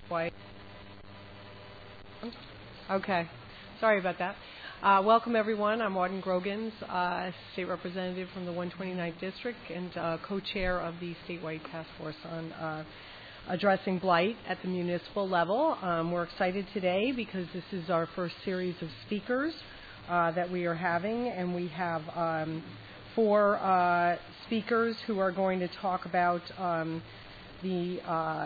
statewide. Okay. Sorry about that. Welcome, everyone. I'm Auden Grogans, State Representative from the 129th District and co-chair of the statewide task force on addressing blight at the municipal level. We're excited today because this is our first series of speakers that we are having, and we have four speakers who are going to talk about the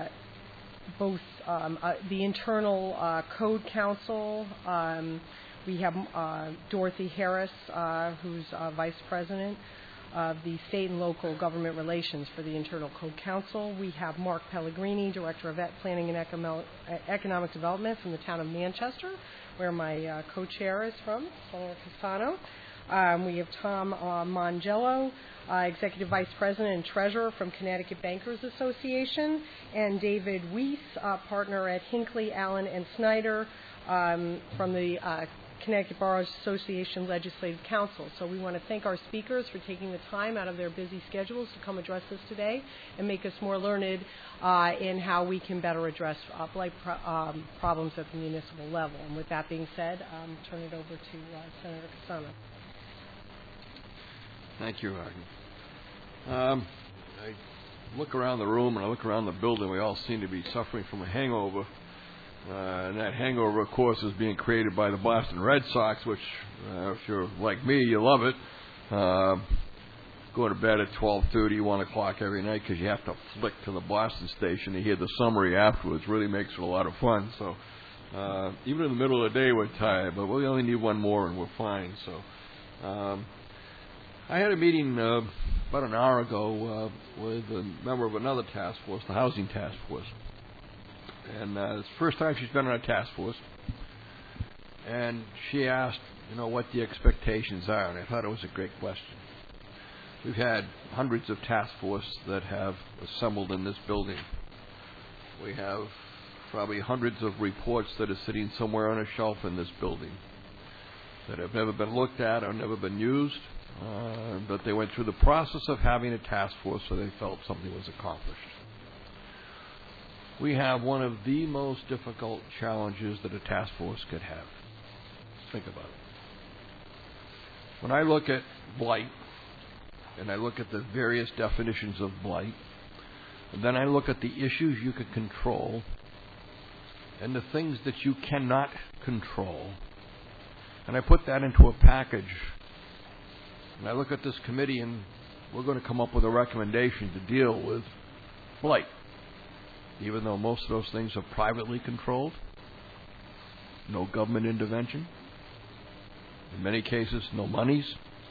internal code council. We have Dorothy Harris, who's Vice President of the State and Local Government Relations for the Internal Code Council. We have Mark Pellegrini, Director of Planning and Economic Development from the town of Manchester, where my co-chair is from, Senator Cassano. We have Tom Mongello, Executive Vice President and Treasurer from Connecticut Bankers Association, and David Weiss, partner at Hinckley, Allen, and Snyder from the Connecticut Bar Association Legislative Council. So we want to thank our speakers for taking the time out of their busy schedules to come address us today and make us more learned in how we can better address blight problems at the municipal level. And with that being said, I'll turn it over to Senator Cassano. Thank you, Arden. I look around the room and I look around the building. We all seem to be suffering from a hangover. And that hangover, of course, is being created by the Boston Red Sox, which, if you're like me, you love it. Go to bed at 12:30, 1 o'clock every night because you have to flick to the Boston station to hear the summary afterwards. Really makes it a lot of fun. So even in the middle of the day, we're tired, but we only need one more and we're fine. So I had a meeting about an hour ago with a member of another task force, the Housing Task Force. And it's the first time she's been on a task force. And she asked, what the expectations are. And I thought it was a great question. We've had hundreds of task forces that have assembled in this building. We have probably hundreds of reports that are sitting somewhere on a shelf in this building that have never been looked at or never been used. But they went through the process of having a task force so they felt something was accomplished. We have one of the most difficult challenges that a task force could have. Think about it. When I look at blight, and I look at the various definitions of blight, and then I look at the issues you can control, and the things that you cannot control, and I put that into a package, and I look at this committee, and we're going to come up with a recommendation to deal with blight. Even though most of those things are privately controlled, no government intervention, in many cases, no monies,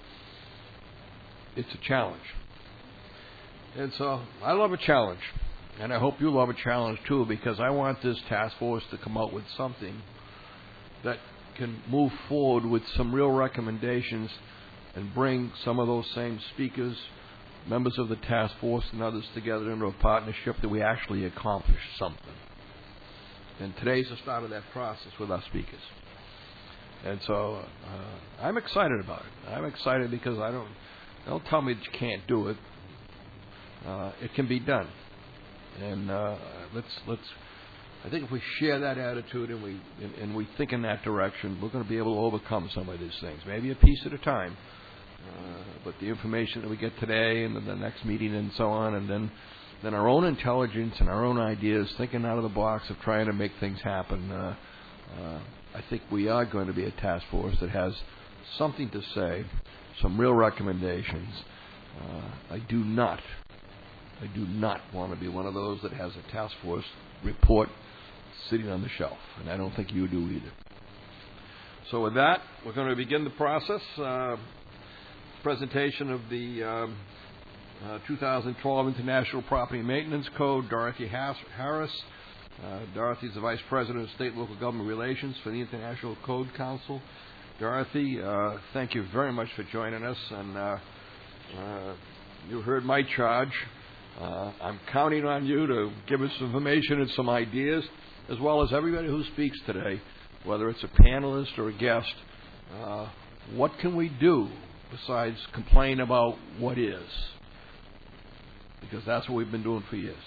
it's a challenge. And so I love a challenge, and I hope you love a challenge too, because I want this task force to come out with something that can move forward with some real recommendations and bring some of those same speakers, members of the task force and others together into a partnership that we actually accomplish something. And today's the start of that process with our speakers. And so I'm excited about it. I'm excited because don't tell me that you can't do it. It can be done. And let's. I think if we share that attitude and we think in that direction, we're going to be able to overcome some of these things. Maybe a piece at a time. But the information that we get today and then the next meeting and so on, and then our own intelligence and our own ideas, thinking out of the box of trying to make things happen, I think we are going to be a task force that has something to say, some real recommendations. I do not want to be one of those that has a task force report sitting on the shelf, and I don't think you do either. So with that, we're going to begin the process. Presentation of the 2012 International Property Maintenance Code. Dorothy Harris. Dorothy is the Vice President of State and Local Government Relations for the International Code Council. Dorothy, thank you very much for joining us. And you heard my charge. I'm counting on you to give us some information and some ideas, as well as everybody who speaks today, whether it's a panelist or a guest. What can we do besides complain about what is? Because that's what we've been doing for years.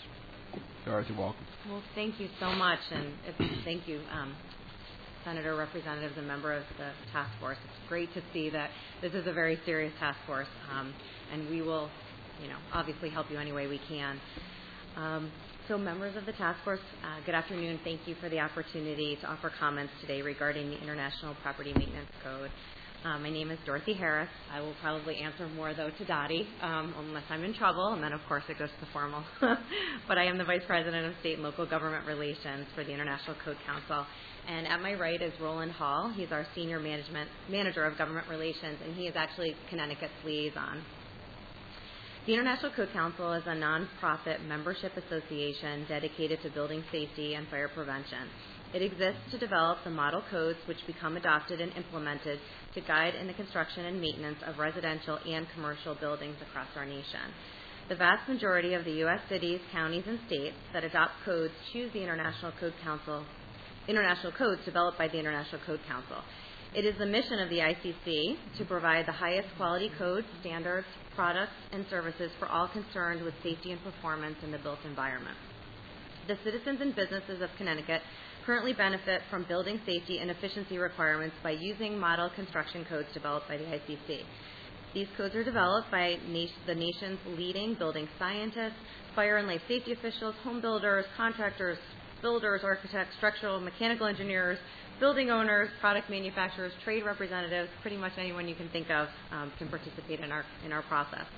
Dorothy, welcome. Well, thank you so much, and thank you, Senator, representatives, and member of the task force. It's great to see that this is a very serious task force, and we will, obviously help you any way we can. So members of the task force, good afternoon. Thank you for the opportunity to offer comments today regarding the International Property Maintenance Code. My name is Dorothy Harris. I will probably answer more, though, to Dottie, unless I'm in trouble, and then, of course, it goes to the formal. But I am the Vice President of State and Local Government Relations for the International Code Council. And at my right is Roland Hall. He's our Senior Manager of Government Relations, and he is actually Connecticut's liaison. The International Code Council is a nonprofit membership association dedicated to building safety and fire prevention. It exists to develop the model codes which become adopted and implemented to guide in the construction and maintenance of residential and commercial buildings across our nation. The vast majority of the U.S. cities, counties, and states that adopt codes choose the International codes developed by the International Code Council. It is the mission of the ICC to provide the highest quality codes, standards, products, and services for all concerned with safety and performance in the built environment. The citizens and businesses of Connecticut currently benefit from building safety and efficiency requirements by using model construction codes developed by the ICC. These codes are developed by the nation's leading building scientists, fire and life safety officials, home builders, contractors, builders, architects, structural, mechanical engineers, building owners, product manufacturers, trade representatives. Pretty much anyone you can think of can participate in our process.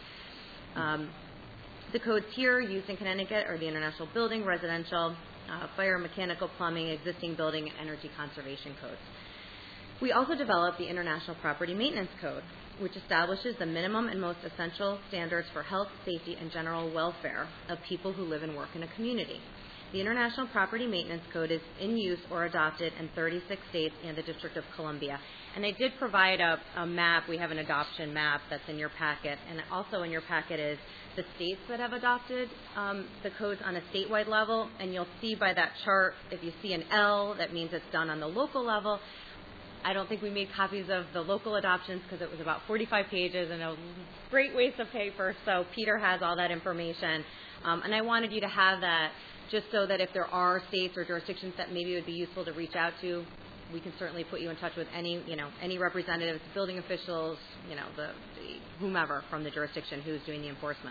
The codes here used in Connecticut are the International Building, Residential, Fire, Mechanical, Plumbing, Existing Building, and Energy Conservation Codes. We also developed the International Property Maintenance Code, which establishes the minimum and most essential standards for health, safety, and general welfare of people who live and work in a community. The International Property Maintenance Code is in use or adopted in 36 states and the District of Columbia. And I did provide a map. We have an adoption map that's in your packet. And also in your packet is the states that have adopted the codes on a statewide level. And you'll see by that chart, if you see an L, that means it's done on the local level. I don't think we made copies of the local adoptions because it was about 45 pages and a great waste of paper. So Peter has all that information. And I wanted you to have that just so that if there are states or jurisdictions that maybe it would be useful to reach out to, we can certainly put you in touch with any representatives, building officials, the whomever from the jurisdiction who's doing the enforcement.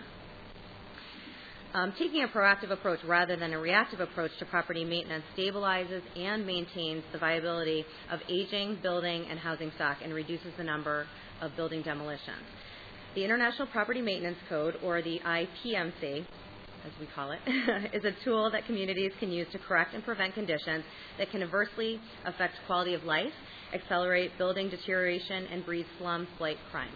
Taking a proactive approach rather than a reactive approach to property maintenance stabilizes and maintains the viability of aging building and housing stock and reduces the number of building demolitions. The International Property Maintenance Code, or the IPMC, as we call it, is a tool that communities can use to correct and prevent conditions that can adversely affect quality of life, accelerate building deterioration, and breed slum blight crime.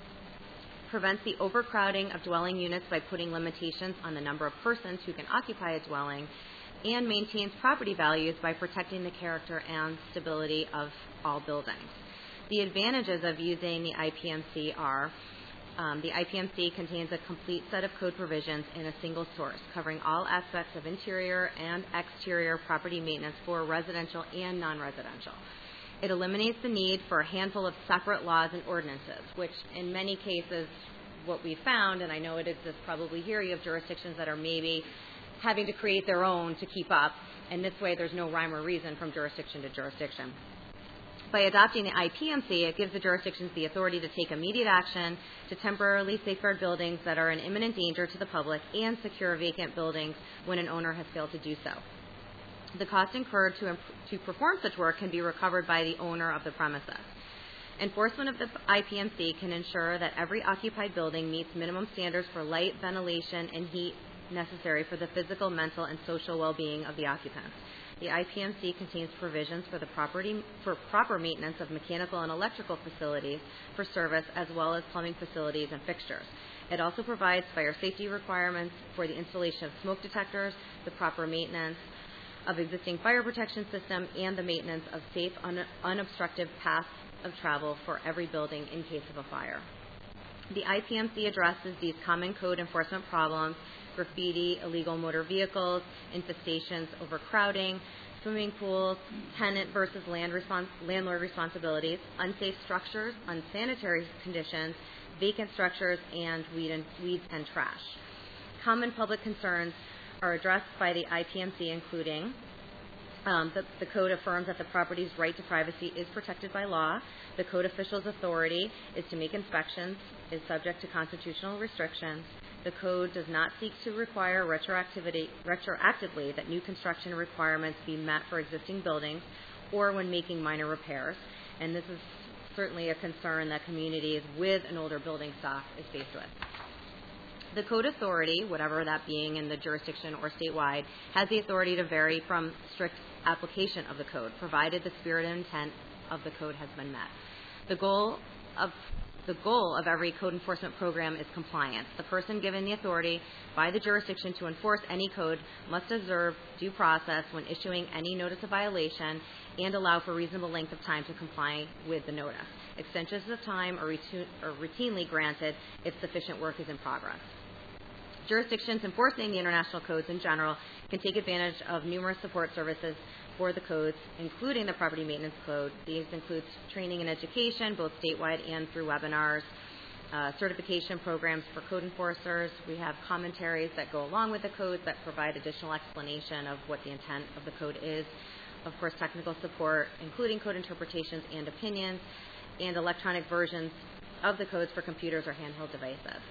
Prevents the overcrowding of dwelling units by putting limitations on the number of persons who can occupy a dwelling, and maintains property values by protecting the character and stability of all buildings. The advantages of using the IPMC are the IPMC contains a complete set of code provisions in a single source, covering all aspects of interior and exterior property maintenance for residential and non-residential. It eliminates the need for a handful of separate laws and ordinances, which in many cases, what we found, and I know it exists probably here, you have jurisdictions that are maybe having to create their own to keep up, and this way there's no rhyme or reason from jurisdiction to jurisdiction. By adopting the IPMC, it gives the jurisdictions the authority to take immediate action to temporarily safeguard buildings that are in imminent danger to the public and secure vacant buildings when an owner has failed to do so. The cost incurred to perform such work can be recovered by the owner of the premises. Enforcement of the IPMC can ensure that every occupied building meets minimum standards for light, ventilation, and heat necessary for the physical, mental, and social well-being of the occupants. The IPMC contains provisions for proper maintenance of mechanical and electrical facilities for service, as well as plumbing facilities and fixtures. It also provides fire safety requirements for the installation of smoke detectors, the proper maintenance of existing fire protection system, and the maintenance of safe, unobstructed paths of travel for every building in case of a fire. The IPMC addresses these common code enforcement problems: graffiti, illegal motor vehicles, infestations, overcrowding, swimming pools, tenant versus landlord responsibilities, unsafe structures, unsanitary conditions, vacant structures, and weeds and trash. Common public concerns are addressed by the IPMC, including the code affirms that the property's right to privacy is protected by law. The code official's authority is to make inspections, is subject to constitutional restrictions. The code does not seek to require retroactively that new construction requirements be met for existing buildings or when making minor repairs. And this is certainly a concern that communities with an older building stock is faced with. The code authority, whatever that being in the jurisdiction or statewide, has the authority to vary from strict application of the code, provided the spirit and intent of the code has been met. The goal of every code enforcement program is compliance. The person given the authority by the jurisdiction to enforce any code must observe due process when issuing any notice of violation and allow for reasonable length of time to comply with the notice. Extensions of time are routinely granted if sufficient work is in progress. Jurisdictions enforcing the international codes in general can take advantage of numerous support services for the codes, including the Property Maintenance Code. These include training and education, both statewide and through webinars, certification programs for code enforcers. We have commentaries that go along with the codes that provide additional explanation of what the intent of the code is. Of course, technical support, including code interpretations and opinions, and electronic versions of the codes for computers or handheld devices.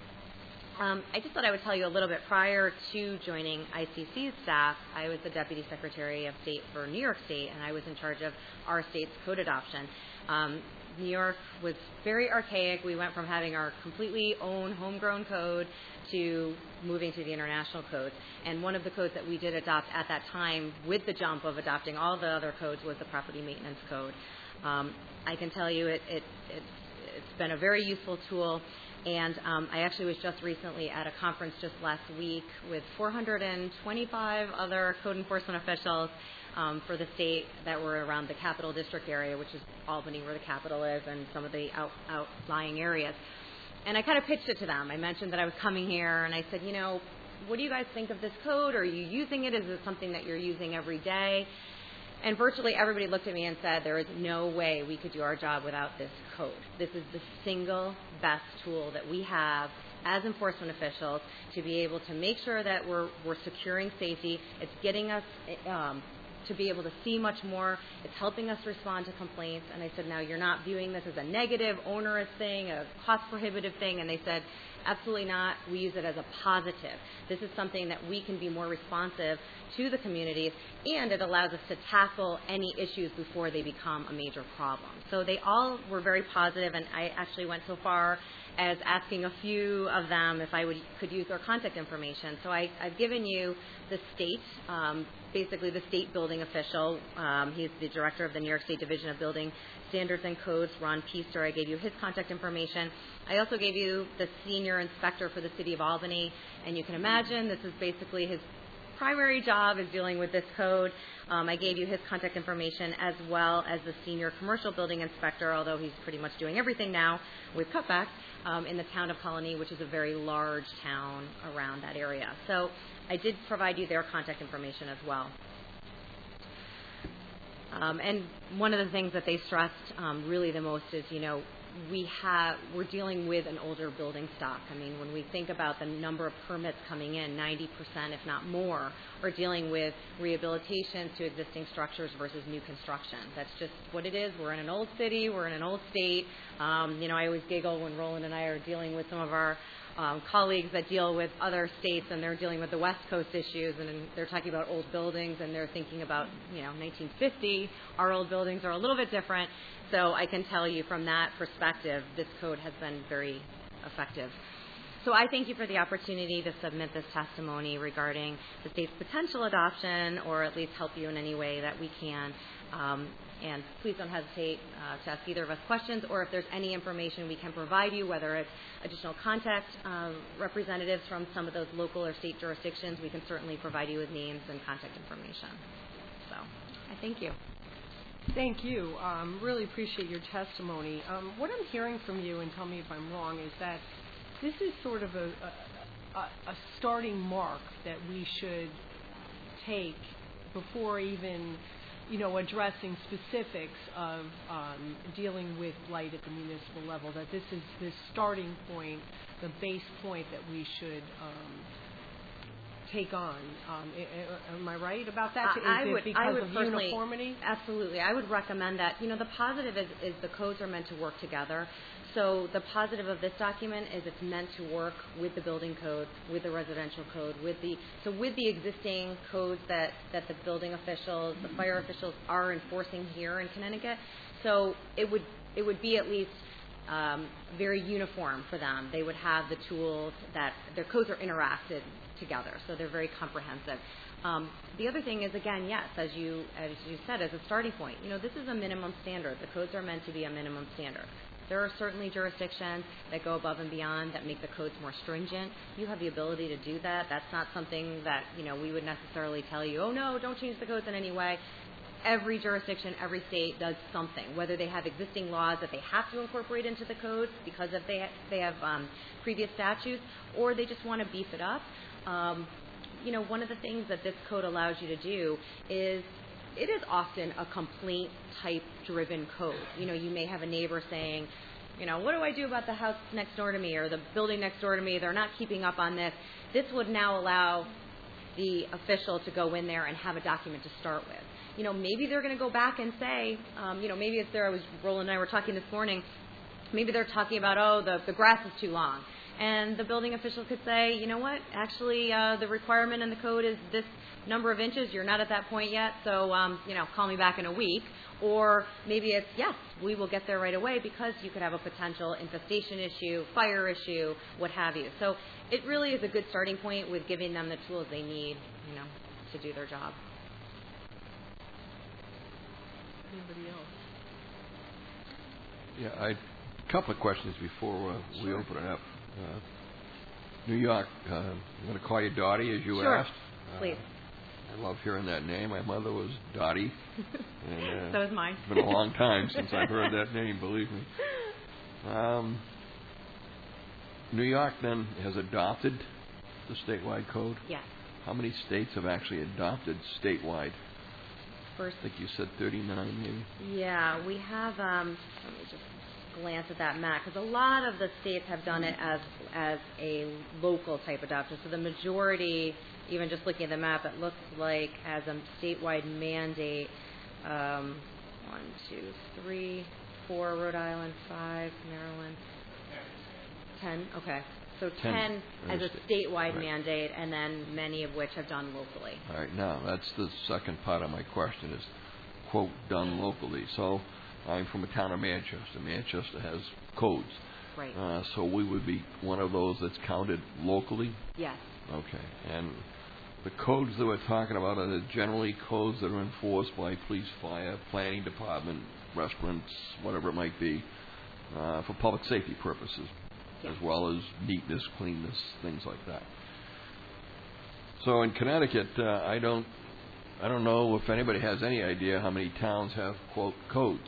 I just thought I would tell you a little bit. Prior to joining ICC's staff, I was the Deputy Secretary of State for New York State, and I was in charge of our state's code adoption. New York was very archaic. We went from having our completely own homegrown code to moving to the international codes. And one of the codes that we did adopt at that time, with the jump of adopting all the other codes, was the Property Maintenance Code. I can tell you it's been a very useful tool. And I actually was just recently at a conference just last week with 425 other code enforcement officials for the state that were around the Capital District area, which is Albany, where the capital is, and some of the outlying areas. And I kind of pitched it to them. I mentioned that I was coming here, and I said, what do you guys think of this code? Are you using it? Is it something that you're using every day? And virtually everybody looked at me and said, there is no way we could do our job without this code. This is the single best tool that we have as enforcement officials to be able to make sure that we're securing safety. It's getting us to be able to see much more. It's helping us respond to complaints. And I said, now you're not viewing this as a negative, onerous thing, a cost-prohibitive thing. And they said, absolutely not. We use it as a positive. This is something that we can be more responsive to the communities, and it allows us to tackle any issues before they become a major problem. So they all were very positive, and I actually went so far as asking a few of them if I could use their contact information. So I've given you the state, basically the state building official. He's the director of the New York State Division of Building Standards and Codes, Ron Peaster. I gave you his contact information. I also gave you the senior inspector for the city of Albany, and you can imagine this is basically his primary job is dealing with this code. I gave you his contact information, as well as the senior commercial building inspector, although he's pretty much doing everything now with cutbacks, in the town of Colony, which is a very large town around that area. So I did provide you their contact information as well. And one of the things that they stressed really the most is, we're dealing with an older building stock. I mean, when we think about the number of permits coming in, 90%, if not more, are dealing with rehabilitations to existing structures versus new construction. That's just what it is. We're in an old city. We're in an old state. I always giggle when Roland and I are dealing with some of our colleagues that deal with other states, and they're dealing with the West Coast issues, and they're talking about old buildings, and they're thinking about, 1950. Our old buildings are a little bit different. So I can tell you from that perspective, this code has been very effective. So I thank you for the opportunity to submit this testimony regarding the state's potential adoption, or at least help you in any way that we can. And please don't hesitate to ask either of us questions, or if there's any information we can provide you, whether it's additional contact representatives from some of those local or state jurisdictions, we can certainly provide you with names and contact information. So I thank you. Thank you. Really appreciate your testimony. What I'm hearing from you, and tell me if I'm wrong, is that this is sort of a starting mark that we should take before even, addressing specifics of dealing with blight at the municipal level, that this is the starting point, the base point that we should take on. Am I right about that? I Is would, it because of personally, uniformity? Absolutely. I would recommend that. The positive is the codes are meant to work together. So the positive of this document is it's meant to work with the building code, with the residential code, with the existing codes that the building officials, the fire officials are enforcing here in Connecticut. So it would be at least very uniform for them. They would have the tools that their codes are interacted together, so they're very comprehensive. The other thing is, again, yes, as you said, as a starting point, this is a minimum standard. The codes are meant to be a minimum standard. There are certainly jurisdictions that go above and beyond that make the codes more stringent. You have the ability to do that. That's not something that we would necessarily tell you, oh no, don't change the codes in any way. Every jurisdiction, every state does something, whether they have existing laws that they have to incorporate into the codes because they have previous statutes, or they just want to beef it up. One of the things that this code allows you to do is it is often a complaint type driven code. You may have a neighbor saying, what do I do about the house next door to me or the building next door to me? They're not keeping up on this. This would now allow the official to go in there and have a document to start with. Maybe they're going to go back and say, maybe it's there. Roland and I were talking this morning. Maybe they're talking about, the grass is too long. And the building official could say, you know what, actually the requirement in the code is this number of inches. You're not at that point yet, so, call me back in a week. Or maybe it's, yes, we will get there right away because you could have a potential infestation issue, fire issue, what have you. So it really is a good starting point with giving them the tools they need, to do their job. Anybody else? Yeah, a couple of questions before we open it up. New York, I'm going to call you Dottie, as you sure. asked. Please. I love hearing that name. My mother was Dottie. And, so is mine. It's been a long time since I've heard that name, believe me. New York, then, has adopted the statewide code? Yes. How many states have actually adopted statewide? First, I think you said 39, maybe? Yeah, we have, let me just glance at that map, because a lot of the states have done it as a local type adoption. So the majority, even just looking at the map, it looks like as a statewide mandate, 1, 2, 3, 4, Rhode Island, 5, Maryland, 10, okay. So 10 as a statewide mandate, and then many of which have done locally. All right, now that's the second part of my question is, quote, done locally. So I'm from a town of Manchester. Manchester has codes. Right. So we would be one of those that's counted locally? Yes. Okay. And the codes that we're talking about are generally codes that are enforced by police, fire, planning department, restaurants, whatever it might be, for public safety purposes, as well as neatness, cleanness, things like that. So in Connecticut, I don't know if anybody has any idea how many towns have, quote, codes,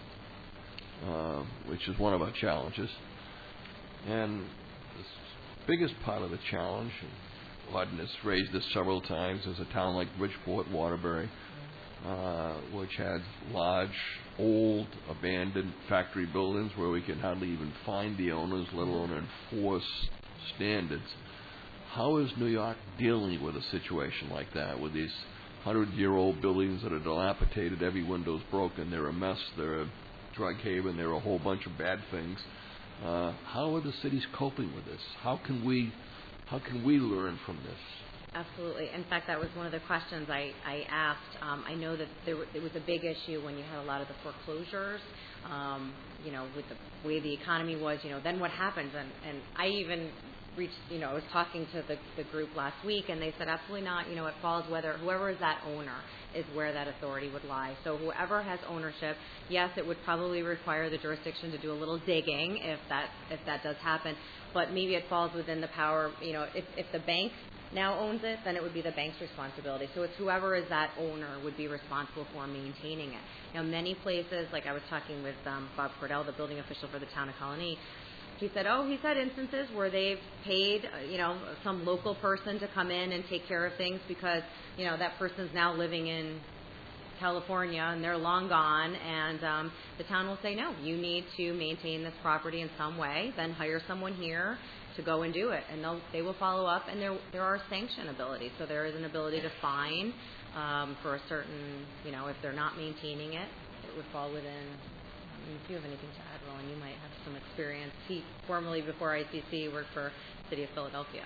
which is one of our challenges. And the biggest part of the challenge, and Auden has raised this several times, is a town like Bridgeport, Waterbury, which has large, old, abandoned factory buildings where we can hardly even find the owners, let alone enforce standards. How is New York dealing with a situation like that, with these 100-year-old buildings that are dilapidated, every window's broken, they're a mess, they're a drug haven, they're a whole bunch of bad things? How are the cities coping with this? How can we learn from this? Absolutely. In fact, that was one of the questions I asked. I know that it was a big issue when you had a lot of the foreclosures, with the way the economy was, then what happens? And I even reached, I was talking to the group last week, and they said absolutely not. It falls whoever is that owner is where that authority would lie. So whoever has ownership, yes, it would probably require the jurisdiction to do a little digging if that does happen, but maybe it falls within the power, if the bank now owns it, then it would be the bank's responsibility. So it's whoever is that owner would be responsible for maintaining it. Now, many places, like I was talking with Bob Cordell, the building official for the town of Colony, he said, he's had instances where they've paid, some local person to come in and take care of things because, that person's now living in California and they're long gone, and the town will say, no, you need to maintain this property in some way, then hire someone here to go and do it, and they will follow up, and there are sanction abilities. So there is an ability to fine for a certain, if they're not maintaining it, it would fall within. If you have anything to add, Roland, you might have some experience. He formerly, before ICC, worked for the City of Philadelphia.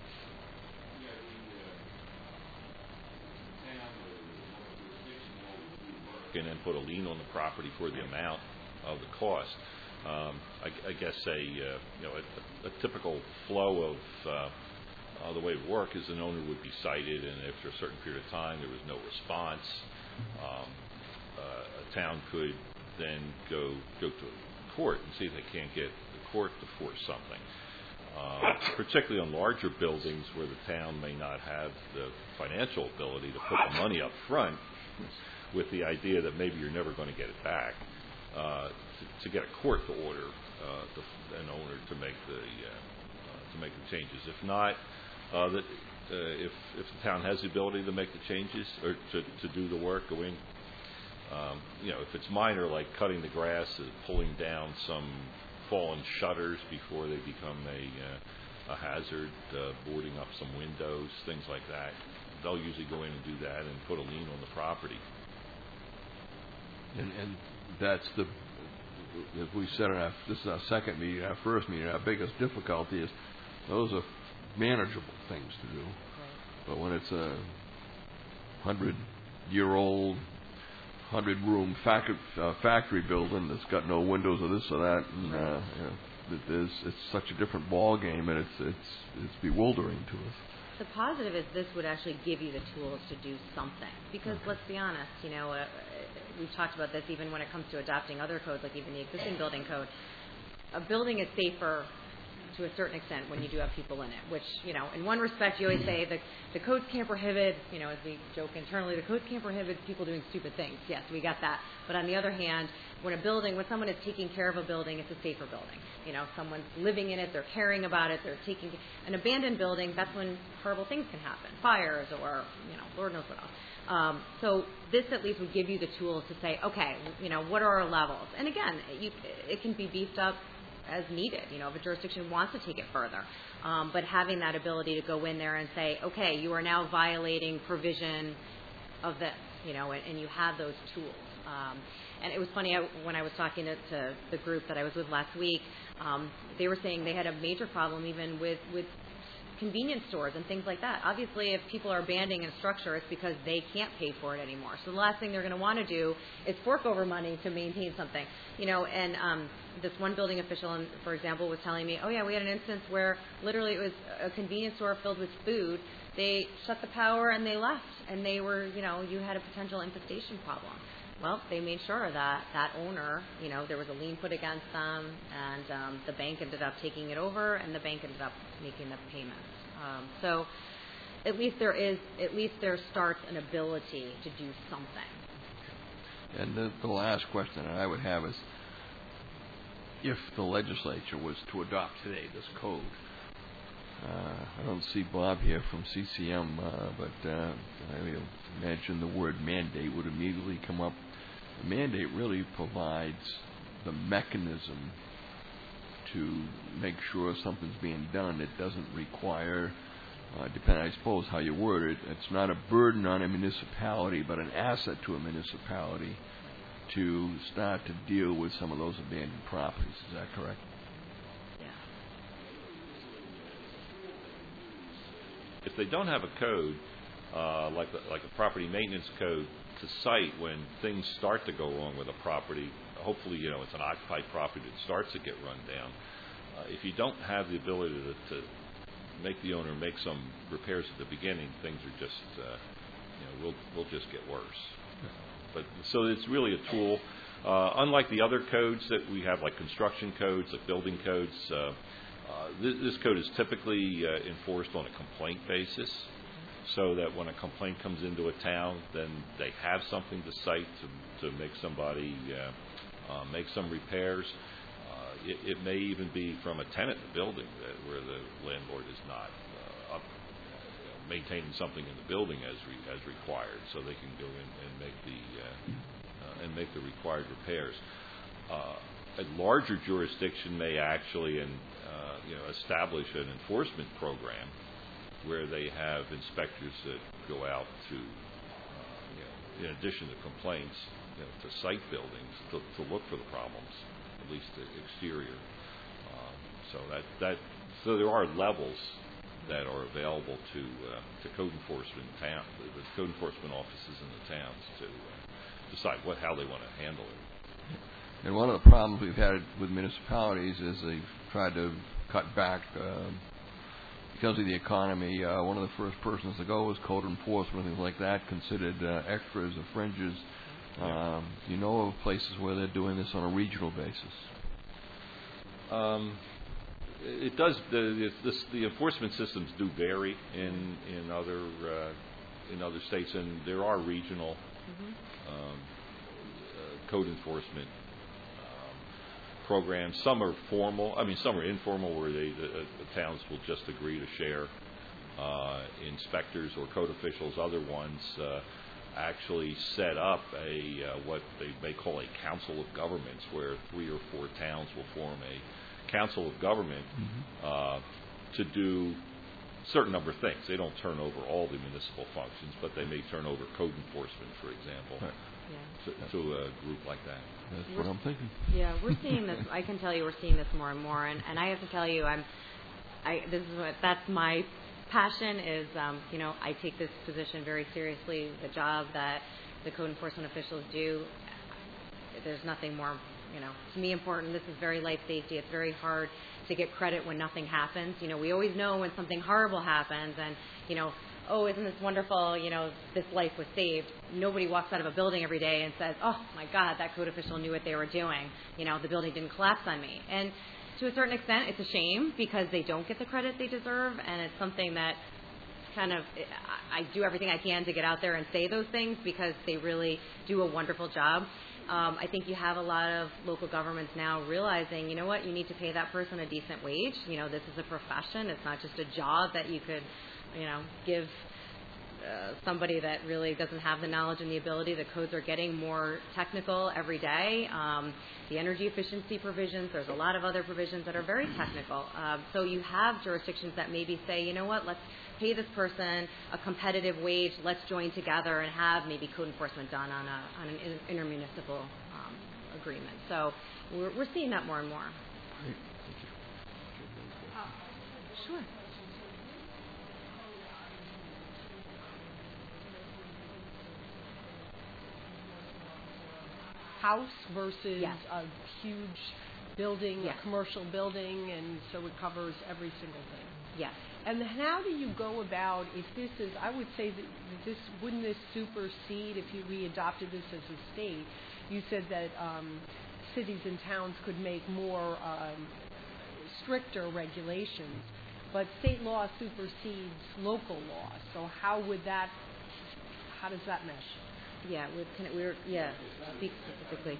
And then put a lien on the property for the amount of the cost. I guess a typical flow of the way it would work is an owner would be cited, and after a certain period of time there was no response, a town could then go to court and see if they can't get the court to force something. Particularly on larger buildings where the town may not have the financial ability to put the money up front, with the idea that maybe you're never going to get it back, to get a court to order an owner to make the changes. If not, if the town has the ability to make the changes or to do the work, go in. If it's minor, like cutting the grass, pulling down some fallen shutters before they become a hazard, boarding up some windows, things like that, they'll usually go in and do that and put a lien on the property. And that's as we said, this is our second meeting, our first meeting, our biggest difficulty is those are manageable things to do. Right. But when it's a 100-year-old, 100-room factory building that's got no windows or this or that, and it's such a different ball game, and it's bewildering to us. The positive is this would actually give you the tools to do something. Because let's be honest, we've talked about this even when it comes to adopting other codes, like even the existing building code. A building is safer to a certain extent when you do have people in it, which, in one respect you always say the codes can't prohibit, as we joke internally, the codes can't prohibit people doing stupid things. Yes, we got that. But on the other hand, when someone is taking care of a building, it's a safer building. Someone's living in it, they're caring about it, they're taking an abandoned building, that's when horrible things can happen, fires or, Lord knows what else. So this at least would give you the tools to say, okay, what are our levels? And again, it can be beefed up as needed, if a jurisdiction wants to take it further. But having that ability to go in there and say, okay, you are now violating provision of this, and you have those tools. And it was funny, when I was talking to the group that I was with last week, they were saying they had a major problem even with convenience stores and things like that. Obviously, if people are abandoning a structure, it's because they can't pay for it anymore. So the last thing they're going to want to do is fork over money to maintain something. And this one building official, for example, was telling me, oh yeah, we had an instance where literally it was a convenience store filled with food. They shut the power and they left, and they were, you had a potential infestation problem. Well, they made sure that owner, there was a lien put against them, and the bank ended up taking it over, and the bank ended up making the payments. So at least there starts an ability to do something. And the last question that I would have is, if the legislature was to adopt today this code, I don't see Bob here from CCM, but I imagine the word mandate would immediately come up. The mandate really provides the mechanism to make sure something's being done. It doesn't require, depending, I suppose, how you word it, it's not a burden on a municipality, but an asset to a municipality to start to deal with some of those abandoned properties. Is that correct? If they don't have a code, like a property maintenance code, to cite when things start to go wrong with a property, hopefully, it's an occupied property that starts to get run down. If you don't have the ability to make the owner make some repairs at the beginning, things are just, will just get worse. But so it's really a tool. Unlike the other codes that we have, like construction codes, like building codes, this code is typically enforced on a complaint basis, so that when a complaint comes into a town, then they have something to cite to make somebody make some repairs. It may even be from a tenant in the building where the landlord is not maintaining something in the building as required, so they can go in and make the required repairs. A larger jurisdiction may actually establish an enforcement program where they have inspectors that go out to, in addition to complaints, to site buildings to look for the problems, at least the exterior. So there are levels that are available to code enforcement the code enforcement offices in the towns to decide how they want to handle it. And one of the problems we've had with municipalities is they've tried to cut back because of the economy. One of the first persons to go was code enforcement, things like that, considered extras or fringes. You know of places where they're doing this on a regional basis? It does. The enforcement systems do vary in other states, and there are regional code enforcement programs. Some are formal. Some are informal, where the towns will just agree to share inspectors or code officials. Other ones actually set up what they may call a council of governments, where 3 or 4 towns will form a council of government to do a certain number of things. They don't turn over all the municipal functions, but they may turn over code enforcement, for example, to a group like that. That's what I'm thinking. Yeah, we're seeing this. I can tell you we're seeing this more and more, and I have to tell you, that's my passion is, I take this position very seriously. The job that the code enforcement officials do, there's nothing more, to me important. This is very life safety. It's very hard to get credit when nothing happens. We always know when something horrible happens, and, oh, isn't this wonderful, this life was saved. Nobody walks out of a building every day and says, oh, my God, that code official knew what they were doing. The building didn't collapse on me. And to a certain extent, it's a shame because they don't get the credit they deserve, and it's something that I do everything I can to get out there and say those things because they really do a wonderful job. I think you have a lot of local governments now realizing, you need to pay that person a decent wage. This is a profession. It's not just a job that you could, give somebody that really doesn't have the knowledge and the ability. The codes are getting more technical every day. The energy efficiency provisions, there's a lot of other provisions that are very technical. So you have jurisdictions that maybe say, let's pay this person a competitive wage. Let's join together and have maybe code enforcement done on an intermunicipal agreement. So we're seeing that more and more. Great. Thank you. Sure. House versus a huge building, a commercial building, and so it covers every single thing. Yes. And how do you go about, if this is, I would say that wouldn't this supersede if we adopted this as a state? You said that cities and towns could make more stricter regulations, but state law supersedes local law. So how does that mesh? Yeah, speak specifically.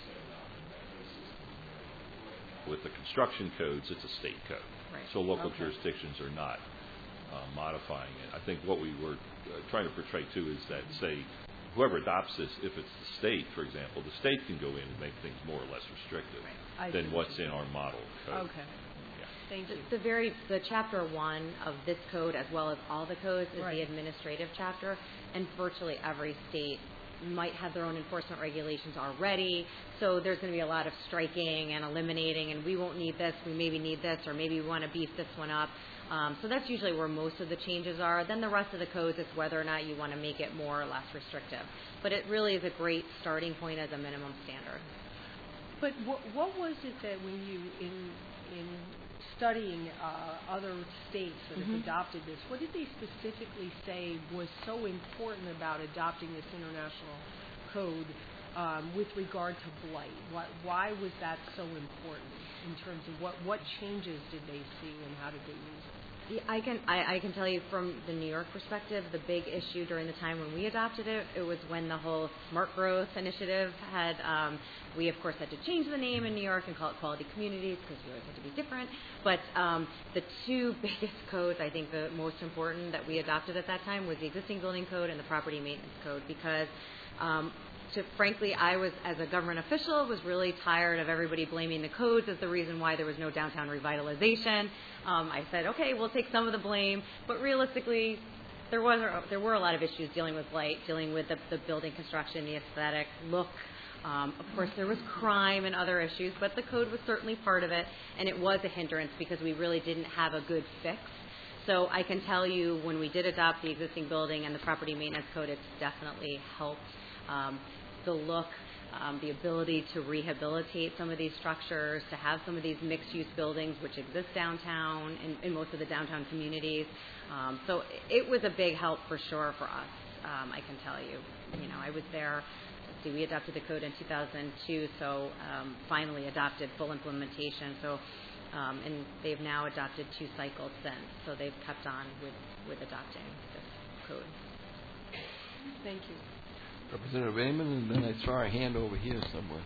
With the construction codes, it's a state code. Right. So local jurisdictions are not modifying it. I think what we were trying to portray, too, is that, say, whoever adopts this, if it's the state, for example, the state can go in and make things more or less restrictive than what's in our model code. Okay. Yeah. Thank you. The chapter 1 of this code, as well as all the codes, is the administrative chapter, and virtually every state might have their own enforcement regulations already, so there's going to be a lot of striking and eliminating, and we won't need this, we maybe need this, or maybe we want to beef this one up. So that's usually where most of the changes are. Then the rest of the codes is whether or not you want to make it more or less restrictive. But it really is a great starting point as a minimum standard. But what was it that when you, in studying other states that have adopted this, what did they specifically say was so important about adopting this international code with regard to blight? Why was that so important in terms of what changes did they see and how did they use it? Yeah, I can tell you from the New York perspective, the big issue during the time when we adopted it, it was when the whole Smart Growth initiative had, we of course had to change the name in New York and call it Quality Communities because we always had to be different. But the two biggest codes, I think the most important that we adopted at that time was the existing building code and the property maintenance code because frankly, I was, as a government official, was really tired of everybody blaming the codes as the reason why there was no downtown revitalization. I said, okay, we'll take some of the blame, but realistically, there were a lot of issues dealing with light, dealing with the building construction, the aesthetic look. Of course, there was crime and other issues, but the code was certainly part of it, and it was a hindrance because we really didn't have a good fix. So I can tell you when we did adopt the existing building and the property maintenance code, it's definitely helped the look, the ability to rehabilitate some of these structures, to have some of these mixed-use buildings which exist downtown in most of the downtown communities. So it was a big help for sure for us, I can tell you. I was there. We adopted the code in 2002, so finally adopted full implementation. So, and they've now adopted 2 cycles since, so they've kept on with adopting this code. Thank you. Representative Amon, and then I saw a hand over here somewhere.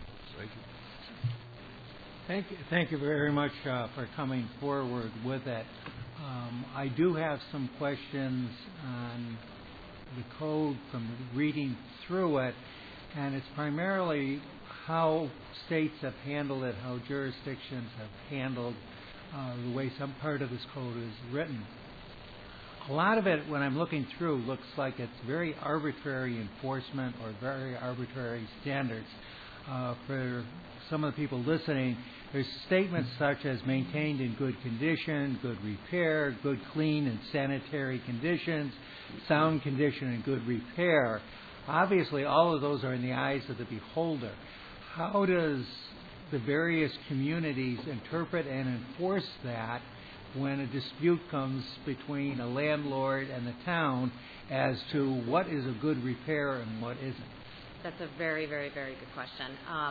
Thank you. Thank you very much for coming forward with it. I do have some questions on the code from reading through it, and it's primarily how states have handled it, how jurisdictions have handled the way some part of this code is written. A lot of it, when I'm looking through, looks like it's very arbitrary enforcement or very arbitrary standards. For some of the people listening, there's statements such as maintained in good condition, good repair, good clean and sanitary conditions, sound condition and good repair. Obviously, all of those are in the eyes of the beholder. How does the various communities interpret and enforce that when a dispute comes between a landlord and the town as to what is a good repair and what isn't? That's a very, very, very good question.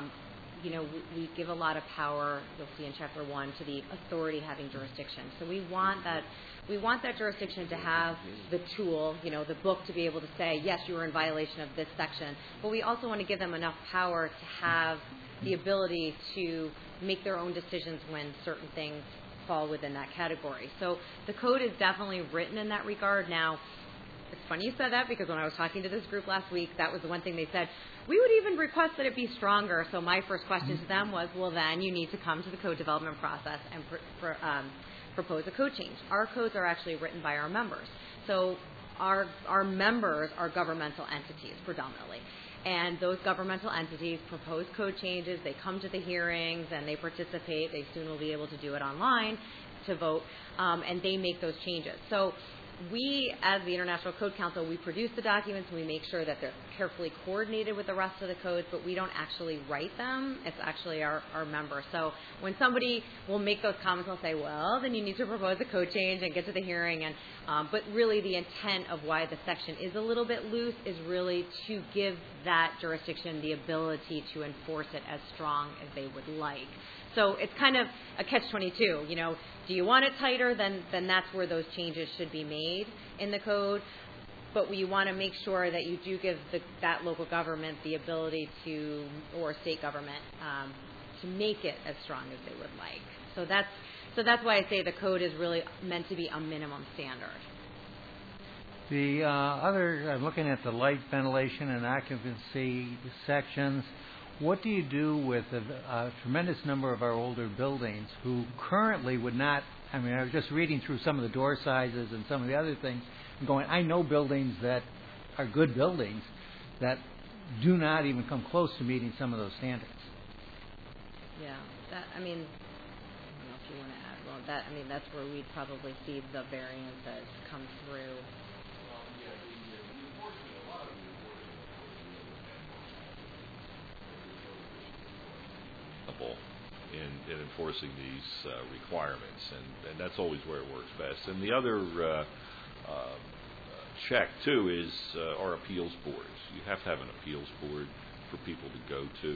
We give a lot of power, you'll see in Chapter 1, to the authority having jurisdiction. So we want that jurisdiction to have the tool, the book to be able to say, yes, you are in violation of this section. But we also want to give them enough power to have the ability to make their own decisions when certain things fall within that category. So the code is definitely written in that regard. Now, it's funny you said that because when I was talking to this group last week, that was the one thing they said. We would even request that it be stronger. So my first question to them was, well, then you need to come to the code development process and propose a code change. Our codes are actually written by our members. So our members are governmental entities predominantly. And those governmental entities propose code changes. They come to the hearings and they participate. They soon will be able to do it online to vote, and they make those changes. So we, as the International Code Council, we produce the documents and we make sure that they're carefully coordinated with the rest of the codes, but we don't actually write them. It's actually our members. So when somebody will make those comments, they'll say, well, then you need to propose a code change and get to the hearing. And but really the intent of why the section is a little bit loose is really to give that jurisdiction the ability to enforce it as strong as they would like. So it's kind of a catch-22. Do you want it tighter? Then that's where those changes should be made in the code. But we want to make sure that you do give that local government the ability to, or state government, to make it as strong as they would like. So that's why I say the code is really meant to be a minimum standard. The I'm looking at the light, ventilation, and occupancy sections. What do you do with a tremendous number of our older buildings who currently would not, I was just reading through some of the door sizes and some of the other things, and going, I know buildings that are good buildings that do not even come close to meeting some of those standards. Yeah, I don't know if you want to add, that's where we'd probably see the variances come through. In enforcing these requirements, and that's always where it works best. And the other check too is our appeals boards. You have to have an appeals board for people to go to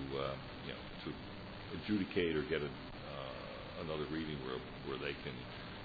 adjudicate or get another reading where they can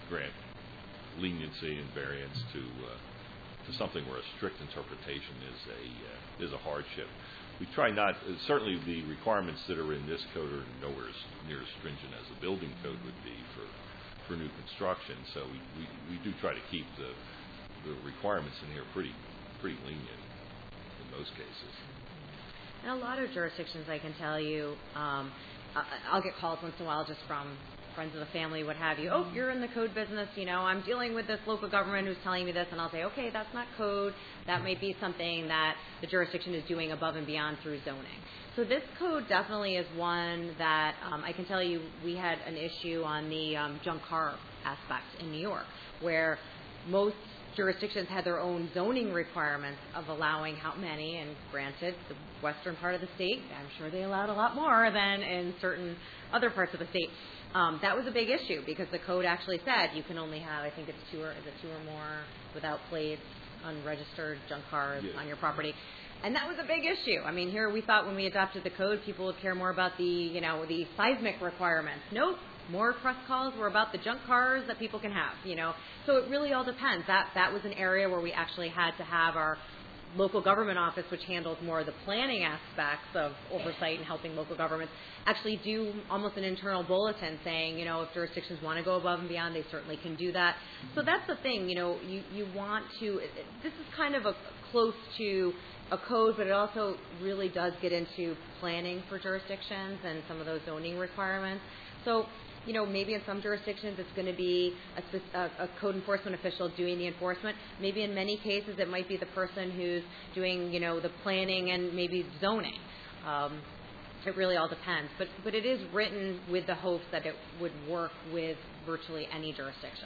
grant leniency and variance to something where a strict interpretation is a hardship. We try not. Certainly, the requirements that are in this code are nowhere near as stringent as the building code would be for new construction. So we do try to keep the requirements in here pretty lenient in most cases. In a lot of jurisdictions, I can tell you, I'll get calls once in a while just from friends of the family, what have you. Oh, you're in the code business, I'm dealing with this local government who's telling me this, and I'll say, okay, that's not code. That may be something that the jurisdiction is doing above and beyond through zoning. So this code definitely is one that I can tell you we had an issue on the junk car aspect in New York, where most jurisdictions had their own zoning requirements of allowing how many, and granted, the western part of the state, I'm sure they allowed a lot more than in certain other parts of the state. That was a big issue because the code actually said you can only have, I think it's two or more without plates, unregistered junk cars on your property. And that was a big issue. I mean, here we thought when we adopted the code, people would care more about the seismic requirements. Nope. More press calls were about the junk cars that people can have, So it really all depends. That was an area where we actually had to have our local government office, which handles more of the planning aspects of oversight and helping local governments, actually do almost an internal bulletin saying, if jurisdictions want to go above and beyond, they certainly can do that. So that's the thing, you want to, this is kind of close to a code, but it also really does get into planning for jurisdictions and some of those zoning requirements. So, maybe in some jurisdictions it's going to be a code enforcement official doing the enforcement. Maybe in many cases it might be the person who's doing, the planning and maybe zoning. It really all depends. But it is written with the hopes that it would work with virtually any jurisdiction.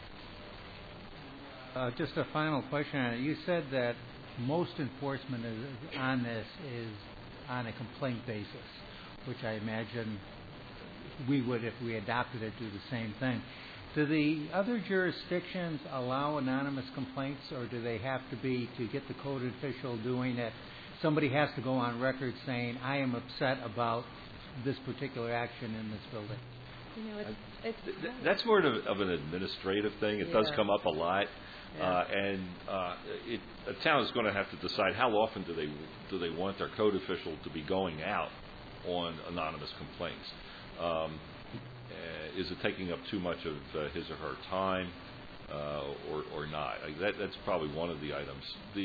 Just a final question. You said that most enforcement on this is on a complaint basis, which I imagine we would, if we adopted it, do the same thing. Do the other jurisdictions allow anonymous complaints, or do they have to be, to get the code official doing it, somebody has to go on record saying, I am upset about this particular action in this building? That's more of an administrative thing. It does come up a lot. And a town is going to have to decide how often do they want their code official to be going out on anonymous complaints. Is it taking up too much of his or her time or not? That's probably one of the items.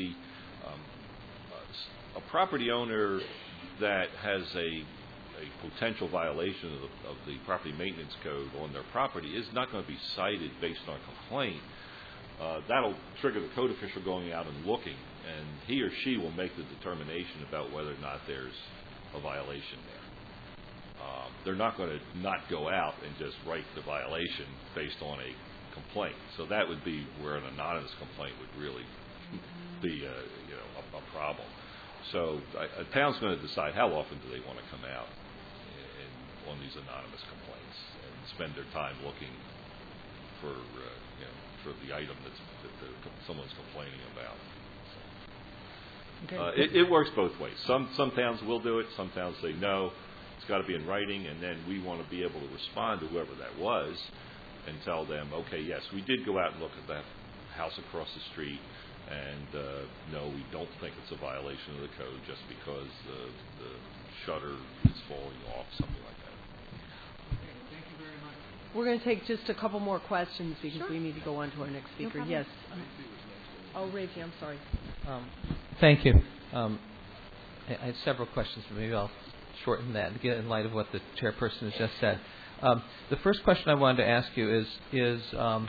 A property owner that has a potential violation of the property maintenance code on their property is not going to be cited based on complaint. That'll trigger the code official going out and looking, and he or she will make the determination about whether or not there's a violation there. They're not going to not go out and just write the violation based on a complaint. So that would be where an anonymous complaint would really be a problem. So a town's going to decide how often do they want to come out on these anonymous complaints and spend their time looking for the item that someone's complaining about. So, it works both ways. Some towns will do it. Some towns say no. It's got to be in writing, and then we want to be able to respond to whoever that was and tell them, okay, yes, we did go out and look at that house across the street, and no, we don't think it's a violation of the code just because the shutter is falling off, something like that. Okay, thank you very much. We're going to take just a couple more questions because we need to go on to our next speaker. No yes. Rafi, I'm sorry. Thank you. I have several questions, but maybe I'll shorten that in light of what the chairperson has just said. The first question I wanted to ask you is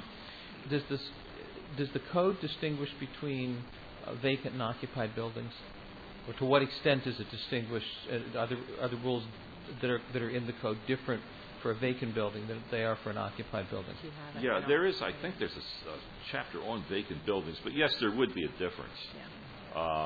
does the code distinguish between vacant and occupied buildings, or to what extent does it distinguish? Are the rules that are in the code different for a vacant building than they are for an occupied building? Yeah, there is. I think there's a chapter on vacant buildings, but yes, there would be a difference. Yeah.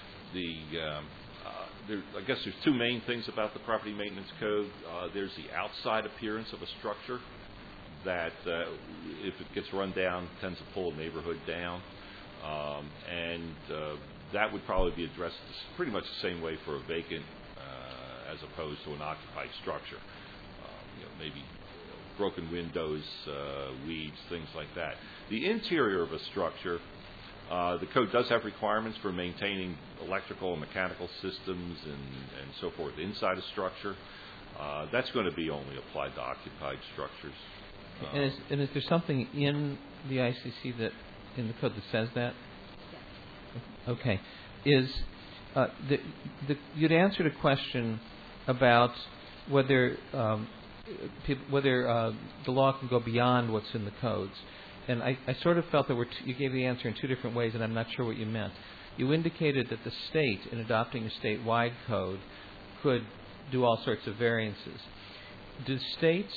I guess there's two main things about the property maintenance code. There's the outside appearance of a structure that, if it gets run down, tends to pull a neighborhood down, and that would probably be addressed pretty much the same way for a vacant as opposed to an occupied structure. Maybe broken windows, weeds, things like that. The interior of a structure, the code does have requirements for maintaining electrical and mechanical systems and so forth inside a structure. That's going to be only applied to occupied structures. And is there something in the ICC that in the code that says that? Yes. Okay. You'd answered a question about whether the law can go beyond what's in the codes. And I sort of felt that you gave the answer in two different ways, and I'm not sure what you meant. You indicated that the state, in adopting a statewide code, could do all sorts of variances. Do states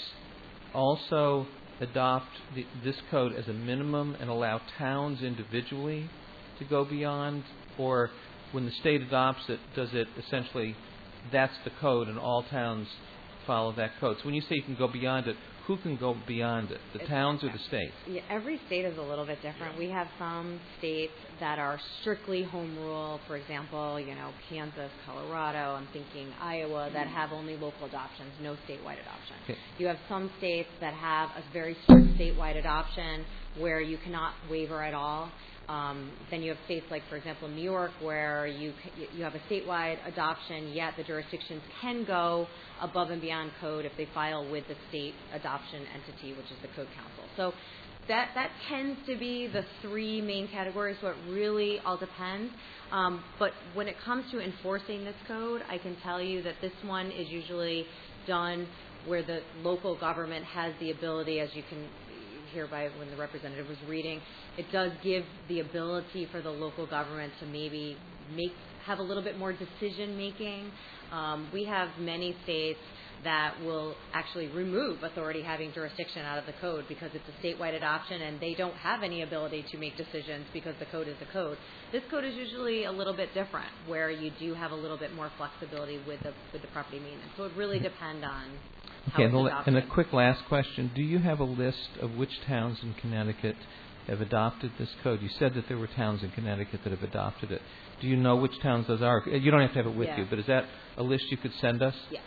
also adopt this code as a minimum and allow towns individually to go beyond? Or when the state adopts it, does it essentially, that's the code and all towns follow that code? So when you say you can go beyond it, who can go beyond it, the towns or the states? Yeah, every state is a little bit different. We have some states that are strictly home rule, for example, Kansas, Colorado, I'm thinking Iowa, that have only local adoptions, no statewide adoption. Okay. You have some states that have a very strict statewide adoption where you cannot waiver at all. Then you have states like, for example, New York, where you have a statewide adoption, yet the jurisdictions can go above and beyond code if they file with the state adoption entity, which is the Code Council. So that tends to be the three main categories, so it really all depends. But when it comes to enforcing this code, I can tell you that this one is usually done where the local government has the ability, as you can hear by when the representative was reading, it does give the ability for the local government to maybe have a little bit more decision making. We have many states that will actually remove authority having jurisdiction out of the code because it's a statewide adoption and they don't have any ability to make decisions because the code is the code. This code is usually a little bit different where you do have a little bit more flexibility with the property maintenance. So it really depends on how it's adopted. And a quick last question. Do you have a list of which towns in Connecticut have adopted this code? You said that there were towns in Connecticut that have adopted it. Do you know which towns those are? You don't have to have it with you, but is that a list you could send us? Yes.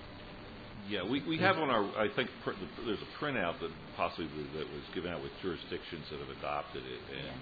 Yeah, we have on our, I think there's a printout that possibly that was given out with jurisdictions that have adopted it.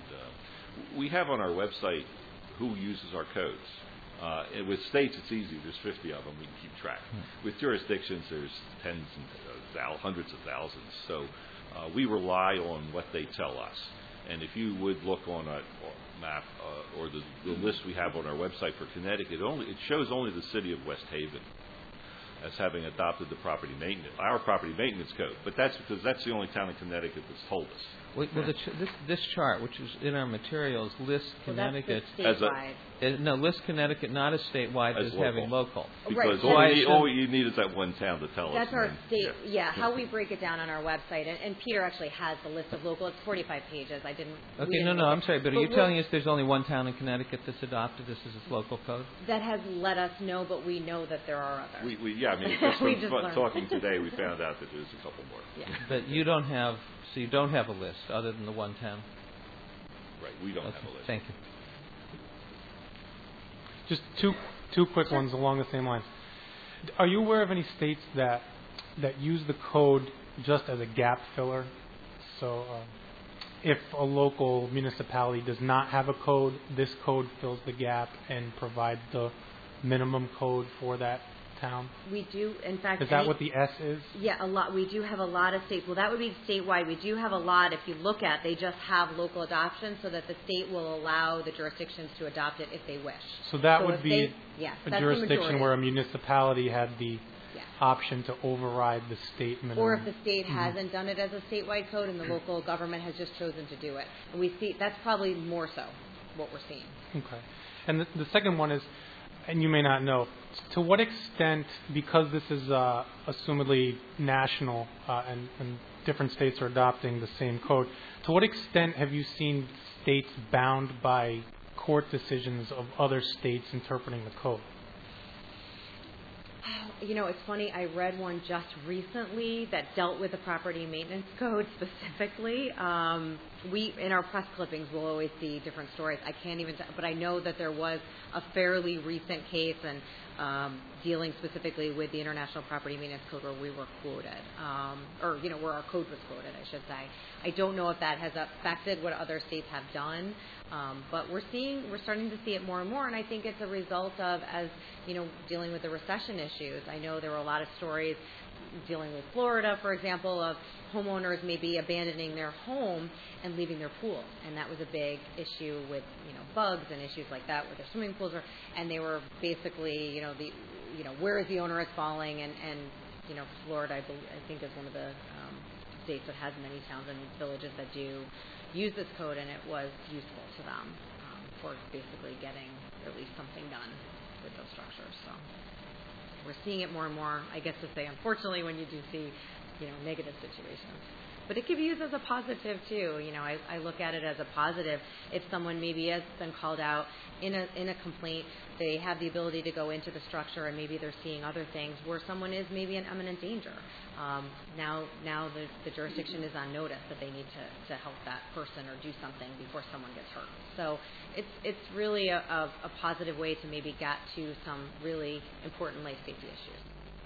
And we have on our website who uses our codes. And with states, it's easy. There's 50 of them. We can keep track. With jurisdictions, there's tens and hundreds of thousands. So we rely on what they tell us. And if you would look on a map or the list we have on our website for Connecticut, it shows only the city of West Haven as having adopted the our property maintenance code. But that's because that's the only town in Connecticut that's told us. Well, this chart, which is in our materials, lists Connecticut as statewide. Lists Connecticut not as statewide as having local. Because right. all you need is that one town to tell us. That's our state. Yeah, how we break it down on our website, and Peter actually has the list of local. It's 45 pages. I didn't. Okay, I'm sorry, but are you telling us there's only one town in Connecticut that's adopted this as its local code? That has let us know, but we know that there are others. Just from talking today, we found out that there's a couple more. Yeah. But you don't have a list other than the one town? Right, we don't have a list. Thank you. Just two quick ones along the same lines. Are you aware of any states that use the code just as a gap filler? So if a local municipality does not have a code, this code fills the gap and provides the minimum code for that town? We do, in fact. Is that what the S is? Yeah, a lot. We do have a lot of states. Well, that would be statewide. We do have a lot. If you look at, they just have local adoption so that the state will allow the jurisdictions to adopt it if they wish. So that would be a the jurisdiction where a municipality had the option to override the state minimum. Or if the state hasn't done it as a statewide code and the local government has just chosen to do it. And we see that's probably more so what we're seeing. Okay. And the second one is, and you may not know, to what extent, because this is assumedly national and different states are adopting the same code, to what extent have you seen states bound by court decisions of other states interpreting the code? It's funny. I read one just recently that dealt with the property maintenance code specifically. We, in our press clippings, will always see different stories. I can't even, but I know that there was a fairly recent case and dealing specifically with the International Property Maintenance Code where we were quoted, where our code was quoted, I should say. I don't know if that has affected what other states have done, but we're starting to see it more and more, and I think it's a result of, as dealing with the recession issues. I know there were a lot of stories dealing with Florida, for example, of homeowners maybe abandoning their home and leaving their pool, and that was a big issue with bugs and issues like that where their swimming pools are, and they were basically where is the owner is falling, and Florida I think is one of the states that has many towns and villages that do use this code, and it was useful to them for basically getting at least something done with those structures. So we're seeing it more and more, I guess to say, unfortunately, when you do see negative situations. But it can be used as a positive too. I look at it as a positive. If someone maybe has been called out in a complaint, they have the ability to go into the structure and maybe they're seeing other things where someone is maybe in imminent danger. Now the jurisdiction is on notice that they need to help that person or do something before someone gets hurt. So it's really a positive way to maybe get to some really important life safety issues.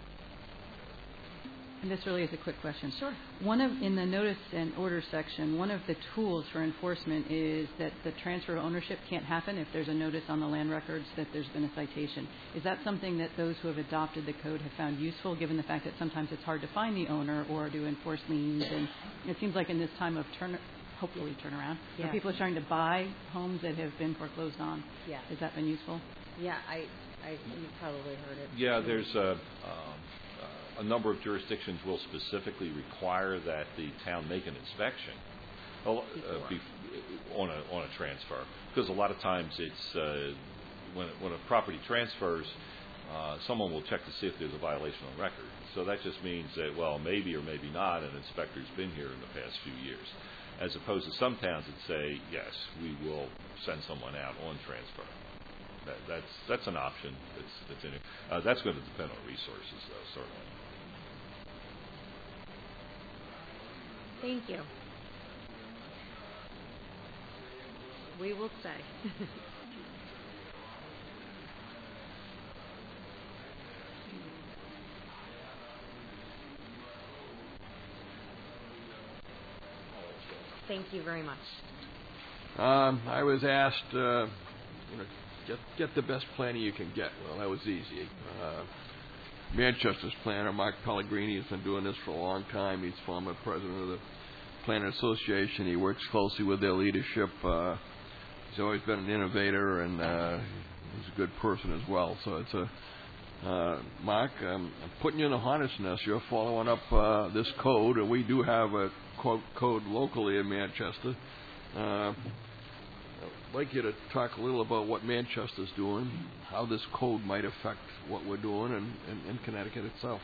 And this really is a quick question. Sure. In the notice and order section, one of the tools for enforcement is that the transfer of ownership can't happen if there's a notice on the land records that there's been a citation. Is that something that those who have adopted the code have found useful, given the fact that sometimes it's hard to find the owner or to enforce liens? And it seems like in this time of hopefully turnaround, yeah, where people are trying to buy homes that have been foreclosed on. Yeah. Has that been useful? Yeah, you probably heard it. Yeah, there's a number of jurisdictions will specifically require that the town make an inspection on a transfer, because a lot of times it's when a property transfers, someone will check to see if there's a violation on record. So that just means that, well, maybe or maybe not, an inspector's been here in the past few years, as opposed to some towns that say, yes, we will send someone out on transfer. That's an option. That's going to depend on resources, though, certainly. Thank you. We will stay. Thank you very much. I was asked, get the best planner you can get. Well, that was easy. Manchester's planner, Mark Pellegrini, has been doing this for a long time. He's former president of the Planner Association. He works closely with their leadership. He's always been an innovator, and he's a good person as well. So it's Mark, I'm putting you in a hornet's nest. You're following up this code, and we do have a code locally in Manchester. I'd like you to talk a little about what Manchester's doing, how this code might affect what we're doing in Connecticut itself.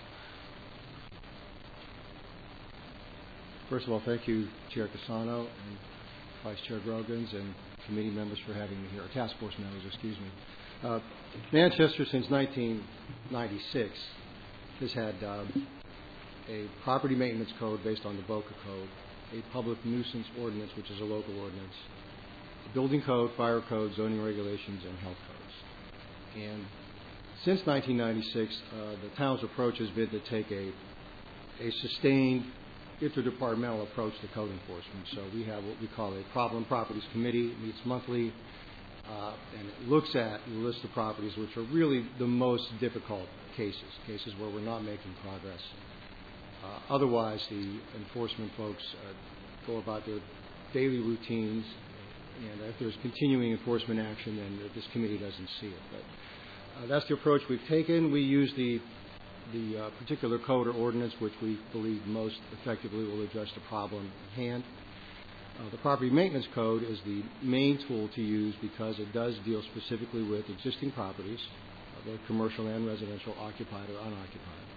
First of all, thank you, Chair Cassano and Vice Chair Groggins and committee members for having me here, or task force members, excuse me. Manchester, since 1996, has had a property maintenance code based on the BOCA code, a public nuisance ordinance, which is a local ordinance, a building code, fire code, zoning regulations, and health codes. And since 1996, the town's approach has been to take a sustained interdepartmental approach to code enforcement. So we have what we call a problem properties committee. It meets monthly, and it looks at the list of properties which are really the most difficult cases where we're not making progress. Otherwise, the enforcement folks go about their daily routines, and if there's continuing enforcement action, then this committee doesn't see it. But that's the approach we've taken. We use the particular code or ordinance which we believe most effectively will address the problem at hand. The property maintenance code is the main tool to use because it does deal specifically with existing properties, both commercial and residential, occupied or unoccupied.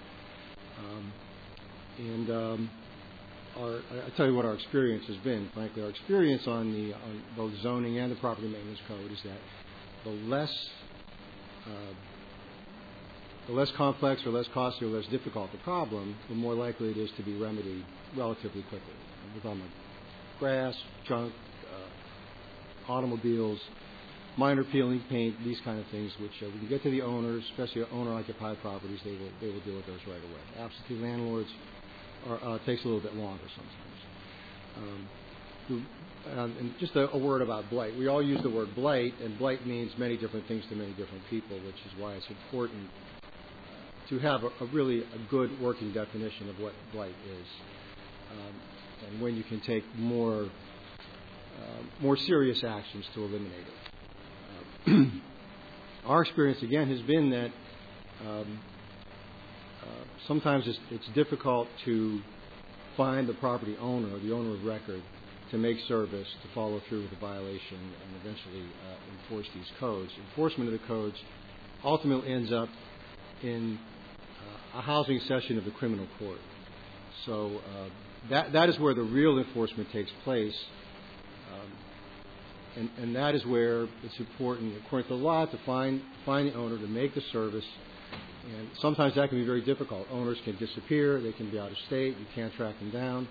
I tell you what our experience has been. Frankly, our experience on both zoning and the property maintenance code is that the less the less complex or less costly or less difficult the problem, the more likely it is to be remedied relatively quickly. We're talking about grass, junk, automobiles, minor peeling, paint, these kind of things, which we can get to the owners, especially owner-occupied properties. They will deal with those right away. Absentee landlords takes a little bit longer sometimes. And just a word about blight. We all use the word blight, and blight means many different things to many different people, which is why it's important to have a really good working definition of what blight is, and when you can take more serious actions to eliminate it. Our experience, again, has been that sometimes it's difficult to find the property owner or the owner of record to make service, to follow through with the violation, and eventually enforce these codes. Enforcement of the codes ultimately ends up in a housing session of the criminal court. So that is where the real enforcement takes place, and that is where it's important, according to the law, to find the owner, to make the service. And sometimes that can be very difficult. Owners can disappear, they can be out of state, you can't track them down.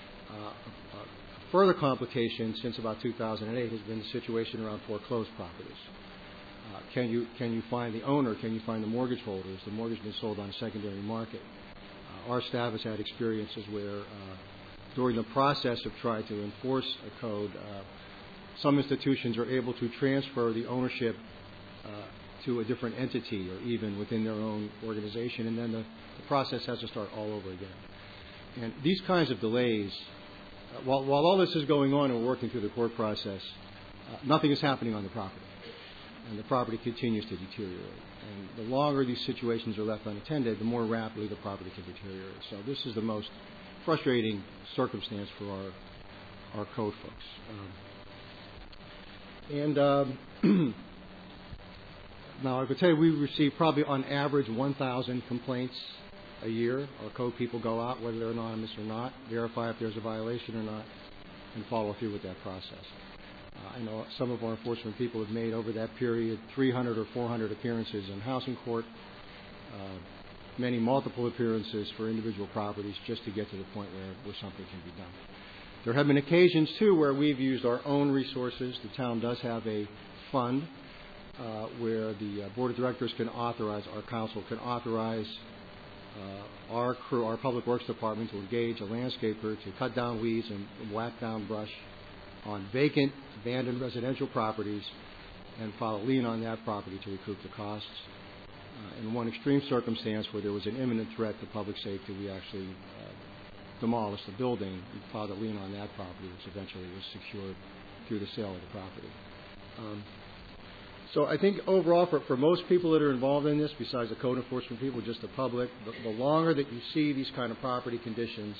A further complication since about 2008 has been the situation around foreclosed properties. Can you find the owner? Can you find the mortgage holders? The mortgage has been sold on a secondary market. Our staff has had experiences where during the process of trying to enforce a code, some institutions are able to transfer the ownership to a different entity or even within their own organization, and then the process has to start all over again. And these kinds of delays, while all this is going on and we're working through the court process, nothing is happening on the property, and the property continues to deteriorate. And the longer these situations are left unattended, the more rapidly the property can deteriorate. So this is the most frustrating circumstance for our code folks. Now, I could tell you we receive probably on average 1,000 complaints a year. Our code people go out, whether they're anonymous or not, verify if there's a violation or not, and follow through with that process. I know some of our enforcement people have made over that period 300 or 400 appearances in housing court, many multiple appearances for individual properties just to get to the point where something can be done. There have been occasions, too, where we've used our own resources. The town does have a fund where the Board of Directors can authorize, our council can authorize our crew, our Public Works Department, to engage a landscaper to cut down weeds and whack down brush on vacant, abandoned residential properties and file a lien on that property to recoup the costs. In one extreme circumstance where there was an imminent threat to public safety, we actually demolished the building and filed a lien on that property, which eventually was secured through the sale of the property. So I think overall, for most people that are involved in this, besides the code enforcement people, just the public, the longer that you see these kind of property conditions,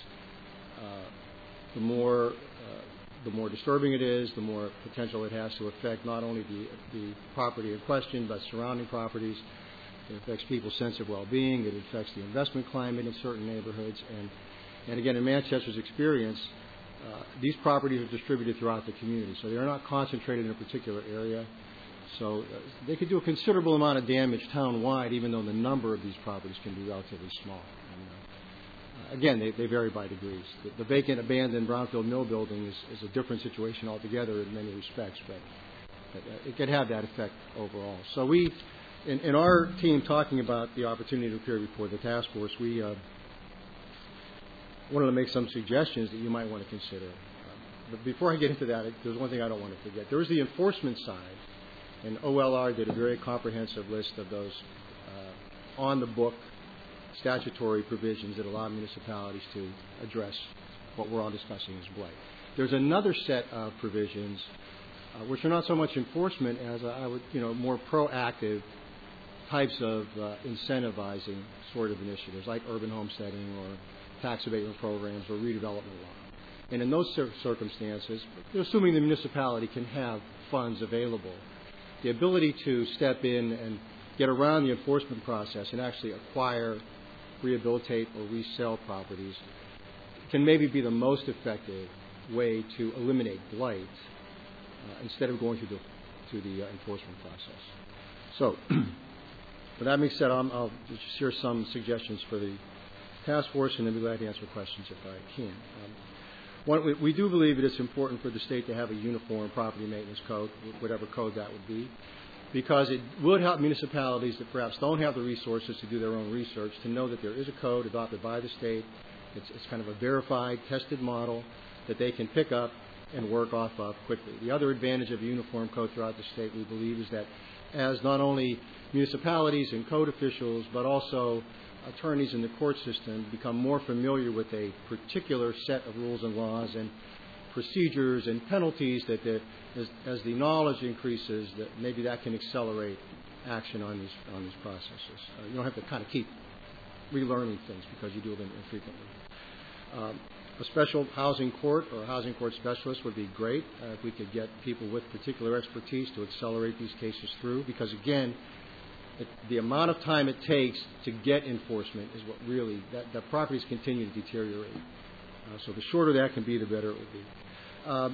the more disturbing it is, the more potential it has to affect not only the property in question, but surrounding properties. It affects people's sense of well-being. It affects the investment climate in certain neighborhoods. And again, in Manchester's experience, these properties are distributed throughout the community, so they're not concentrated in a particular area. So they could do a considerable amount of damage town-wide, even though the number of these properties can be relatively small. And, again, they vary by degrees. The vacant, abandoned brownfield mill building is a different situation altogether in many respects, but it could have that effect overall. So we, in our team, talking about the opportunity to appear before the task force, we wanted to make some suggestions that you might want to consider. But before I get into that, there's one thing I don't want to forget. There is the enforcement side. And OLR did a very comprehensive list of those on-the-book statutory provisions that allow municipalities to address what we're all discussing as blight. There's another set of provisions which are not so much enforcement as more proactive types of incentivizing sort of initiatives, like urban homesteading or tax abatement programs or redevelopment law. And in those circumstances, assuming the municipality can have funds available, the ability to step in and get around the enforcement process and actually acquire, rehabilitate, or resell properties can maybe be the most effective way to eliminate blight instead of going through the enforcement process. So With that being said, I'll just share some suggestions for the task force, and then be glad to answer questions if I can. We do believe it is important for the state to have a uniform property maintenance code, whatever code that would be, because it would help municipalities that perhaps don't have the resources to do their own research to know that there is a code adopted by the state. It's kind of a verified, tested model that they can pick up and work off of quickly. The other advantage of a uniform code throughout the state, we believe, is that as not only municipalities and code officials, but also attorneys in the court system become more familiar with a particular set of rules and laws and procedures and penalties, that as the knowledge increases, that maybe that can accelerate action on these processes. You don't have to kind of keep relearning things because you do them infrequently. A special housing court or a housing court specialist would be great if we could get people with particular expertise to accelerate these cases through, because again, the amount of time it takes to get enforcement is what really, that properties continue to deteriorate. So the shorter that can be, the better it would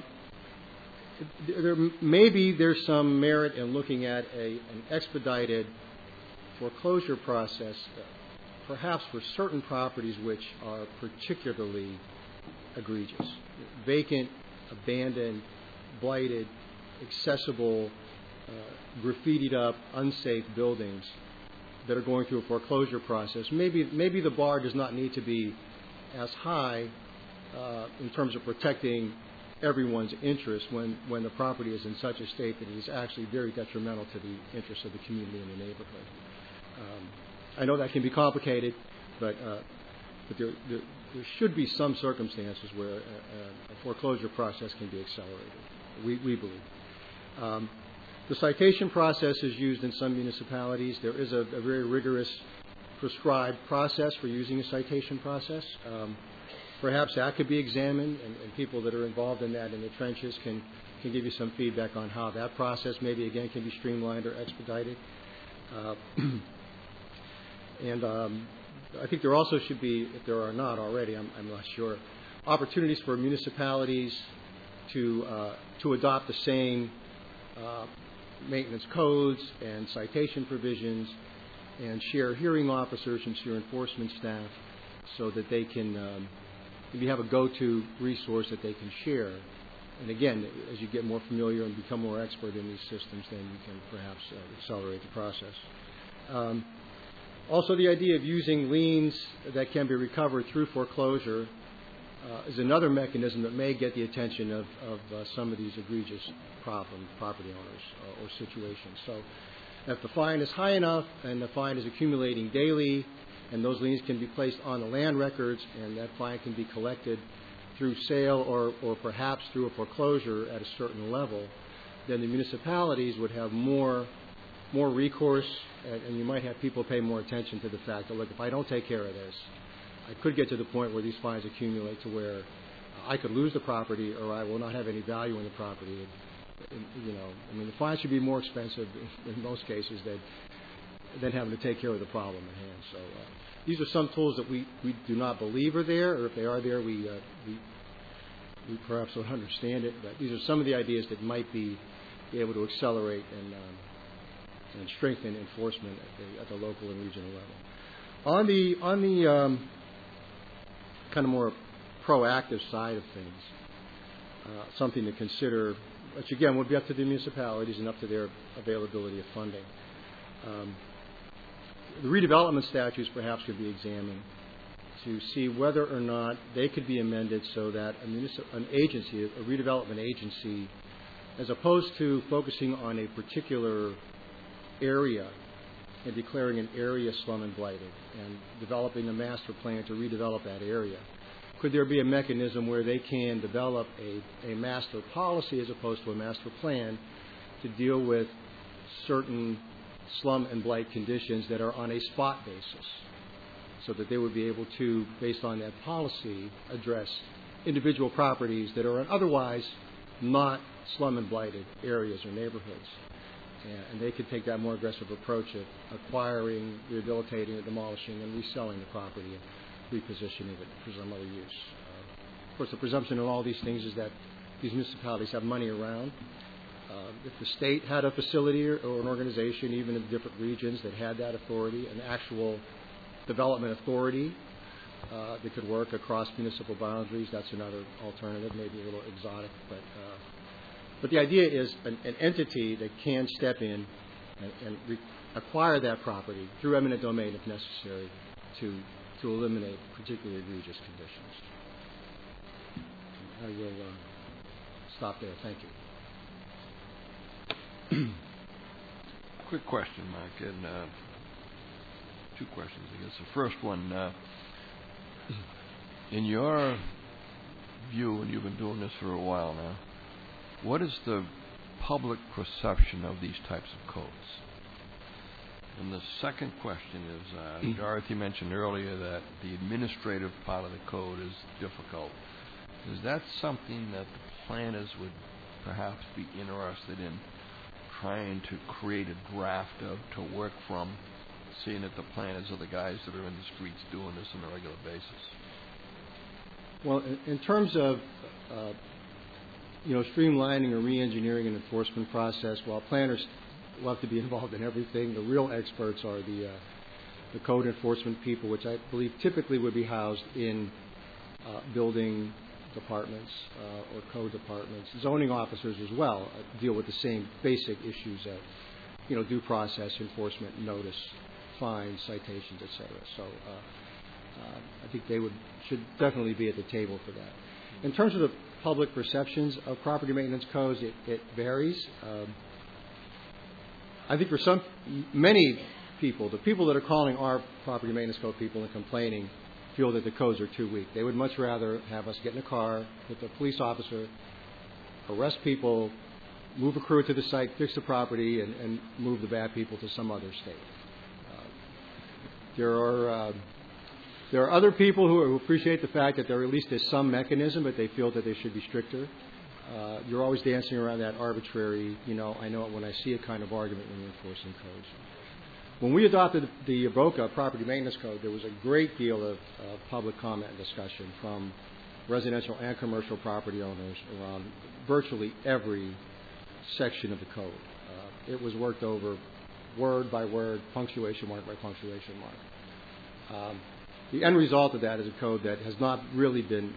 be. There's some merit in looking at an expedited foreclosure process, perhaps for certain properties which are particularly egregious. Vacant, abandoned, blighted, accessible, graffitied up, unsafe buildings that are going through a foreclosure process. Maybe the bar does not need to be as high in terms of protecting everyone's interest when the property is in such a state that it is actually very detrimental to the interests of the community and the neighborhood. I know that can be complicated, but there should be some circumstances where a foreclosure process can be accelerated, we believe. The citation process is used in some municipalities. There is a very rigorous prescribed process for using a citation process. Perhaps that could be examined, and people that are involved in that in the trenches can give you some feedback on how that process maybe again can be streamlined or expedited. And I think there also should be, if there are not already, I'm not sure, opportunities for municipalities to adopt the same maintenance codes and citation provisions and share hearing officers and share enforcement staff so that they can maybe have a go-to resource that they can share. And again, as you get more familiar and become more expert in these systems, then you can perhaps accelerate the process. Also, the idea of using liens that can be recovered through foreclosure is another mechanism that may get the attention of some of these egregious property owners or situations. So if the fine is high enough and the fine is accumulating daily, and those liens can be placed on the land records, and that fine can be collected through sale or perhaps through a foreclosure at a certain level, then the municipalities would have more recourse, and you might have people pay more attention to the fact that, look, if I don't take care of this, I could get to the point where these fines accumulate to where I could lose the property or I will not have any value in the property. The fines should be more expensive in most cases than having to take care of the problem at hand. So these are some tools that we do not believe are there, or if they are there, we perhaps don't understand it. But these are some of the ideas that might be able to accelerate and strengthen enforcement at the local and regional level. On the kind of more proactive side of things, something to consider, which again would be up to the municipalities and up to their availability of funding. The redevelopment statutes perhaps could be examined to see whether or not they could be amended so that an agency, a redevelopment agency, as opposed to focusing on a particular area and declaring an area slum and blighted and developing a master plan to redevelop that area, could there be a mechanism where they can develop a master policy as opposed to a master plan to deal with certain slum and blight conditions that are on a spot basis, so that they would be able to, based on that policy, address individual properties that are otherwise not slum and blighted areas or neighborhoods. And they could take that more aggressive approach of acquiring, rehabilitating, demolishing, and reselling the property and repositioning it for some other use. Of course, the presumption of all these things is that these municipalities have money around, If the state had a facility or an organization, even in different regions, that had that authority, an actual development authority that could work across municipal boundaries, that's another alternative, maybe a little exotic. But the idea is an entity that can step in and acquire that property through eminent domain if necessary to eliminate particularly egregious conditions. I will stop there. Thank you. Quick question, Mike, and two questions, I guess. The first one, in your view, and you've been doing this for a while now, what is the public perception of these types of codes? And the second question is, Dorothy mentioned earlier that the administrative part of the code is difficult. Is that something that the planners would perhaps be interested in trying to create a draft of to work from, seeing that the planners are the guys that are in the streets doing this on a regular basis? Well, in terms of streamlining or re-engineering an enforcement process, while planners love to be involved in everything, the real experts are the code enforcement people, which I believe typically would be housed in building departments or code departments. Zoning officers as well deal with the same basic issues of, due process, enforcement, notice, fines, citations, etc. So I think they should definitely be at the table for that. In terms of the public perceptions of property maintenance codes, it varies. I think for many people, the people that are calling our property maintenance code people and complaining feel that the codes are too weak. They would much rather have us get in a car with a police officer, arrest people, move a crew to the site, fix the property, and move the bad people to some other state. There are other people who appreciate the fact that there at least is some mechanism, but they feel that they should be stricter. You're always dancing around that arbitrary, I know it when I see it kind of argument when you're enforcing codes. When we adopted the ABOCA Property Maintenance Code, there was a great deal of public comment and discussion from residential and commercial property owners around virtually every section of the code. It was worked over word by word, punctuation mark by punctuation mark. The end result of that is a code that has not really been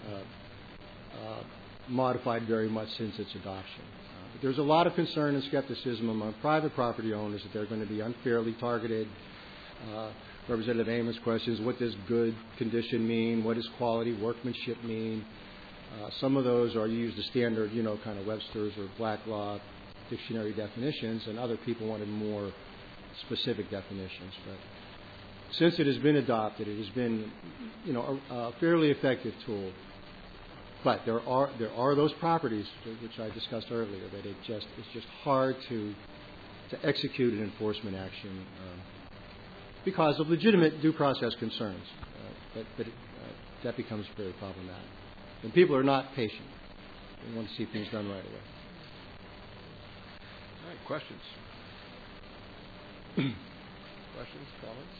modified very much since its adoption. But there's a lot of concern and skepticism among private property owners that they're going to be unfairly targeted. Representative Amos questions, what does good condition mean? What does quality workmanship mean? Some of those are used as standard, kind of Webster's or Black Law dictionary definitions, and other people wanted more specific definitions. But since it has been adopted, it has been, a fairly effective tool. But there are those properties which I discussed earlier that it's just hard to execute an enforcement action because of legitimate due process concerns. But that becomes very problematic. And people are not patient. They want to see things done right away. All right, questions? Questions, comments?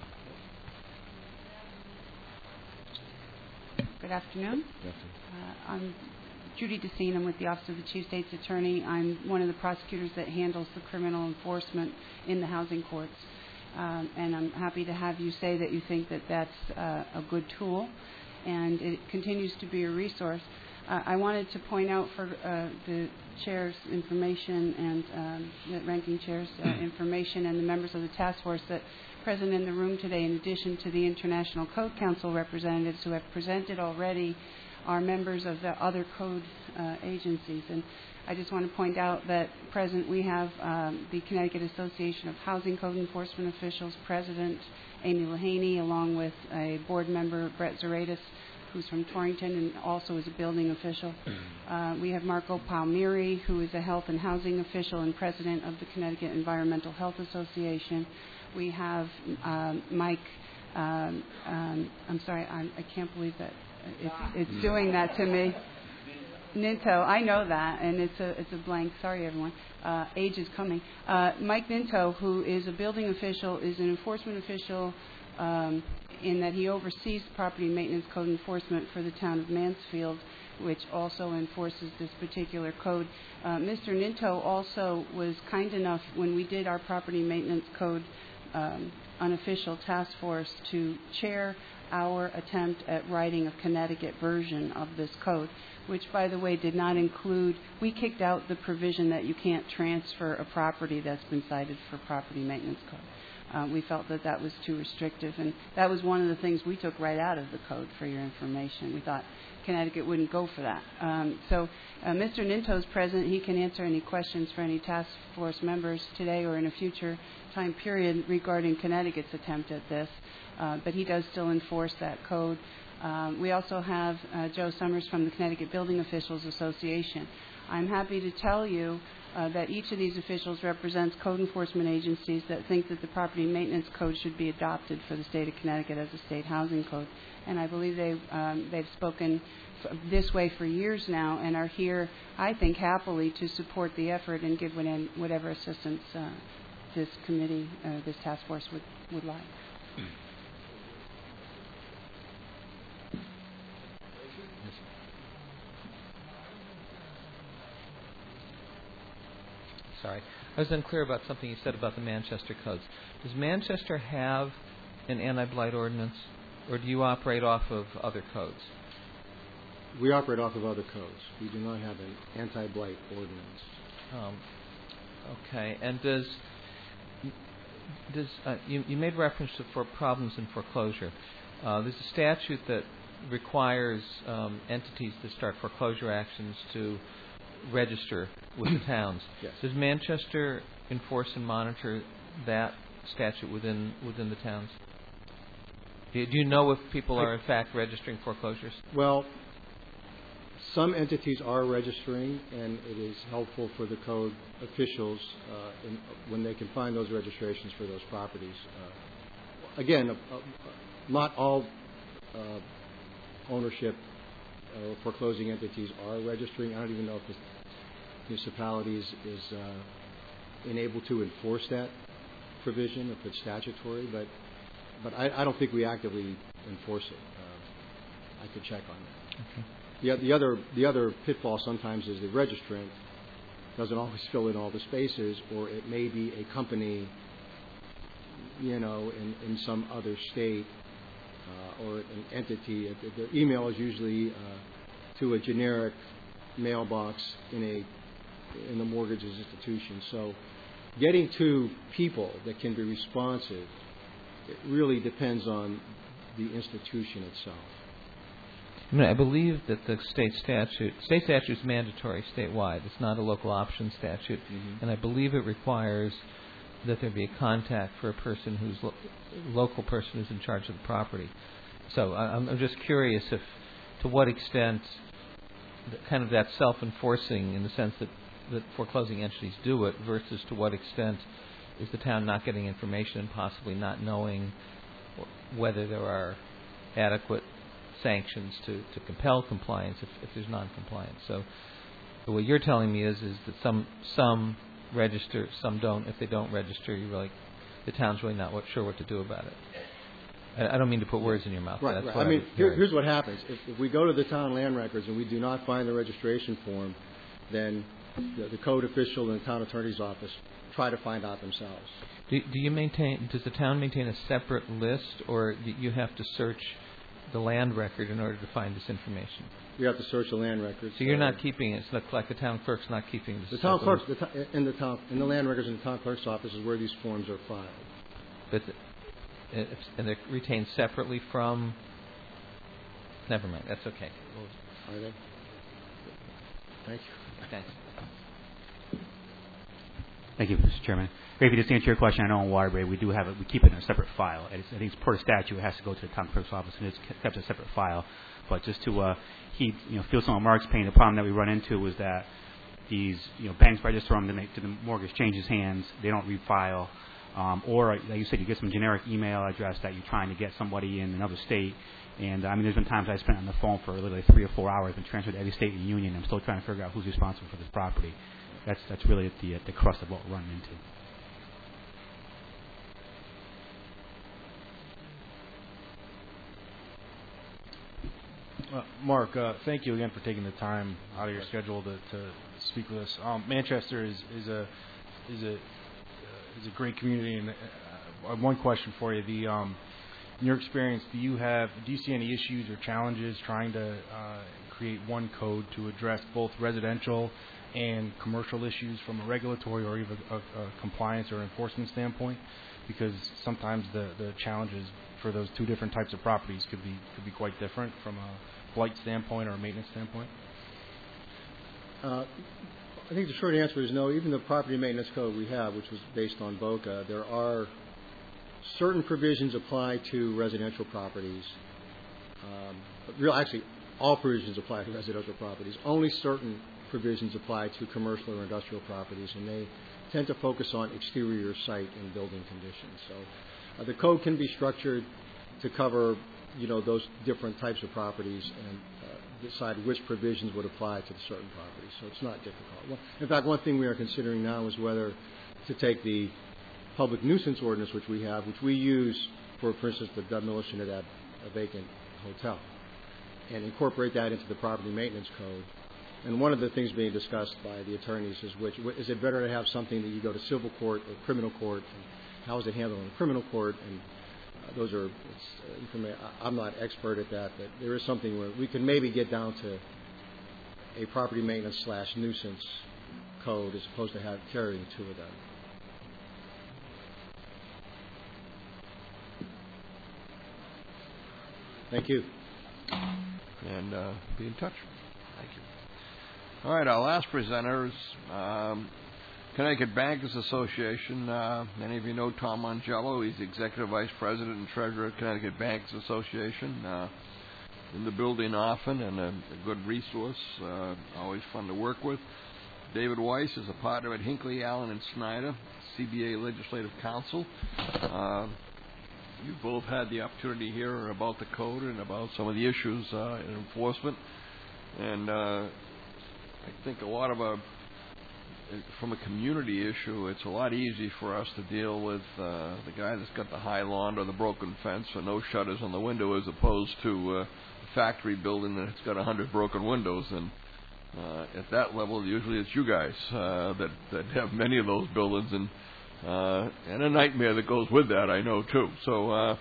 Good afternoon. I'm Judy Decine. I'm with the Office of the Chief State's Attorney. I'm one of the prosecutors that handles the criminal enforcement in the housing courts. And I'm happy to have you say that you think that that's a good tool, and it continues to be a resource. I wanted to point out for the chair's information and the ranking chair's information and the members of the task force that present in the room today, in addition to the International Code Council representatives who have presented already, are members of the other code agencies. And I just want to point out that present we have the Connecticut Association of Housing Code Enforcement Officials President Amy Lahaney, along with a board member, Brett Zaradis, who's from Torrington and also is a building official. We have Marco Palmieri, who is a health and housing official and president of the Connecticut Environmental Health Association. We have Mike, I'm sorry, I can't believe that it's doing that to me. Ninto, I know that, and it's a blank. Sorry, everyone. Age is coming. Mike Ninto, who is a building official, is an enforcement official in that he oversees property maintenance code enforcement for the town of Mansfield. which also enforces this particular code. Mr. Ninto also was kind enough, when we did our property maintenance code unofficial task force, to chair our attempt at writing a Connecticut version of this code, which, by the way, did not include, we kicked out the provision that you can't transfer a property that's been cited for property maintenance code. We felt that that was too restrictive, and that was one of the things we took right out of the code, for your information. We thought Connecticut wouldn't go for that. So Mr. Ninto's present. He can answer any questions for any task force members today or in a future time period regarding Connecticut's attempt at this, but he does still enforce that code. We also have Joe Summers from the Connecticut Building Officials Association. I'm happy to tell you that each of these officials represents code enforcement agencies that think that the property maintenance code should be adopted for the state of Connecticut as a state housing code. And I believe they've spoken this way for years now and are here, I think, happily to support the effort and give whatever assistance this committee, this task force would like. Sorry. I was unclear about something you said about the Manchester codes. Does Manchester have an anti-blight ordinance, or do you operate off of other codes? We operate off of other codes. We do not have an anti-blight ordinance. Okay. And you made reference to for problems in foreclosure. There's a statute that requires entities that start foreclosure actions to register with the towns. Yes. Does Manchester enforce and monitor that statute within the towns? Do you know if people are in fact registering foreclosures? Well, some entities are registering, and it is helpful for the code officials when they can find those registrations for those properties. Again, not all ownership foreclosing entities are registering. I don't even know if the municipalities is enabled to enforce that provision, if it's statutory, but I don't think we actively enforce it. I could check on that. Okay. The other pitfall sometimes is the registrant doesn't always fill in all the spaces, or it may be a company, in some other state, or an entity. The email is usually to a generic mailbox in the mortgages institution. So getting to people that can be responsive, it really depends on the institution itself. I believe that the state statute is mandatory statewide. It's not a local option statute, and I believe it requires that there be a contact for a person who's local person who's in charge of the property. So I'm just curious to what extent kind of that self-enforcing, in the sense that foreclosing entities do it, versus to what extent is the town not getting information and possibly not knowing whether there are adequate sanctions to compel compliance if there's non-compliance. So what you're telling me is that some register, some don't. If they don't register, the town's really not sure what to do about it. I don't mean to put words in your mouth. Right. I mean, here's what happens. If we go to the town land records and we do not find the registration form, then the code official and the town attorney's office try to find out themselves. Does the town maintain a separate list, or do you have to search the land record in order to find this information? We have to search the land records. So you're not keeping it. It's like the town clerk's not keeping this. The town clerks in the land records in the town clerk's office is where these forms are filed. But and they're retained separately from. Never mind. That's okay. Are they? Thank you. Thanks. Thank you, Mr. Chairman. Maybe just to answer your question, I know in Waterbury we keep it in a separate file. I think it's per statute it has to go to the town clerk's office, and it's kept in a separate file. But just to feel some of Mark's pain, the problem that we run into is that these banks register them, the mortgage changes hands, they don't refile, or like you said, you get some generic email address that you're trying to get somebody in another state. And there's been times I spent on the phone for literally 3 or 4 hours and transferred to every state in the union. I'm still trying to figure out who's responsible for this property. That's really at the crust of what we're running into. Mark, thank you again for taking the time out of your schedule to speak with us. Manchester is a great community, and one question for you: in your experience, do you see any issues or challenges trying to create one code to address both residential and commercial issues from a regulatory or even a compliance or enforcement standpoint? Because sometimes the challenges for those two different types of properties could be quite different from a blight standpoint or a maintenance standpoint. I think the short answer is no. Even the property maintenance code we have, which was based on BOCA, there are certain provisions apply to residential properties. Actually, all provisions apply to residential properties. Only certain provisions apply to commercial or industrial properties, and they tend to focus on exterior site and building conditions. So the code can be structured to cover, those different types of properties and decide which provisions would apply to the certain properties. So it's not difficult. In fact, one thing we are considering now is whether to take the public nuisance ordinance, which we use for instance, the demolition of that vacant hotel, and incorporate that into the property maintenance code. And one of the things being discussed by the attorneys is it better to have something that you go to civil court or criminal court, and how is it handled in criminal court? And those are, I'm not expert at that, but there is something where we can maybe get down to a property maintenance / nuisance code as opposed to carrying two of them. Thank you. And be in touch. Thank you. All right, our last presenter is Connecticut Bankers Association. Many of you know Tom Mongello. He's Executive Vice President and Treasurer of Connecticut Bankers Association. In the building often and a good resource. Always fun to work with. David Weiss is a partner at Hinckley, Allen & Snyder, CBA Legislative Counsel. You both had the opportunity to hear about the code and about some of the issues in enforcement. And I think from a community issue, it's a lot easier for us to deal with the guy that's got the high lawn or the broken fence or no shutters on the window as opposed to a factory building that's got 100 broken windows. And at that level, usually it's you guys that have many of those buildings and a nightmare that goes with that, I know, too. So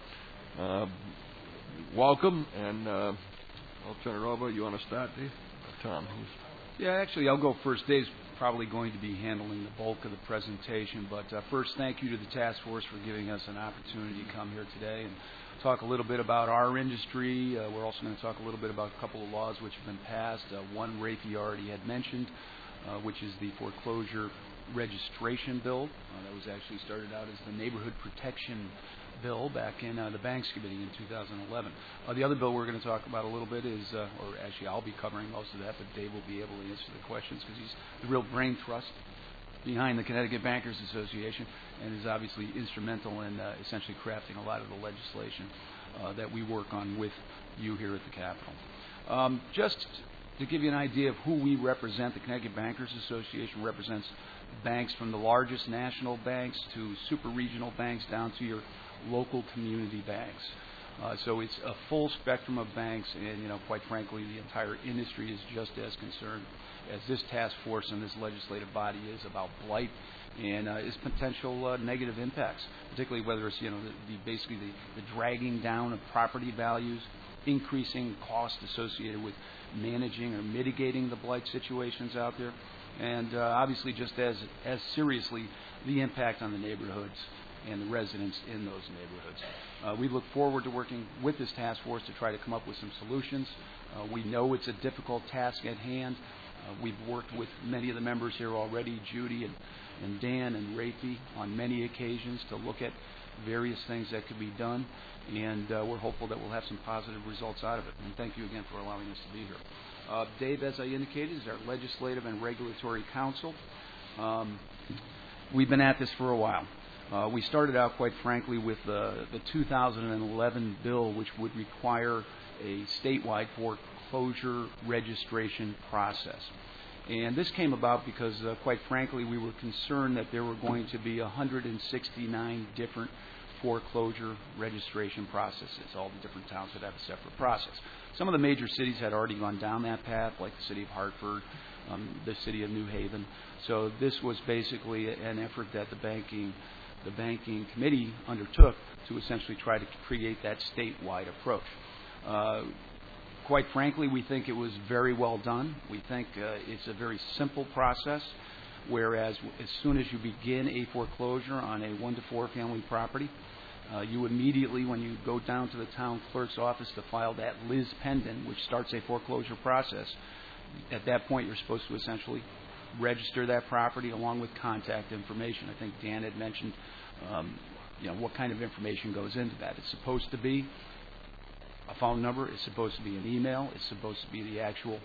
welcome, and I'll turn it over. You want to start, Dave? Tom? Yeah, actually, I'll go first. Dave's probably going to be handling the bulk of the presentation, but first, thank you to the task force for giving us an opportunity to come here today and talk a little bit about our industry. We're also going to talk a little bit about a couple of laws which have been passed. One Rafi already had mentioned, which is the foreclosure registration bill. That was actually started out as the neighborhood protection bill back in the Banks Committee in 2011. The other bill we're going to talk about a little bit is, or actually I'll be covering most of that, but Dave will be able to answer the questions because he's the real brain trust behind the Connecticut Bankers Association and is obviously instrumental in essentially crafting a lot of the legislation that we work on with you here at the Capitol. Just to give you an idea of who we represent, the Connecticut Bankers Association represents banks from the largest national banks to super regional banks down to your local community banks. So it's a full spectrum of banks, and quite frankly, the entire industry is just as concerned as this task force and this legislative body is about blight and its potential negative impacts, particularly whether it's basically the dragging down of property values, increasing costs associated with managing or mitigating the blight situations out there, and obviously just as seriously the impact on the neighborhoods and the residents in those neighborhoods. We look forward to working with this task force to try to come up with some solutions. We know it's a difficult task at hand. We've worked with many of the members here already, Judy and Dan and Rafi, on many occasions to look at various things that could be done, and we're hopeful that we'll have some positive results out of it. And thank you again for allowing us to be here. Dave, as I indicated, is our Legislative and Regulatory Counsel. We've been at this for a while. We started out, quite frankly, with the 2011 bill, which would require a statewide foreclosure registration process. And this came about because, quite frankly, we were concerned that there were going to be 169 different foreclosure registration processes, all the different towns that have a separate process. Some of the major cities had already gone down that path, like the city of Hartford, the city of New Haven. So this was basically an effort that the banking committee undertook to essentially try to create that statewide approach. Quite frankly, we think it was very well done. We think it's a very simple process, whereas as soon as you begin a foreclosure on a 1 to 4 family property, you immediately, when you go down to the town clerk's office to file that lis pendens, which starts a foreclosure process, at that point you're supposed to essentially register that property along with contact information. I think Dan had mentioned what kind of information goes into that. It's supposed to be a phone number. It's supposed to be an email. It's supposed to be the actual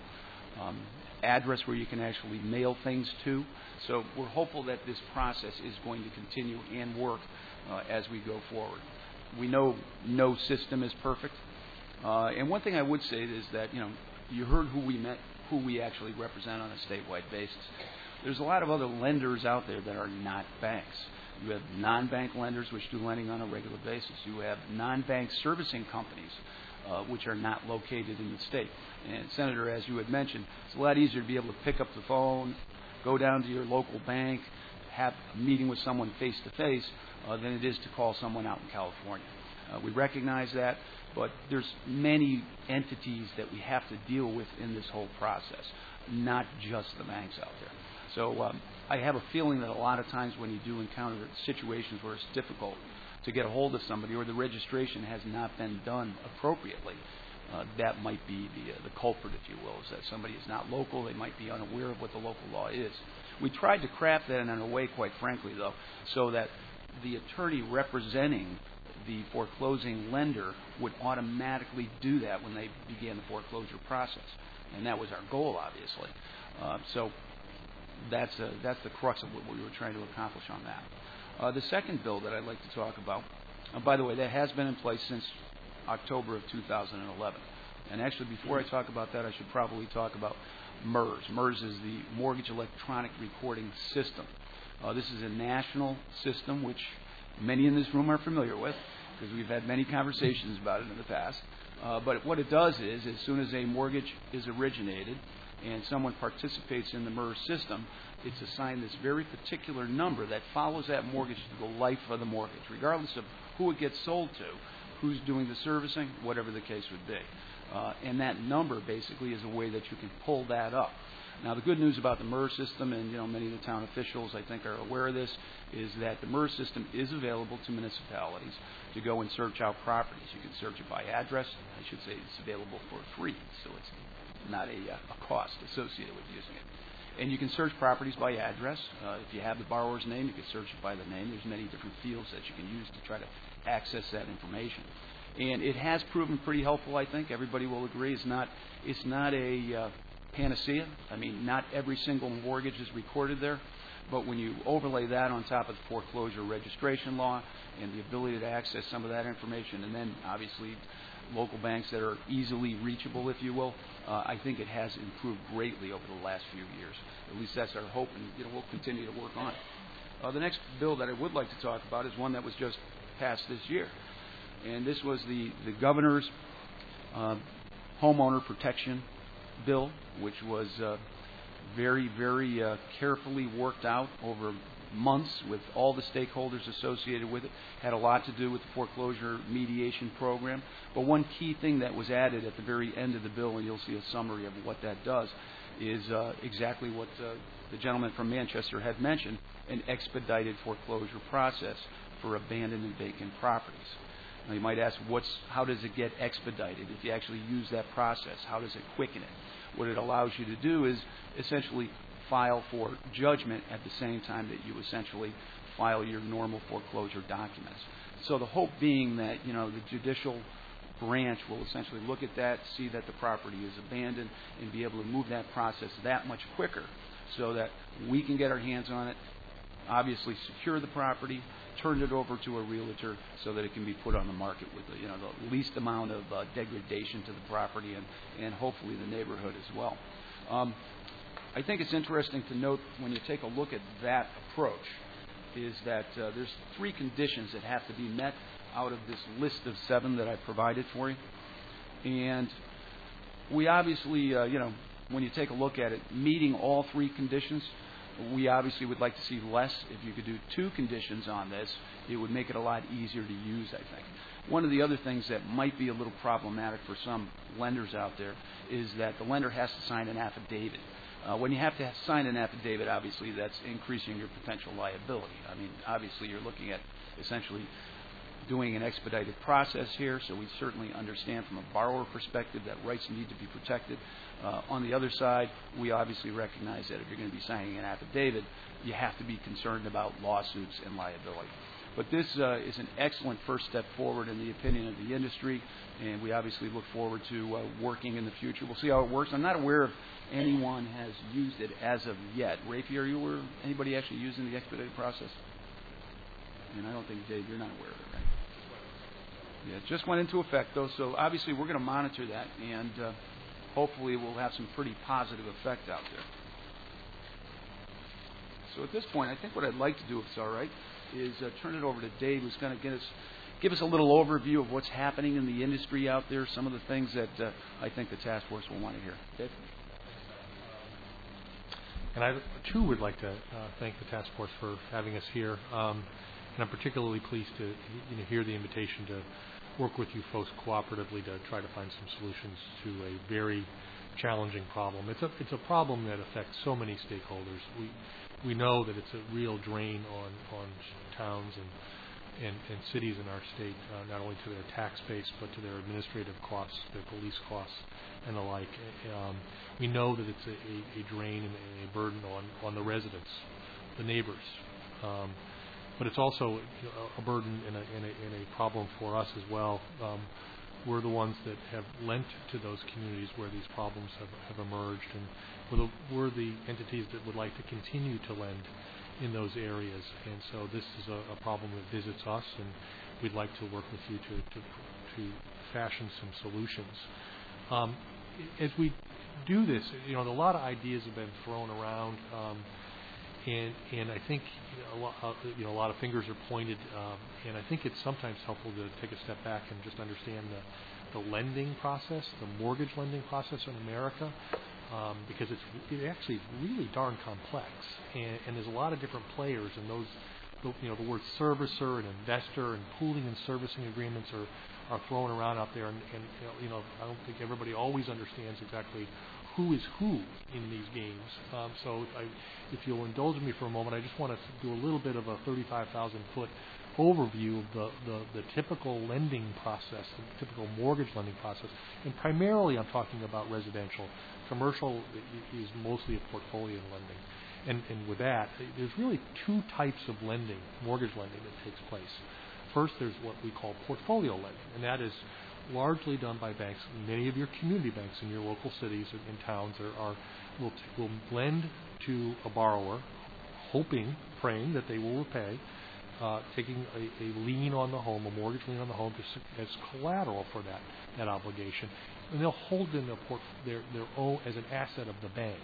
address where you can actually mail things to. So we're hopeful that this process is going to continue and work as we go forward. We know no system is perfect. And one thing I would say is that, you heard who we actually represent on a statewide basis. There's a lot of other lenders out there that are not banks. You have non-bank lenders which do lending on a regular basis. You have non-bank servicing companies which are not located in the state. And Senator, as you had mentioned, it's a lot easier to be able to pick up the phone, go down to your local bank, have a meeting with someone face-to-face than it is to call someone out in California. We recognize that, but there's many entities that we have to deal with in this whole process, not just the banks out there. So I have a feeling that a lot of times when you do encounter situations where it's difficult to get a hold of somebody or the registration has not been done appropriately, that might be the culprit, if you will, is that somebody is not local. They might be unaware of what the local law is. We tried to craft that in a way, quite frankly, though, so that the attorney representing the foreclosing lender would automatically do that when they began the foreclosure process. And that was our goal, obviously. So that's the crux of what we were trying to accomplish on that. The second bill that I'd like to talk about, by the way, that has been in place since October of 2011. And actually, before I talk about that, I should probably talk about MERS. MERS is the Mortgage Electronic Recording System. This is a national system which many in this room are familiar with because we've had many conversations about it in the past. But what it does is, as soon as a mortgage is originated and someone participates in the MERS system, it's assigned this very particular number that follows that mortgage to the life of the mortgage, regardless of who it gets sold to, who's doing the servicing, whatever the case would be. And that number basically is a way that you can pull that up. Now, the good news about the MERS system, and many of the town officials I think are aware of this, is that the MERS system is available to municipalities to go and search out properties. You can search it by address. I should say it's available for free, so it's not a cost associated with using it. And you can search properties by address. If you have the borrower's name, you can search it by the name. There's many different fields that you can use to try to access that information. And it has proven pretty helpful, I think. Everybody will agree. It's not a panacea. I mean, not every single mortgage is recorded there. But when you overlay that on top of the foreclosure registration law and the ability to access some of that information, and then obviously local banks that are easily reachable, if you will, I think it has improved greatly over the last few years. At least that's our hope, and we'll continue to work on it. The next bill that I would like to talk about is one that was just passed this year. And this was the governor's homeowner protection bill, which was very, very carefully worked out over months with all the stakeholders associated with it. Had a lot to do with the foreclosure mediation program. But one key thing that was added at the very end of the bill, and you'll see a summary of what that does, is exactly what the gentleman from Manchester had mentioned, an expedited foreclosure process for abandoned and vacant properties. Now, you might ask, how does it get expedited? If you actually use that process, how does it quicken it? What it allows you to do is essentially file for judgment at the same time that you essentially file your normal foreclosure documents. So the hope being that, the judicial branch will essentially look at that, see that the property is abandoned, and be able to move that process that much quicker so that we can get our hands on it, obviously secure the property, turn it over to a realtor so that it can be put on the market with the least amount of degradation to the property and hopefully the neighborhood as well. I think it's interesting to note when you take a look at that approach is that there's 3 conditions that have to be met out of this list of 7 that I provided for you. And we obviously, when you take a look at it, meeting all 3 conditions, we obviously would like to see less. If you could do 2 conditions on this, it would make it a lot easier to use, I think. One of the other things that might be a little problematic for some lenders out there is that the lender has to sign an affidavit. When you have to sign an affidavit, obviously that's increasing your potential liability. I mean, obviously you're looking at essentially doing an expedited process here, so we certainly understand from a borrower perspective that rights need to be protected. On the other side, we obviously recognize that if you're going to be signing an affidavit, you have to be concerned about lawsuits and liability. But this is an excellent first step forward in the opinion of the industry, and we obviously look forward to working in the future. We'll see how it works. I'm not aware of anyone has used it as of yet. Rafi, are you aware of anybody actually using the expedited process? And I don't think, Dave, you're not aware of it, right? Yeah, it just went into effect, though, so obviously we're going to monitor that, and hopefully we'll have some pretty positive effect out there. So at this point, I think what I'd like to do, if it's all right, is turn it over to Dave, who's going to give us a little overview of what's happening in the industry out there, some of the things that I think the task force will want to hear. Dave? And I, too, would like to thank the task force for having us here. And I'm particularly pleased to hear the invitation to work with you folks cooperatively to try to find some solutions to a very challenging problem. It's a problem that affects so many stakeholders. We know that it's a real drain on towns and cities in our state, not only to their tax base but to their administrative costs, their police costs, and the like. We know that it's a drain and a burden on the residents, the neighbors. But it's also a burden and a problem for us as well. We're the ones that have lent to those communities where these problems have emerged, and we're the entities that would like to continue to lend in those areas. And so this is a problem that visits us, and we'd like to work with you to fashion some solutions. As we do this, a lot of ideas have been thrown around. And I think a lot of fingers are pointed, and I think it's sometimes helpful to take a step back and just understand the lending process, the mortgage lending process in America, because it's actually really darn complex, and there's a lot of different players, and those, the word servicer and investor and pooling and servicing agreements are thrown around out there, and I don't think everybody always understands exactly who is who in these games. So if you'll indulge me for a moment, I just want to do a little bit of a 35,000-foot overview of the typical lending process, the typical mortgage lending process. And primarily I'm talking about residential. Commercial is mostly a portfolio lending. And with that, there's really 2 types of lending, mortgage lending, that takes place. First, there's what we call portfolio lending, and that is largely done by banks. Many of your community banks in your local cities and towns will lend to a borrower, praying that they will repay, taking a lien on the home, a mortgage lien on the home, as collateral for that obligation, and they'll hold in their own as an asset of the bank.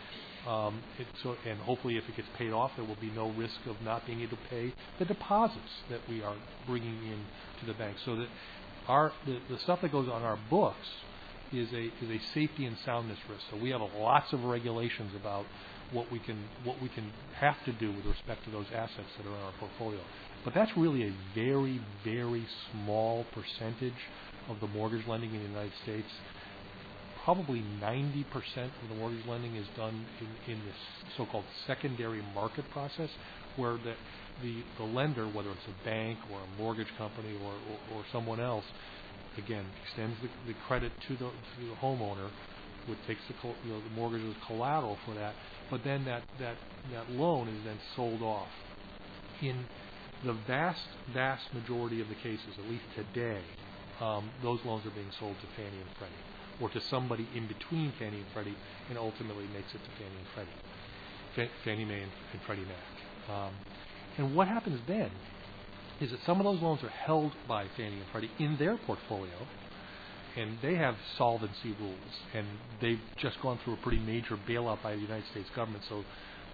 And hopefully, if it gets paid off, there will be no risk of not being able to pay the deposits that we are bringing in to the bank. So that the stuff that goes on our books is a safety and soundness risk. So we have lots of regulations about what we can have to do with respect to those assets that are in our portfolio. But that's really a very, very small percentage of the mortgage lending in the United States. Probably 90% of the mortgage lending is done in this so-called secondary market process, where the lender, whether it's a bank or a mortgage company or someone else, again, extends the credit to the homeowner, which takes the mortgage as collateral for that, but then that loan is then sold off. In the vast majority of the cases, at least today, those loans are being sold to Fannie and Freddie, or to somebody in between Fannie and Freddie, and ultimately makes it to Fannie and Freddie, Fannie Mae and Freddie Mac. And what happens then is that some of those loans are held by Fannie and Freddie in their portfolio, and they have solvency rules, and they've just gone through a pretty major bailout by the United States government, so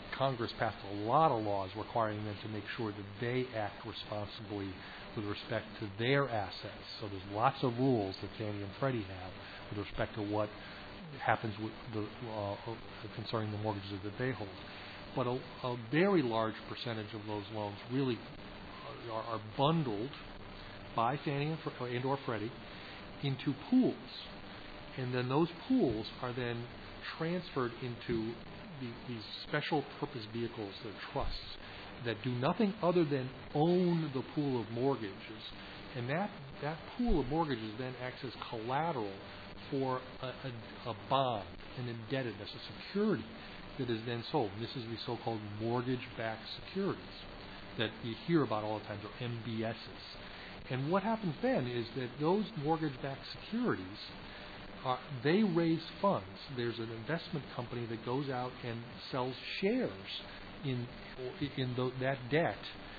Congress passed a lot of laws requiring them to make sure that they act responsibly with respect to their assets. So there's lots of rules that Fannie and Freddie have with respect to what happens with concerning the mortgages that they hold. But a very large percentage of those loans really are bundled by Fannie and or Freddie into pools. And then those pools are then transferred into these special purpose vehicles, the trusts, that do nothing other than own the pool of mortgages. And that pool of mortgages then acts as collateral for a bond, an indebtedness, a security that is then sold. This is the so-called mortgage-backed securities that you hear about all the time, or MBSs. And what happens then is that those mortgage-backed securities, they raise funds. There's an investment company that goes out and sells shares in that debt,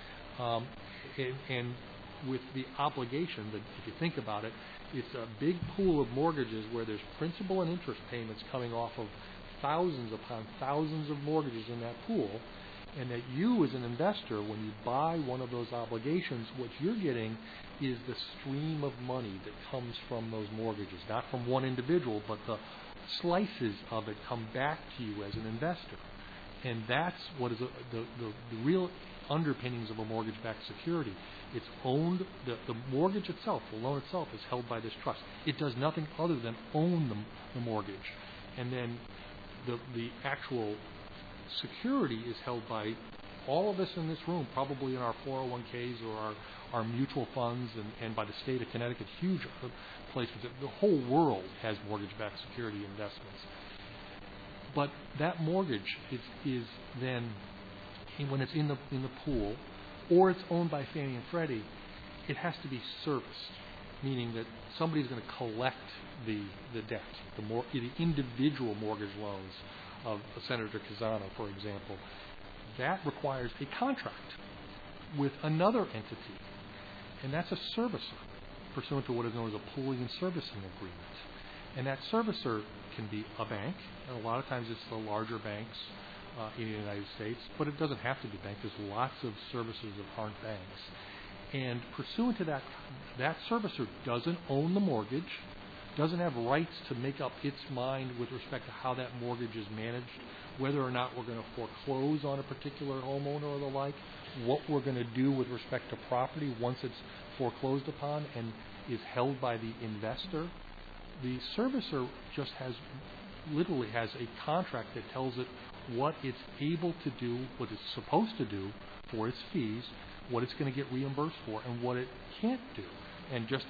and with the obligation that, if you think about it, it's a big pool of mortgages where there's principal and interest payments coming off of thousands upon thousands of mortgages in that pool, and that you as an investor, when you buy one of those obligations, what you're getting is the stream of money that comes from those mortgages, not from one individual, but the slices of it come back to you as an investor. And that's what is the real underpinnings of a mortgage-backed security. It's owned, the mortgage itself, the loan itself, is held by this trust. It does nothing other than own the mortgage. And then the actual security is held by all of us in this room, probably in our 401ks or our mutual funds, and by the state of Connecticut, huge placements. The whole world has mortgage-backed security investments. But that mortgage is then, when it's in the pool, or it's owned by Fannie and Freddie, it has to be serviced, meaning that somebody's going to collect the debt, the individual mortgage loans of Senator Casano, for example. That requires a contract with another entity, and that's a servicer, pursuant to what is known as a pooling and servicing agreement. And that servicer can be a bank, and a lot of times it's the larger banks in the United States, but it doesn't have to be banks. There's lots of servicers that aren't banks. And pursuant to that, that servicer doesn't own the mortgage, doesn't have rights to make up its mind with respect to how that mortgage is managed, whether or not we're going to foreclose on a particular homeowner or the like, what we're going to do with respect to property once it's foreclosed upon and is held by the investor. The servicer just literally has a contract that tells it what it's able to do, what it's supposed to do for its fees, what it's going to get reimbursed for, and what it can't do. And just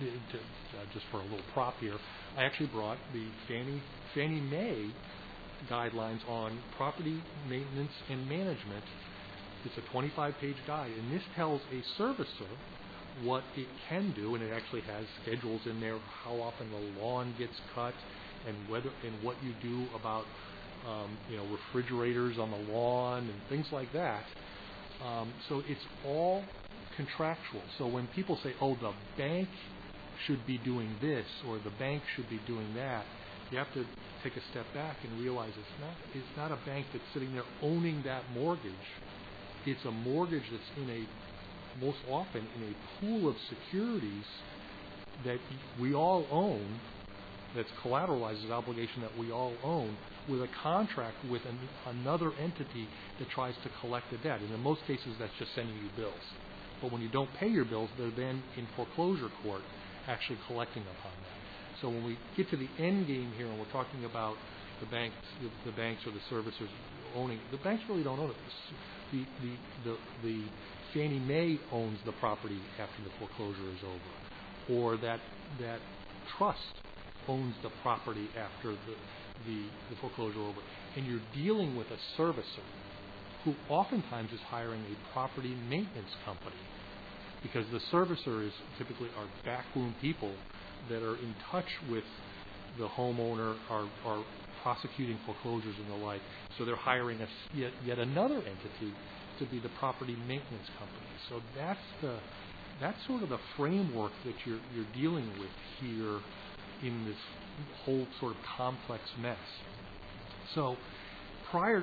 for a little prop here, I actually brought the Fannie Mae guidelines on property maintenance and management. It's a 25-page guide, and this tells a servicer what it can do, and it actually has schedules in there how often the lawn gets cut, and what you do about refrigerators on the lawn and things like that. So it's all contractual. So when people say, "Oh, the bank should be doing this," or "the bank should be doing that," you have to take a step back and realize it's not a bank that's sitting there owning that mortgage. It's a mortgage that's most often in a pool of securities that we all own, that's collateralized as an obligation that we all own, with a contract with another entity that tries to collect the debt. And in most cases, that's just sending you bills. But when you don't pay your bills, they're then in foreclosure court actually collecting upon that. So when we get to the end game here, and we're talking about the banks or the servicers owning, the banks really don't own it. The Fannie Mae owns the property after the foreclosure is over, or that trust owns the property after the foreclosure over, and you're dealing with a servicer who oftentimes is hiring a property maintenance company, because the servicer is typically our backroom people that are in touch with the homeowner, are prosecuting foreclosures and the like. So they're hiring yet another entity to be the property maintenance company. So that's sort of the framework that you're dealing with here in this whole sort of complex mess. So prior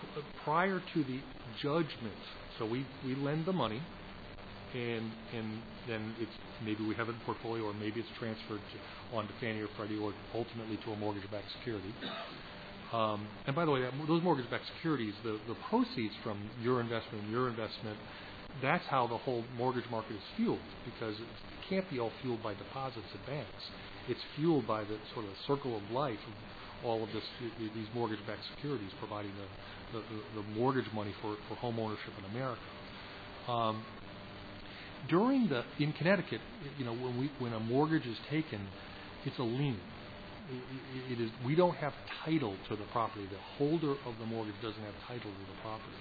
prior to the judgment. So we lend the money, and then it's maybe we have it in portfolio, or maybe it's transferred on to Fannie or Freddie, or ultimately to a mortgage-backed security. And by the way, those mortgage-backed securities, the proceeds from your investment and your investment, that's how the whole mortgage market is fueled, because it can't be all fueled by deposits at banks. It's fueled by the sort of circle of life of all of these mortgage-backed securities, providing the mortgage money for home ownership in America. In Connecticut, when a mortgage is taken, it's a lien. It is. We don't have title to the property. The holder of the mortgage doesn't have title to the property.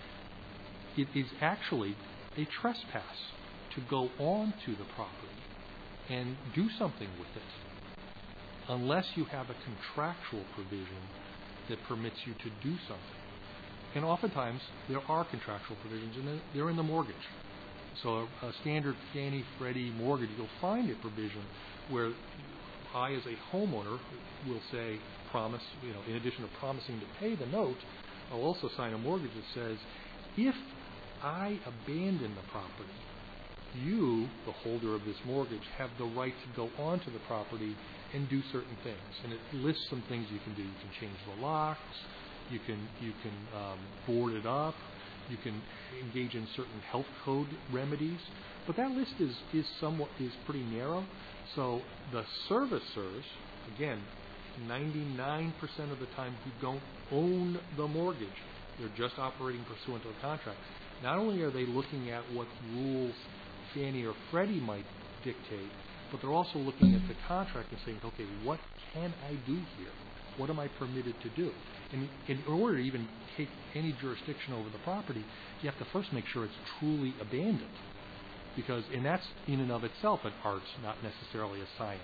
It is actually a trespass to go on to the property and do something with it, unless you have a contractual provision that permits you to do something. And oftentimes there are contractual provisions, and they're in the mortgage. So a standard Fannie Freddie mortgage, you'll find a provision where I, as a homeowner, will say, promise, in addition to promising to pay the note, I'll also sign a mortgage that says, if I abandon the property, you, the holder of this mortgage, have the right to go onto the property and do certain things. And it lists some things you can do. You can change the locks, you can board it up, you can engage in certain health code remedies. But that list is pretty narrow. So the servicers, again, 99% of the time who don't own the mortgage, they're just operating pursuant to a contract. Not only are they looking at what rules Fannie or Freddie might dictate, but they're also looking at the contract and saying, okay, what can I do here? What am I permitted to do? And in order to even take any jurisdiction over the property, you have to first make sure it's truly abandoned. And that's in and of itself an art, not necessarily a science.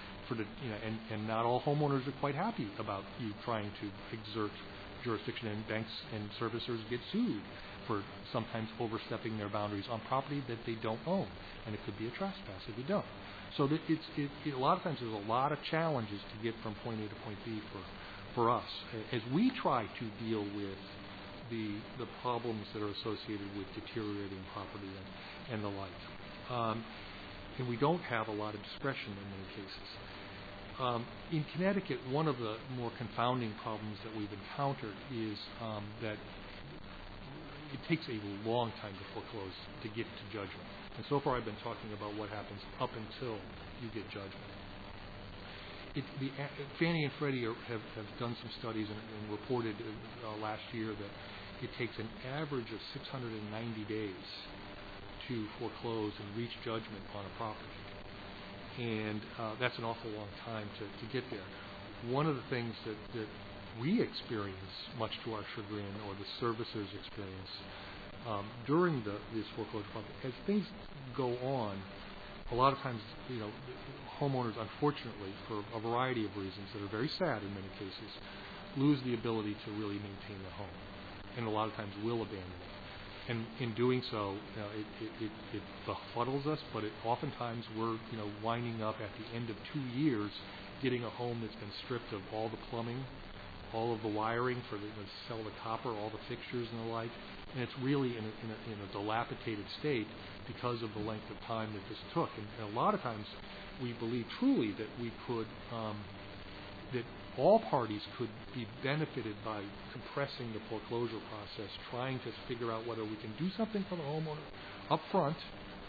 And not all homeowners are quite happy about you trying to exert jurisdiction, and banks and servicers get sued for sometimes overstepping their boundaries on property that they don't own, and it could be a trespass if you don't. So a lot of times there's a lot of challenges to get from point A to point B for us as we try to deal with the problems that are associated with deteriorating property and the like. And we don't have a lot of discretion in many cases. In Connecticut, one of the more confounding problems that we've encountered is that it takes a long time to foreclose to get to judgment. And so far I've been talking about what happens up until you get judgment. Fannie and Freddie have done some studies and reported last year that it takes an average of 690 days to foreclose and reach judgment on a property. And that's an awful long time to get there. One of the things that we experience, much to our chagrin, or the servicers experience, during this foreclosure process, as things go on, a lot of times, homeowners, unfortunately, for a variety of reasons that are very sad in many cases, lose the ability to really maintain their home, and a lot of times will abandon it. And in doing so, it befuddles us, but oftentimes we're winding up at the end of 2 years getting a home that's been stripped of all the plumbing, all of the wiring for the sell the copper, all the fixtures and the like, and it's really in a dilapidated state because of the length of time that this took. And a lot of times we believe truly that we could, that all parties could be benefited by compressing the foreclosure process, trying to figure out whether we can do something for the homeowner up front,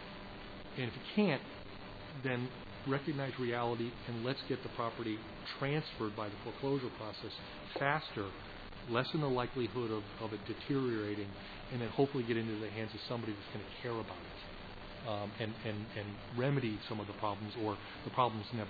and if you can't, then recognize reality and let's get the property transferred by the foreclosure process faster, lessen the likelihood of it deteriorating, and then hopefully get into the hands of somebody that's going to care about it and remedy some of the problems, or the problems never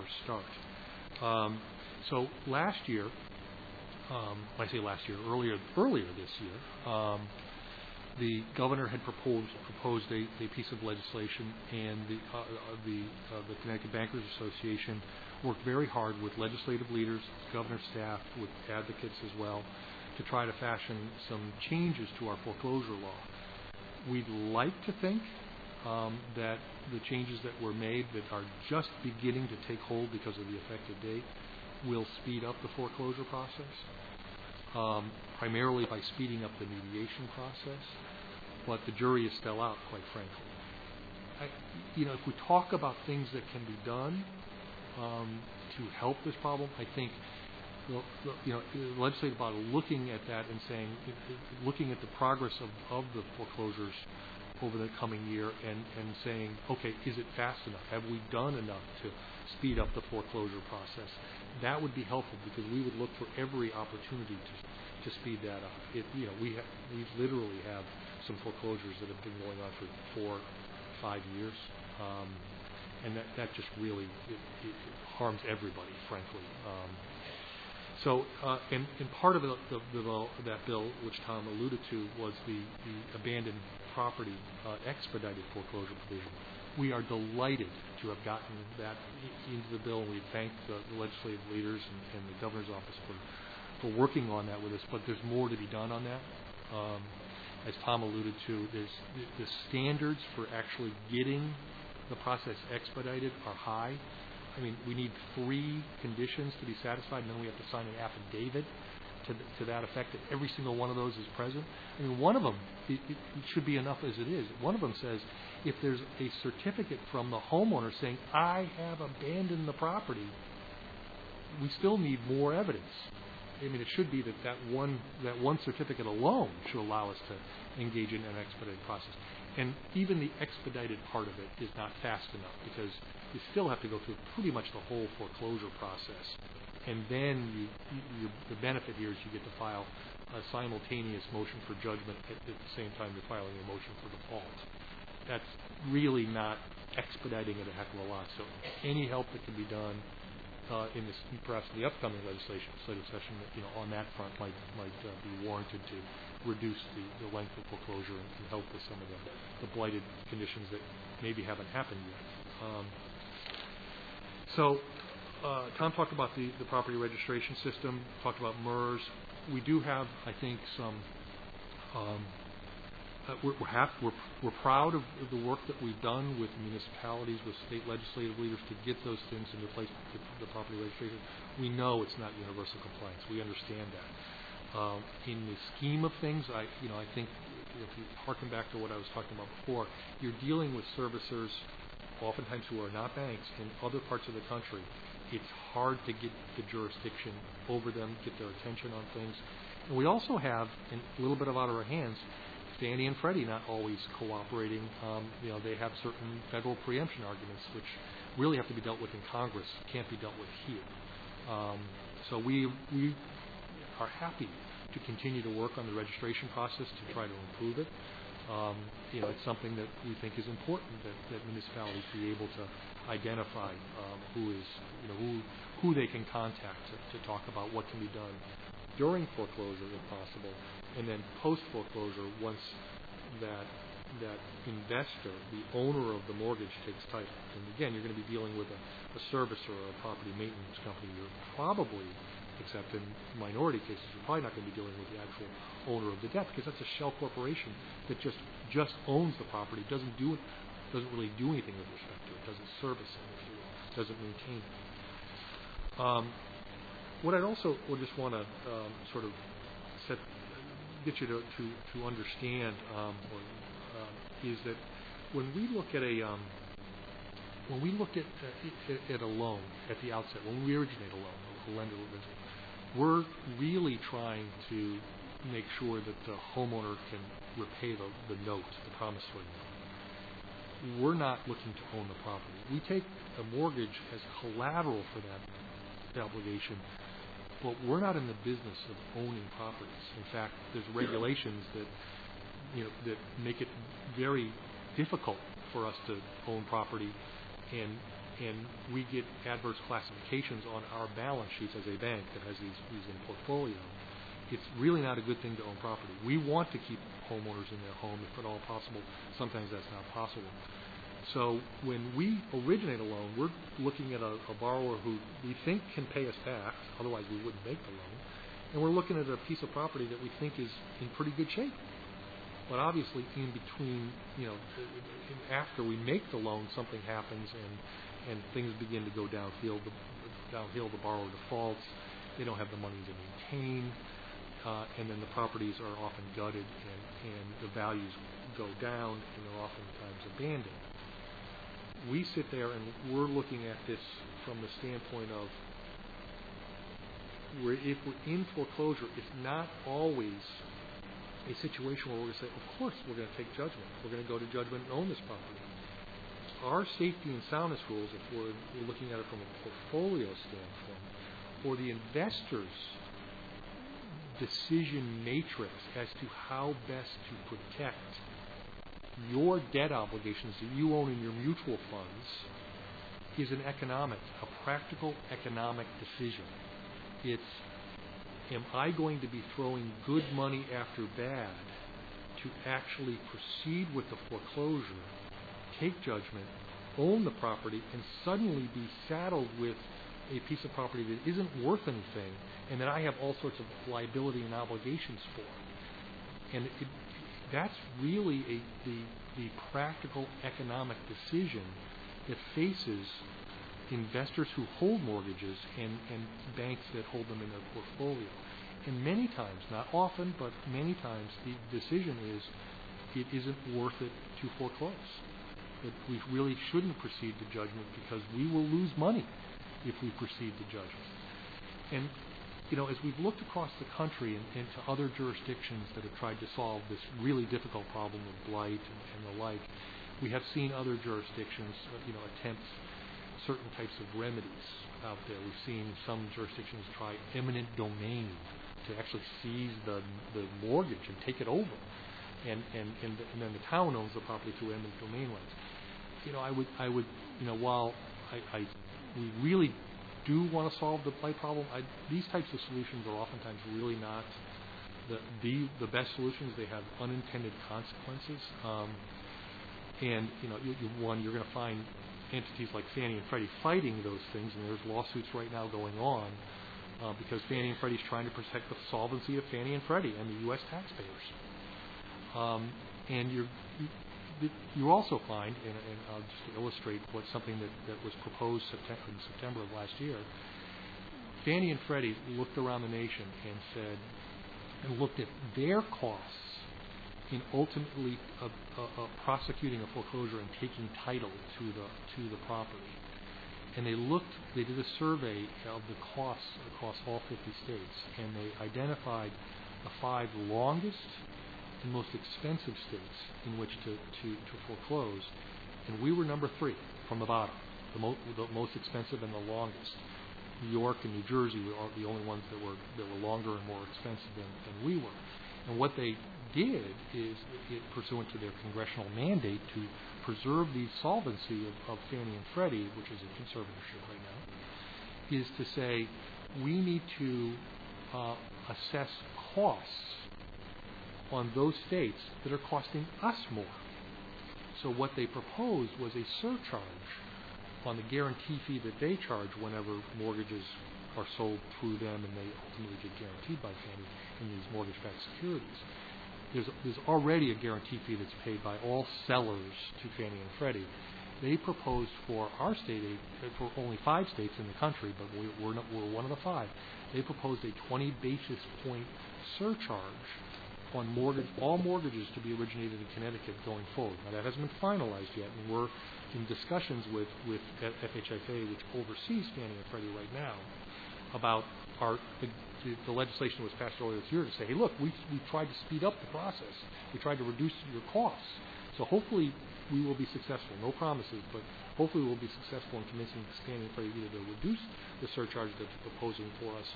start. So last year, when I say last year, earlier this year, the governor had proposed a piece of legislation, and the Connecticut Bankers Association worked very hard with legislative leaders, governor's staff, with advocates as well, to try to fashion some changes to our foreclosure law. We'd like to think that the changes that were made that are just beginning to take hold because of the effective date will speed up the foreclosure process. primarily by speeding up the mediation process, but the jury is still out, quite frankly. If we talk about things that can be done to help this problem, I think the legislative body looking at that and saying, looking at the progress of the foreclosures over the coming year and saying, okay, is it fast enough? Have we done enough to speed up the foreclosure process? That would be helpful because we would look for every opportunity to speed that up. We literally have some foreclosures that have been going on for 4 or 5 years, and that just really it harms everybody, frankly. And part of that bill, which Tom alluded to, was the abandoned property expedited foreclosure provision. We are delighted to have gotten that into the bill, and we thank the legislative leaders and the governor's office for working on that with us. But there's more to be done on that. As Tom alluded to, the standards for actually getting the process expedited are high. I mean, we need 3 conditions to be satisfied, and then we have to sign an affidavit to that effect that every single one of those is present. I mean, one of them, it should be enough as it is. One of them says if there's a certificate from the homeowner saying, I have abandoned the property, we still need more evidence. I mean, it should be that one certificate alone should allow us to engage in an expedited process. And even the expedited part of it is not fast enough because you still have to go through pretty much the whole foreclosure process. And then the benefit here is you get to file a simultaneous motion for judgment at the same time you're filing a motion for default. That's really not expediting it a heck of a lot. So any help that can be done in this, perhaps the upcoming legislative session, on that front might be warranted to reduce the length of foreclosure and help with some of the blighted conditions that maybe haven't happened yet. Tom talked about the property registration system, talked about MERS. We do have, I think, some. We're proud of the work that we've done with municipalities, with state legislative leaders to get those things into place, the property registration. We know it's not universal compliance. We understand that. In the scheme of things, I think if you harken back to what I was talking about before, you're dealing with servicers, oftentimes who are not banks, in other parts of the country. It's hard to get the jurisdiction over them, get their attention on things. And we also have, a little bit out of our hands, Fannie and Freddie not always cooperating. They have certain federal preemption arguments which really have to be dealt with in Congress, can't be dealt with here. So we are happy to continue to work on the registration process to try to improve it. It's something that we think is important that municipalities be able to identify who they can contact to talk about what can be done during foreclosure if possible, and then post foreclosure once that investor, the owner of the mortgage, takes title. And again, you're going to be dealing with a servicer or a property maintenance company. You're probably, except in minority cases, you're probably not going to be dealing with the actual owner of the debt because that's a shell corporation that just owns the property, doesn't really do anything with respect to it, doesn't service it, if you will, doesn't maintain it. What I'd also just want to sort of get you to understand is that when we look at a loan at the outset, when we originate a loan, a lender originate, we're really trying to make sure that the homeowner can repay the note, the promissory note. We're not looking to own the property. We take a mortgage as collateral for that obligation, but we're not in the business of owning properties. In fact, there's regulations that make it very difficult for us to own property, and we get adverse classifications on our balance sheets as a bank that has these in portfolio. It's really not a good thing to own property. We want to keep homeowners in their home if at all possible. Sometimes that's not possible. So when we originate a loan, we're looking at a borrower who we think can pay us back, otherwise we wouldn't make the loan, and we're looking at a piece of property that we think is in pretty good shape. But obviously in between, after we make the loan, something happens and things begin to go downhill. The borrower defaults. They don't have the money to maintain. and then the properties are often gutted and the values go down and they're oftentimes abandoned. We sit there and we're looking at this from the standpoint of if we're in foreclosure, it's not always a situation where we're going to say, of course we're going to take judgment. We're going to go to judgment and own this property. Our safety and soundness rules, if we're looking at it from a portfolio standpoint, or the investor's decision matrix as to how best to protect your debt obligations that you own in your mutual funds, is a practical economic decision. It's, am I going to be throwing good money after bad to actually proceed with the foreclosure, take judgment, own the property, and suddenly be saddled with a piece of property that isn't worth anything and that I have all sorts of liability and obligations for? And that's really the practical economic decision that faces investors who hold mortgages and banks that hold them in their portfolio. And many times, not often, but many times, the decision is it isn't worth it to foreclose. That we really shouldn't proceed to judgment because we will lose money if we proceed to judgment. And, as we've looked across the country and to other jurisdictions that have tried to solve this really difficult problem of blight and the like, we have seen other jurisdictions, attempt certain types of remedies out there. We've seen some jurisdictions try eminent domain to actually seize the mortgage and take it over, and then the town owns the property through eminent domain rights. I would, while we really do want to solve the blight problem, these types of solutions are oftentimes really not the best solutions. They have unintended consequences, and you're going to find entities like Fannie and Freddie fighting those things, and there's lawsuits right now going on because Fannie and Freddie is trying to protect the solvency of Fannie and Freddie and the U.S. taxpayers. And you also find, and just to illustrate something that was proposed in September of last year, Fannie and Freddie looked around the nation and looked at their costs in ultimately prosecuting a foreclosure and taking title to the property. And they did a survey of the costs across all 50 states, and they identified the 5 longest and most expensive states in which to foreclose, and we were number 3 from the bottom, the most expensive and the longest. New York and New Jersey were the only ones that were longer and more expensive than we were. And what they did is, pursuant to their congressional mandate to preserve the solvency of Fannie and Freddie, which is in conservatorship right now, is to say we need to assess costs on those states that are costing us more. So what they proposed was a surcharge on the guarantee fee that they charge whenever mortgages are sold through them and they ultimately get guaranteed by Fannie in these mortgage-backed securities. There's already a guarantee fee that's paid by all sellers to Fannie and Freddie. They proposed for our state, for only 5 states in the country, but we're one of the 5. They proposed a 20 basis point surcharge on all mortgages to be originated in Connecticut going forward. Now that hasn't been finalized yet, and we're in discussions with FHFA, which oversees Fannie and Freddie right now, about the legislation that was passed earlier this year to say, hey, look, we tried to speed up the process. We tried to reduce your costs. So hopefully we will be successful. No promises, but hopefully we'll be successful in convincing Fannie and Freddie either to reduce the surcharge that they're proposing for us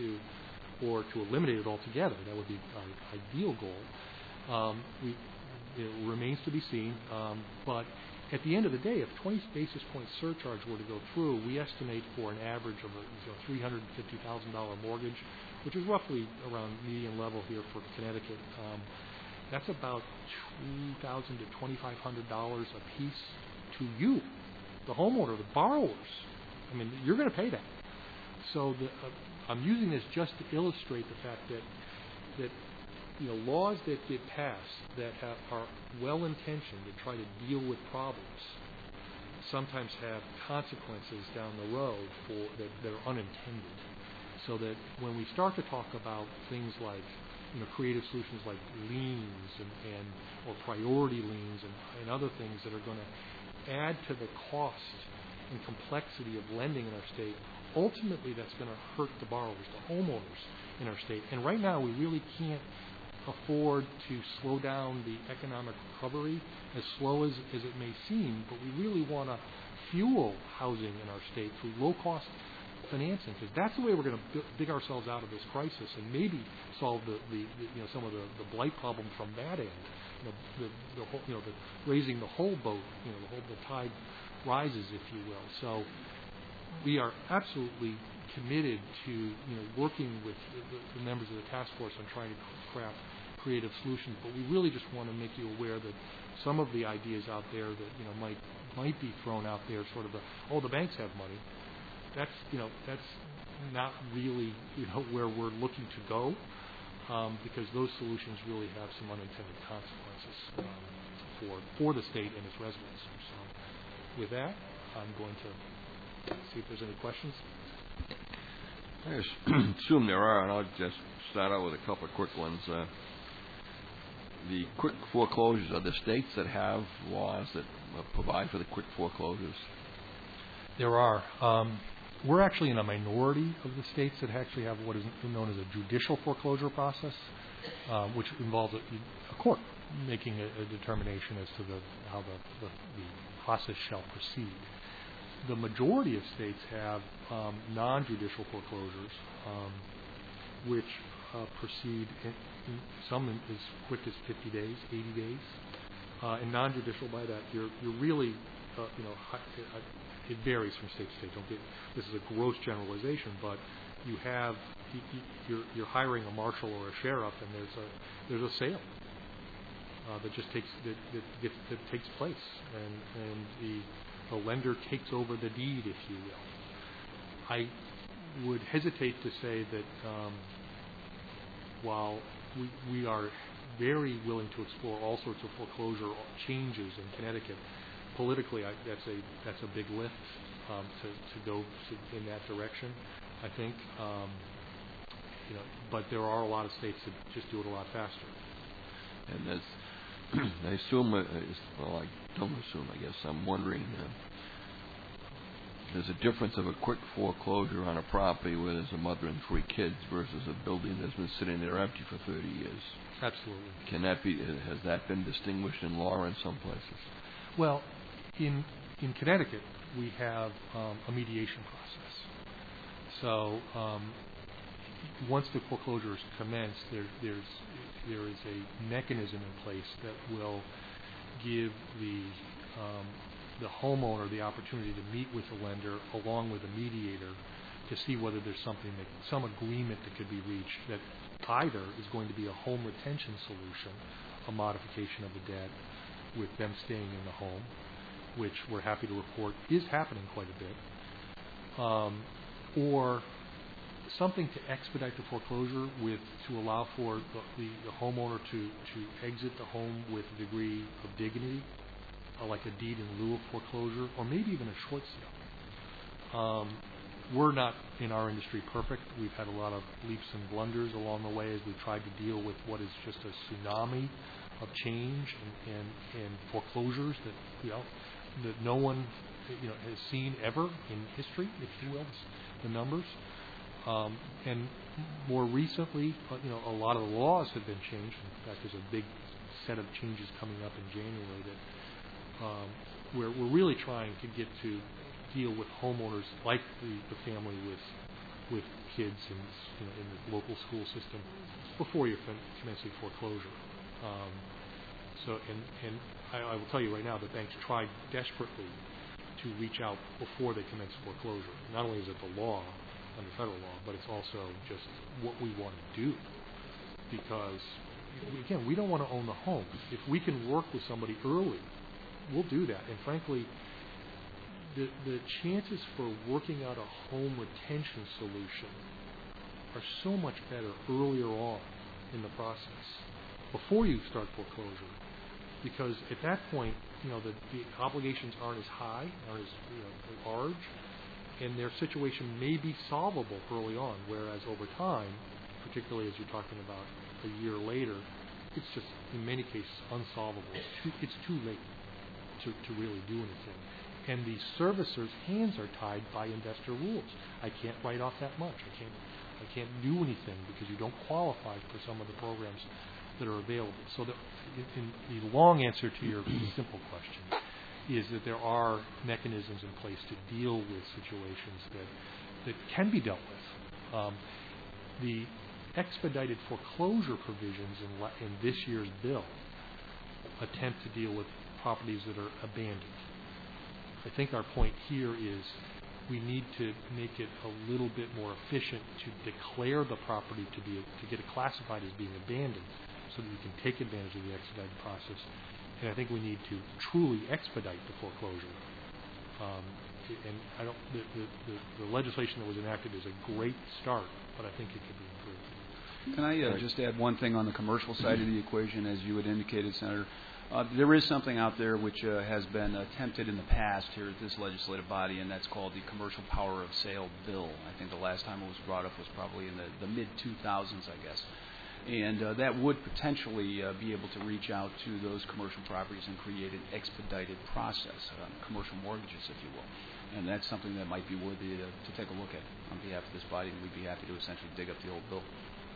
or to eliminate it altogether. That would be our ideal goal. It remains to be seen, but at the end of the day, if 20 basis point surcharge were to go through, we estimate for an average of a $350,000 mortgage, which is roughly around median level here for Connecticut. That's about $2,000 to $2,500 a piece to you, the homeowner, the borrowers. I mean, you're going to pay that. So I'm using this just to illustrate the fact that laws that get passed that are well-intentioned to try to deal with problems sometimes have consequences down the road that are unintended. so that when we start to talk about things like creative solutions like liens and or priority liens and other things that are going to add to the cost and complexity of lending in our state, ultimately that's going to hurt the borrowers, the homeowners in our state. And right now we really can't afford to slow down the economic recovery, as slow as it may seem, but we really want to fuel housing in our state through low-cost financing, because that's the way we're going to dig ourselves out of this crisis and maybe solve the some of the blight problem from that end. The raising the whole boat, the tide rises, if you will. So we are absolutely committed to working with the members of the task force on trying to craft creative solutions, but we really just want to make you aware that some of the ideas out there that might be thrown out there, sort of the banks have money. That's not really where we're looking to go, because those solutions really have some unintended consequences for the state and its residents. So with that, I'm going to see if there's any questions. I assume there are, and I'll just start out with a couple of quick ones. The quick foreclosures, are there states that have laws that provide for the quick foreclosures? There are. We're actually in a minority of the states that actually have what is known as a judicial foreclosure process, which involves a court making a determination as to how the process shall proceed. The majority of states have non-judicial foreclosures, which proceed in some as quick as 50 days, 80 days. And non-judicial, by that, you're really, it varies from state to state. This is a gross generalization, but you're hiring a marshal or a sheriff, and there's a sale that just takes place, and the lender takes over the deed, if you will. I would hesitate to say that while we are very willing to explore all sorts of foreclosure changes in Connecticut, politically that's a big lift to go in that direction, I think. But there are a lot of states that just do it a lot faster. And I assume, I don't assume, I guess I'm wondering, there's a difference of a quick foreclosure on a property where there's a mother and 3 kids versus a building that's been sitting there empty for 30 years. Absolutely. Has that been distinguished in law in some places? Well, in Connecticut, we have a mediation process. So once the foreclosure is commenced, there is a mechanism in place that will give the homeowner the opportunity to meet with the lender along with a mediator to see whether there's some agreement that could be reached that either is going to be a home retention solution, a modification of the debt with them staying in the home, which we're happy to report is happening quite a bit, or something to expedite the foreclosure to allow for the homeowner to exit the home with a degree of dignity, like a deed in lieu of foreclosure, or maybe even a short sale. We're not, in our industry, perfect. We've had a lot of leaps and blunders along the way as we've tried to deal with what is just a tsunami of change and foreclosures that no one has seen ever in history, if you will, the numbers. And more recently, a lot of the laws have been changed. In fact, there's a big set of changes coming up in January that we're really trying to get to deal with homeowners like the family with kids in the local school system before you're commencing foreclosure. I will tell you right now that banks try desperately to reach out before they commence foreclosure. Not only is it the law under federal law, but it's also just what we want to do. Because, again, we don't want to own the home. If we can work with somebody early, we'll do that. And frankly, the chances for working out a home retention solution are so much better earlier on in the process, before you start foreclosure. Because at that point, the obligations aren't as high, aren't as large, and their situation may be solvable early on, whereas over time, particularly as you're talking about a year later, it's just, in many cases, unsolvable. It's too late to really do anything. And the servicer's hands are tied by investor rules. I can't write off that much. I can't do anything because you don't qualify for some of the programs that are available. So in the long answer to your simple question is that there are mechanisms in place to deal with situations that can be dealt with. The expedited foreclosure provisions in this year's bill attempt to deal with properties that are abandoned. I think our point here is we need to make it a little bit more efficient to declare the property to get it classified as being abandoned so that you can take advantage of the expedited process. And I think we need to truly expedite the foreclosure. And the legislation that was enacted is a great start, but I think it could be improved. Can I just add one thing on the commercial side of the equation, as you had indicated, Senator? There is something out there which has been attempted in the past here at this legislative body, and that's called the Commercial Power of Sale Bill. I think the last time it was brought up was probably in the mid-2000s, I guess. And that would potentially be able to reach out to those commercial properties and create an expedited process, commercial mortgages, if you will. And that's something that might be worthy to take a look at on behalf of this body, and we'd be happy to essentially dig up the old bill.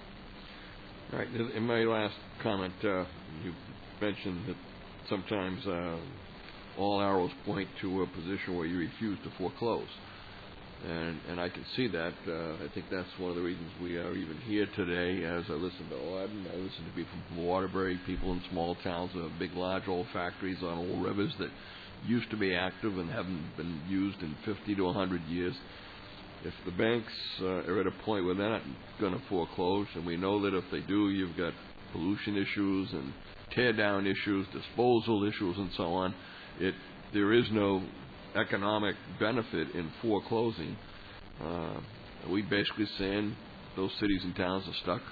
All right. In my last comment, you mentioned that sometimes all arrows point to a position where you refuse to foreclose. And I can see that. I think that's one of the reasons we are even here today. As I listen to Auden, I listen to people from Waterbury, people in small towns that have big, large old factories on old rivers that used to be active and haven't been used in 50 to 100 years. If the banks are at a point where they're not going to foreclose, and we know that if they do, you've got pollution issues and tear-down issues, disposal issues, and so on, there is no economic benefit in foreclosing. We basically saying those cities and towns are stuck.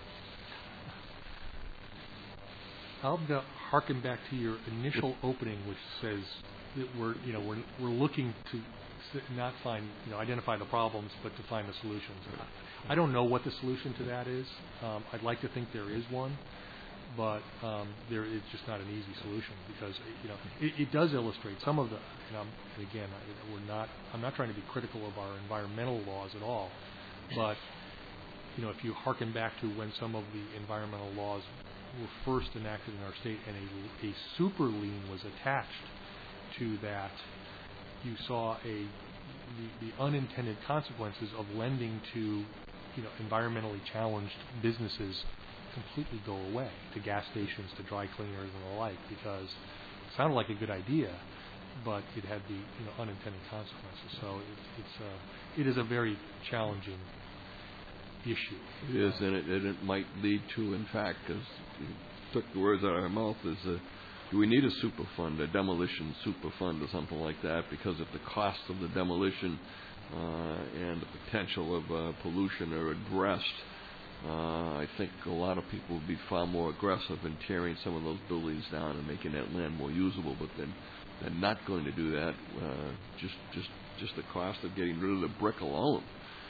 I'll harken back to your initial opening, which says that we're looking to not identify the problems, but to find the solutions. I don't know what the solution to that is. I'd like to think there is one, but it's just not an easy solution because it does illustrate some of the. And again, I'm not trying to be critical of our environmental laws at all, but if you harken back to when some of the environmental laws were first enacted in our state and a super lien was attached to that, you saw the unintended consequences of lending to environmentally challenged businesses completely go away, to gas stations, to dry cleaners and the like, because it sounded like a good idea, but it had the unintended consequences. So it is a very challenging issue. It is, and it might lead to, in fact, because you took the words out of our mouth, do we need a super fund, a demolition super fund or something like that? Because if the cost of the demolition and the potential of pollution are addressed, I think a lot of people would be far more aggressive in tearing some of those buildings down and making that land more usable. But then they're not going to do that. Just the cost of getting rid of the brick alone.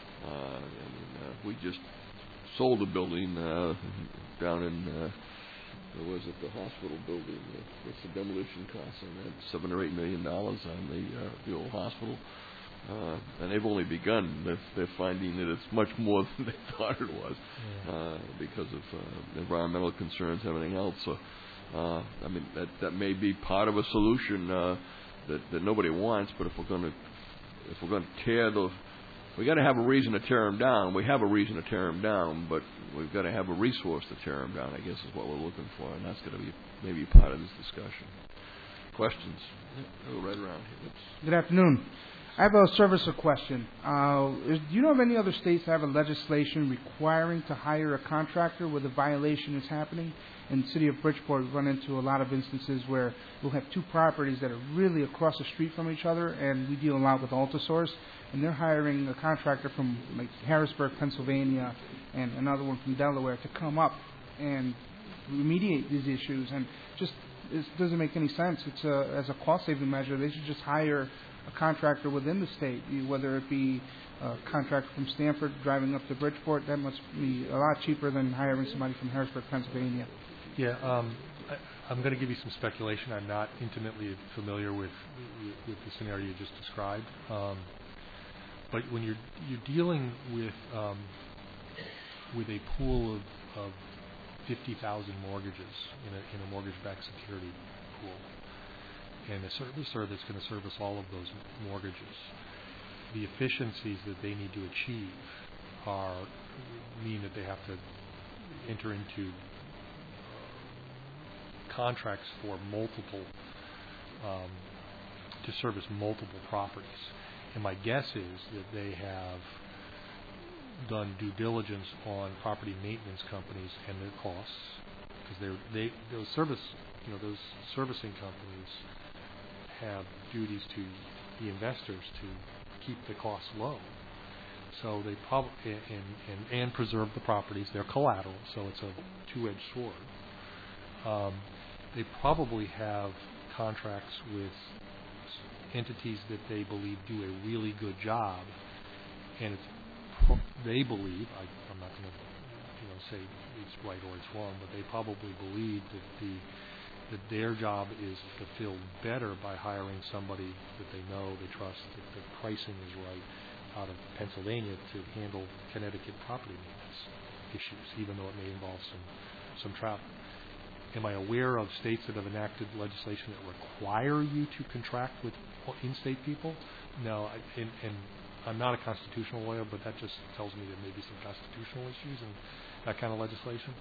We just sold a building down in. Was it the hospital building? What's the demolition cost on that? $7 or $8 million on the old hospital, and they've only begun. They're finding that it's much more than they thought it was because of environmental concerns and everything else. So, I mean, that may be part of a solution that nobody wants. But if we're going to tear those. We got to have a reason to tear them down. We have a reason to tear them down, but we've got to have a resource to tear them down, I guess is what we're looking for, and that's going to be maybe part of this discussion. Questions? Right around here. Good afternoon. I have a servicer question. Do you know of any other states that have a legislation requiring to hire a contractor where the violation is happening? In the city of Bridgeport, we've run into a lot of instances where we'll have two properties that are really across the street from each other, and we deal a lot with Altisource, and they're hiring a contractor from like Harrisburg, Pennsylvania, and another one from Delaware to come up and remediate these issues. And just It doesn't make any sense. It's as a cost-saving measure. They should just hire a contractor within the state, whether it be a contractor from Stanford driving up to Bridgeport. That must be a lot cheaper than hiring somebody from Harrisburg, Pennsylvania. Yeah, I'm going to give you some speculation. I'm not intimately familiar with the scenario you just described. But when you're dealing with a pool of 50,000 mortgages in a mortgage-backed security pool, and a servicer that's going to service all of those mortgages, the efficiencies that they need to achieve mean that they have to enter into contracts for to service multiple properties. And my guess is that they have done due diligence on property maintenance companies and their costs, because those servicing companies have duties to the investors to keep the costs low. So they probably and preserve the properties, their collateral. So it's a two-edged sword. They probably have contracts with entities that they believe do a really good job, and they believe, I'm not going to say it's right or it's wrong, but they probably believe that their job is fulfilled better by hiring somebody that they know, they trust, that the pricing is right out of Pennsylvania to handle Connecticut property maintenance issues, even though it may involve some travel. Am I aware of states that have enacted legislation that require you to contract with in-state people? No, and I'm not a constitutional lawyer, but that just tells me there may be some constitutional issues in that kind of legislation.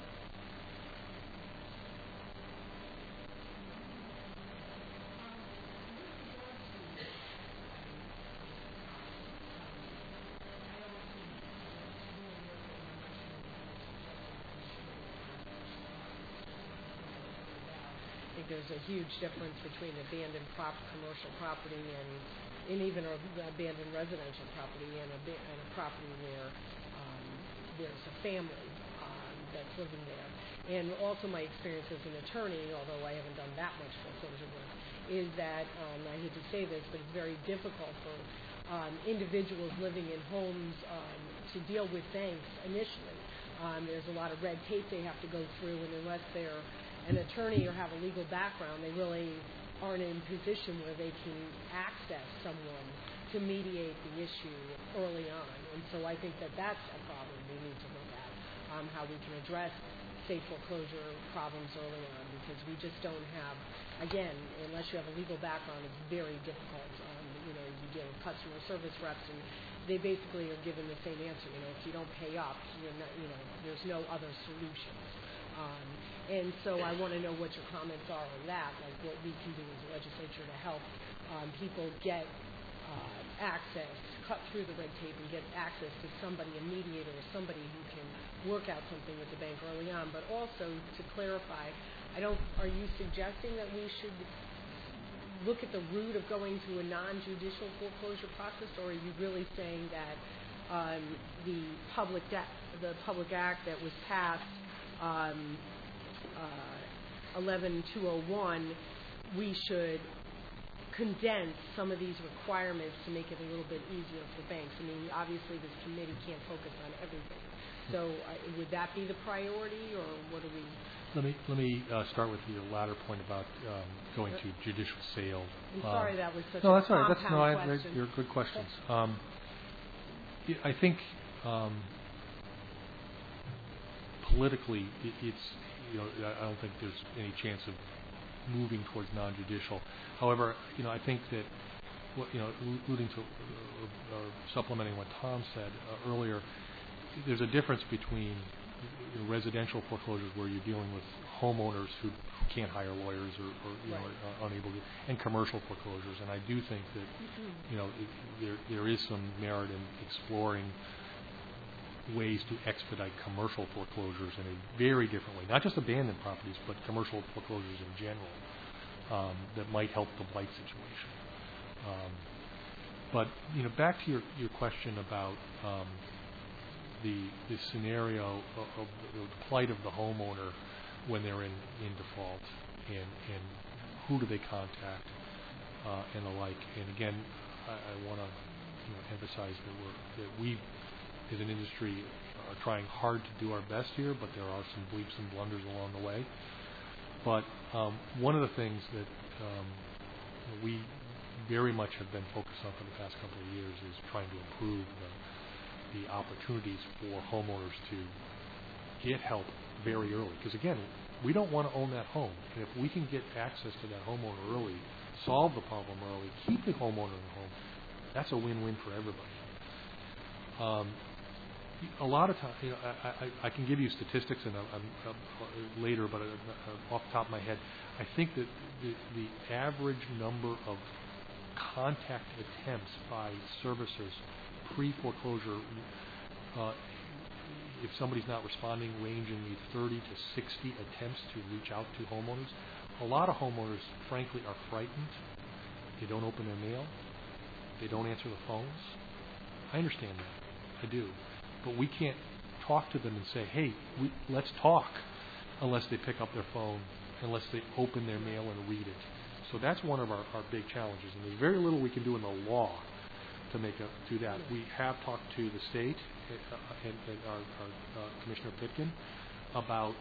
There's a huge difference between abandoned commercial property and even abandoned residential property and a property where there's a family that's living there. And also my experience as an attorney, although I haven't done that much foreclosure work, is that, I hate to say this, but it's very difficult for individuals living in homes to deal with banks initially. There's a lot of red tape they have to go through, and unless they're an attorney or have a legal background, they really aren't in a position where they can access someone to mediate the issue early on. And so I think that that's a problem we need to look at, how we can address state foreclosure problems early on, because we just don't have, again, unless you have a legal background, it's very difficult. You deal with customer service reps, and they basically are given the same answer. If you don't pay up, you're not, there's no other solutions. And so I want to know what your comments are on that, like what we can do as a legislature to help people get access, cut through the red tape and get access to somebody, a mediator or somebody who can work out something with the bank early on. But also to clarify, are you suggesting that we should look at the route of going to a non-judicial foreclosure process, or are you really saying that the Public Act that was passed 11201, we should condense some of these requirements to make it a little bit easier for banks? I mean, obviously this committee can't focus on everything. So would that be the priority, or what do we... Let me start with your latter point about going to judicial sale. I'm sorry that was such no, a that's all right. question. You're good questions. I think politically, I don't think there's any chance of moving towards non-judicial. However, I think that, alluding to supplementing what Tom said earlier, there's a difference between residential foreclosures where you're dealing with homeowners who can't hire lawyers or are unable to, and commercial foreclosures. And I do think that there is some merit in exploring ways to expedite commercial foreclosures in a very different way, not just abandoned properties, but commercial foreclosures in general, that might help the blight situation. But back to your question about the scenario of the plight of the homeowner when they're in default. and who do they contact, and the like. And again, I want to emphasize that we, as an industry, are trying hard to do our best here, but there are some bleeps and blunders along the way. But one of the things that we very much have been focused on for the past couple of years is trying to improve the opportunities for homeowners to get help very early. Because again, we don't want to own that home. And if we can get access to that homeowner early, solve the problem early, keep the homeowner in the home, that's a win-win for everybody. A lot of times, I can give you statistics and later, but off the top of my head, I think that the average number of contact attempts by servicers pre-foreclosure, if somebody's not responding, range in the 30 to 60 attempts to reach out to homeowners. A lot of homeowners, frankly, are frightened. They don't open their mail. They don't answer the phones. I understand that. I do. But we can't talk to them and say, hey, let's talk, unless they pick up their phone, unless they open their mail and read it. So that's one of our big challenges. And there's very little we can do in the law to do that. We have talked to the state and our Commissioner Pitkin about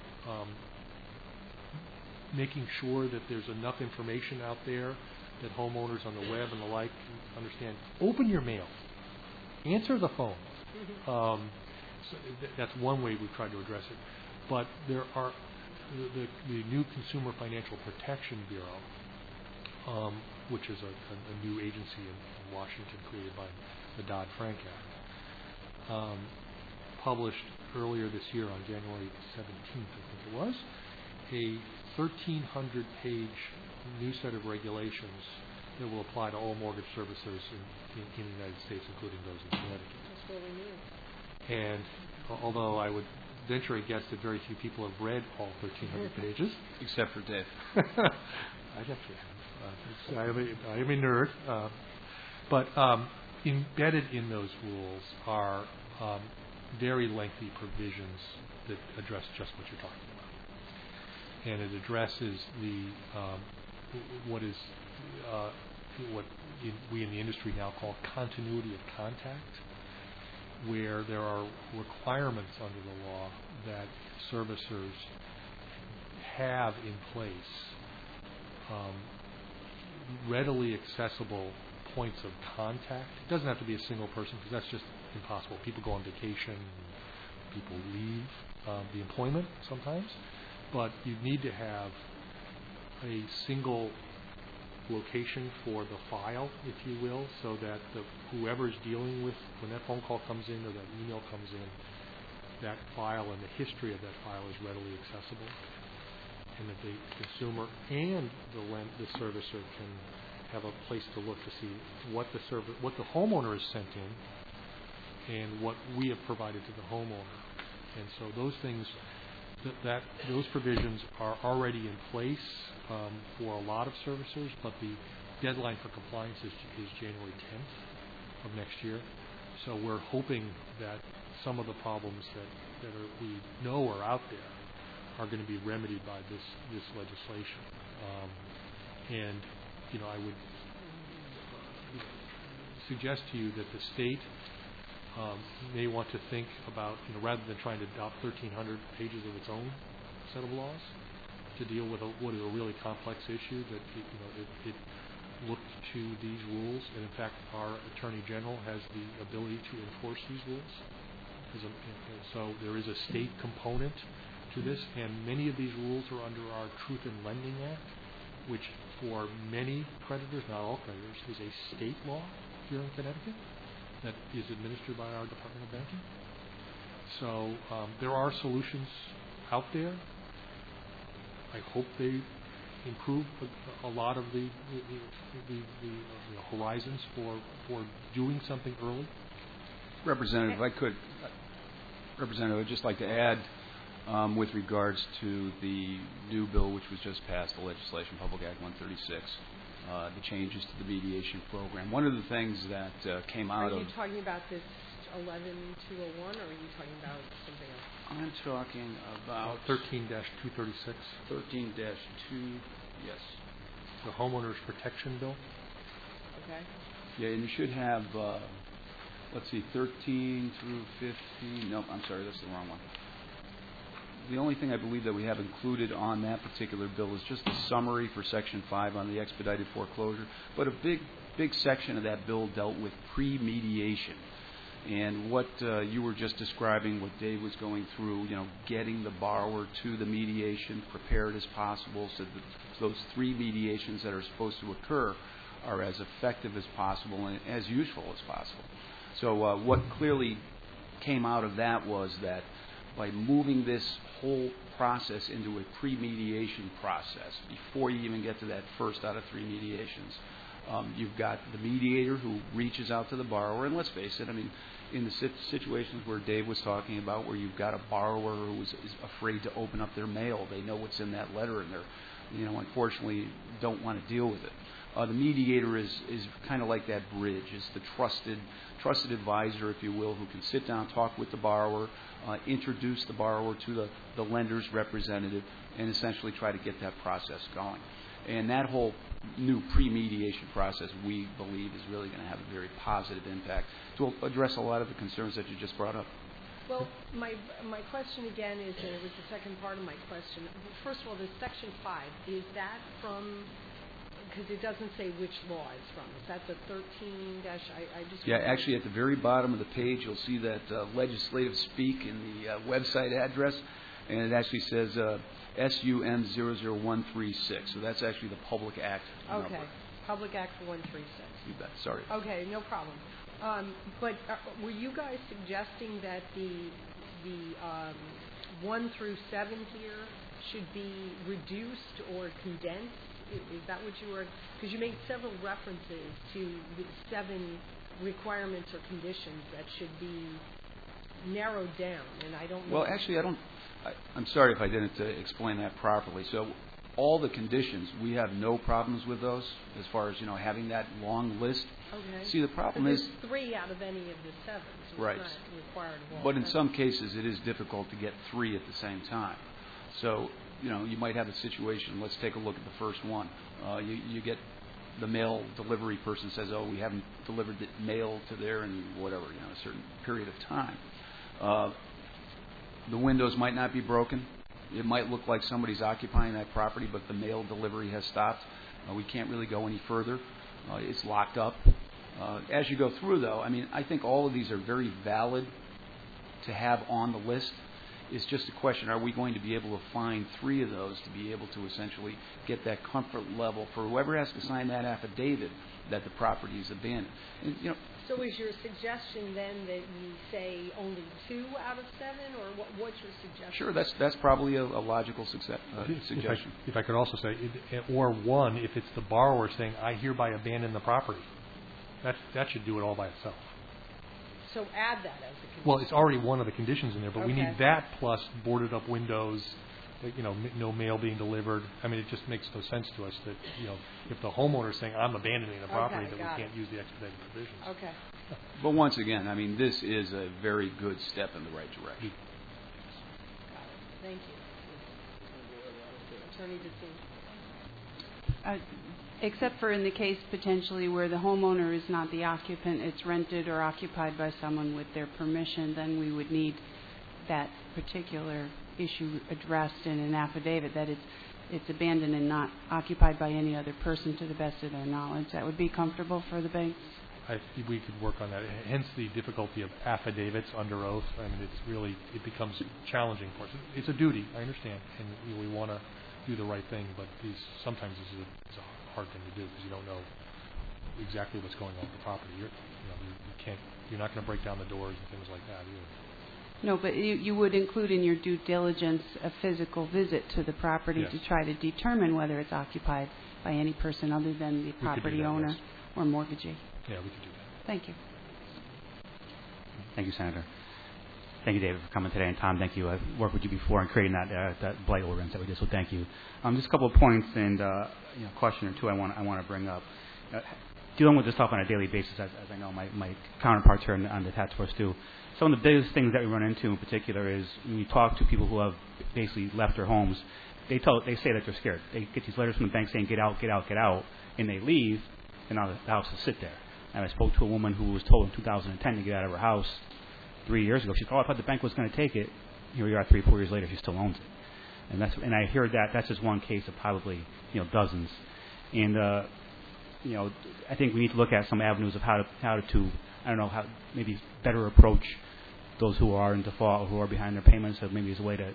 making sure that there's enough information out there that homeowners on the web and the like understand. Open your mail. Answer the phone. So that's one way we've tried to address it. But there are the new Consumer Financial Protection Bureau, which is a new agency in Washington created by the Dodd-Frank Act, published earlier this year on January 17th, I think it was, a 1,300-page new set of regulations that will apply to all mortgage servicers in the United States, including those in Connecticut. That's what we need. And although I would venture a guess that very few people have read all 1,300 pages. Except for Dave. I actually have. I am a nerd. But embedded in those rules are very lengthy provisions that address just what you're talking about. And it addresses what we in the industry now call continuity of contact, where there are requirements under the law that servicers have in place readily accessible points of contact. It doesn't have to be a single person, because that's just impossible. People go on vacation, people leave the employment sometimes, but you need to have a single location for the file, if you will, so that whoever is dealing with, when that phone call comes in or that email comes in, that file and the history of that file is readily accessible, and that the consumer and the servicer can have a place to look to see what the homeowner has sent in and what we have provided to the homeowner. And so those things, those provisions are already in place for a lot of servicers, but the deadline for compliance is January 10th of next year. So we're hoping that some of the problems that we know are out there are going to be remedied by this legislation. And I would suggest to you that the state may want to think about, rather than trying to adopt 1,300 pages of its own set of laws to deal with what is a really complex issue, that it looked to these rules. And in fact, our Attorney General has the ability to enforce these rules. So there is a state component to this, and many of these rules are under our Truth in Lending Act, which for many creditors, not all creditors, is a state law here in Connecticut that is administered by our Department of Banking. So there are solutions out there. I hope they improve a lot of the horizons for doing something early. Representative, if I could, I'd just like to add with regards to the new bill which was just passed, the legislation, Public Act 136, the changes to the mediation program. One of the things that came out of... Are you talking about this 11201, or are you talking about something else? I'm talking about 13-236. 13-2, yes. The homeowners protection bill. Okay. Yeah, and you should have, let's see, 13 through 15. No, I'm sorry, that's the wrong one. The only thing I believe that we have included on that particular bill is just a summary for Section 5 on the expedited foreclosure. But a big section of that bill dealt with pre-mediation. And what you were just describing, what Dave was going through, getting the borrower to the mediation prepared as possible so that those 3 mediations that are supposed to occur are as effective as possible and as useful as possible. So what clearly came out of that was that by moving this whole process into a pre-mediation process, before you even get to that first out of 3 mediations, you've got the mediator who reaches out to the borrower, and let's face it, I mean, in the situations where Dave was talking about, where you've got a borrower who is afraid to open up their mail, they know what's in that letter, and they're, unfortunately, don't want to deal with it. The mediator is kind of like that bridge. It's the trusted advisor, if you will, who can sit down, talk with the borrower, introduce the borrower to the lender's representative, and essentially try to get that process going. And that whole new pre-mediation process, we believe, is really going to have a very positive impact to address a lot of the concerns that you just brought up. Well, my question again is, and it was the second part of my question. First of all, this Section 5, is that from, because it doesn't say which law it's from. Is that the 13 I just... Yeah, actually at the very bottom of the page, you'll see that legislative speak in the website address, and it actually says SUM 00136. So that's actually the Public Act number. Okay, Public Act 136. You bet, sorry. Okay, no problem. But were you guys suggesting that the 1 through 7 here should be reduced or condensed? Is that what you were? Because you made several references to the 7 requirements or conditions that should be narrowed down, and I don't know. Well, actually, I'm sorry if I didn't explain that properly. So all the conditions, we have no problems with those as far as, having that long list. Okay. See, the problem is... 3 out of any of the 7. So right. It's not required of all. But in some cases, it is difficult to get 3 at the same time. So, you might have a situation, let's take a look at the first one. You get the mail delivery person says, oh, we haven't delivered the mail to there in whatever, a certain period of time. The windows might not be broken. It might look like somebody's occupying that property, but the mail delivery has stopped. We can't really go any further. It's locked up. As you go through, though, I think all of these are very valid to have on the list. It's just a question, are we going to be able to find 3 of those to be able to essentially get that comfort level for whoever has to sign that affidavit that the property is abandoned? And, so is your suggestion then that we say only 2 out of 7, or what's your suggestion? Sure, that's probably a logical suggestion. If I could also say, or 1, if it's the borrower saying, I hereby abandon the property, that should do it all by itself. So add that as a condition. Well, it's already one of the conditions in there, but okay. We need that plus boarded up windows, no mail being delivered. It just makes no sense to us that, if the homeowner is saying, I'm abandoning the property, that we can't use the expedited provisions. Okay. But once again, this is a very good step in the right direction. Got it. Thank you. Attorney DeSena. Except for in the case potentially where the homeowner is not the occupant, it's rented or occupied by someone with their permission, then we would need that particular issue addressed in an affidavit that it's abandoned and not occupied by any other person to the best of their knowledge. That would be comfortable for the banks? I think we could work on that. Hence the difficulty of affidavits under oath. It becomes challenging for us. It's a duty, I understand, and we want to do the right thing, but sometimes this is a hard thing to do because you don't know exactly what's going on with the property. You're not going to break down the doors and things like that either. No, but you would include in your due diligence a physical visit to the property yes. to try to determine whether it's occupied by any person other than the property owner yes. or mortgagee. Yeah, we could do that. Thank you. Thank you, Senator. Thank you, David, for coming today. And Tom, thank you. I've worked with you before in creating that blight ordinance that we did, so thank you. Just a couple of points and question or two I want to bring up. dealing with this stuff on a daily basis, as I know my counterparts here on the task force do. Some of the biggest things that we run into in particular is when you talk to people who have basically left their homes, they say that they're scared. They get these letters from the bank saying, get out, get out, get out, and they leave, and now the house will sit there. And I spoke to a woman who was told in 2010 to get out of her house 3 years ago. She said, I thought the bank was going to take it. Here we are 3 or 4 years later, she still owns it. And I heard that's just one case of probably dozens. And I think we need to look at some avenues of how to maybe better approach those who are in default or who are behind their payments. So maybe there's a way to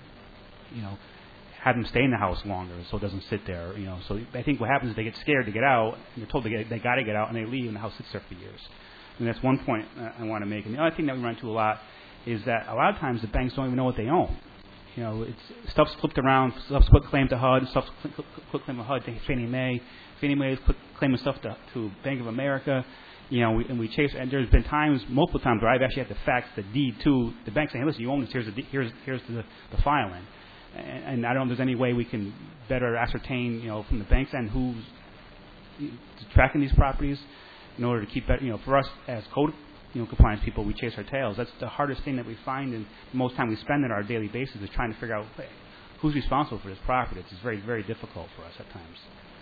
have them stay in the house longer so it doesn't sit there. So I think what happens is they get scared to get out, and they're told they got to get out, and they leave, and the house sits there for years. And that's one point I want to make. And the other thing that we run into a lot is that a lot of times the banks don't even know what they own. It's stuff's flipped around. Stuff's put claim to HUD. Stuff's put claim to HUD to Fannie Mae. Fannie Mae is claiming stuff to Bank of America. We chase. And there's been multiple times, where I've actually had to fax the deed to the bank saying, "Hey, listen, you own this. Here's the filing." And I don't know if there's any way we can better ascertain, from the bank's end who's tracking these properties in order to keep that. For us as code compliance people, we chase our tails. That's the hardest thing that we find, and the most time we spend on our daily basis is trying to figure out who's responsible for this property. It's very, very difficult for us at times.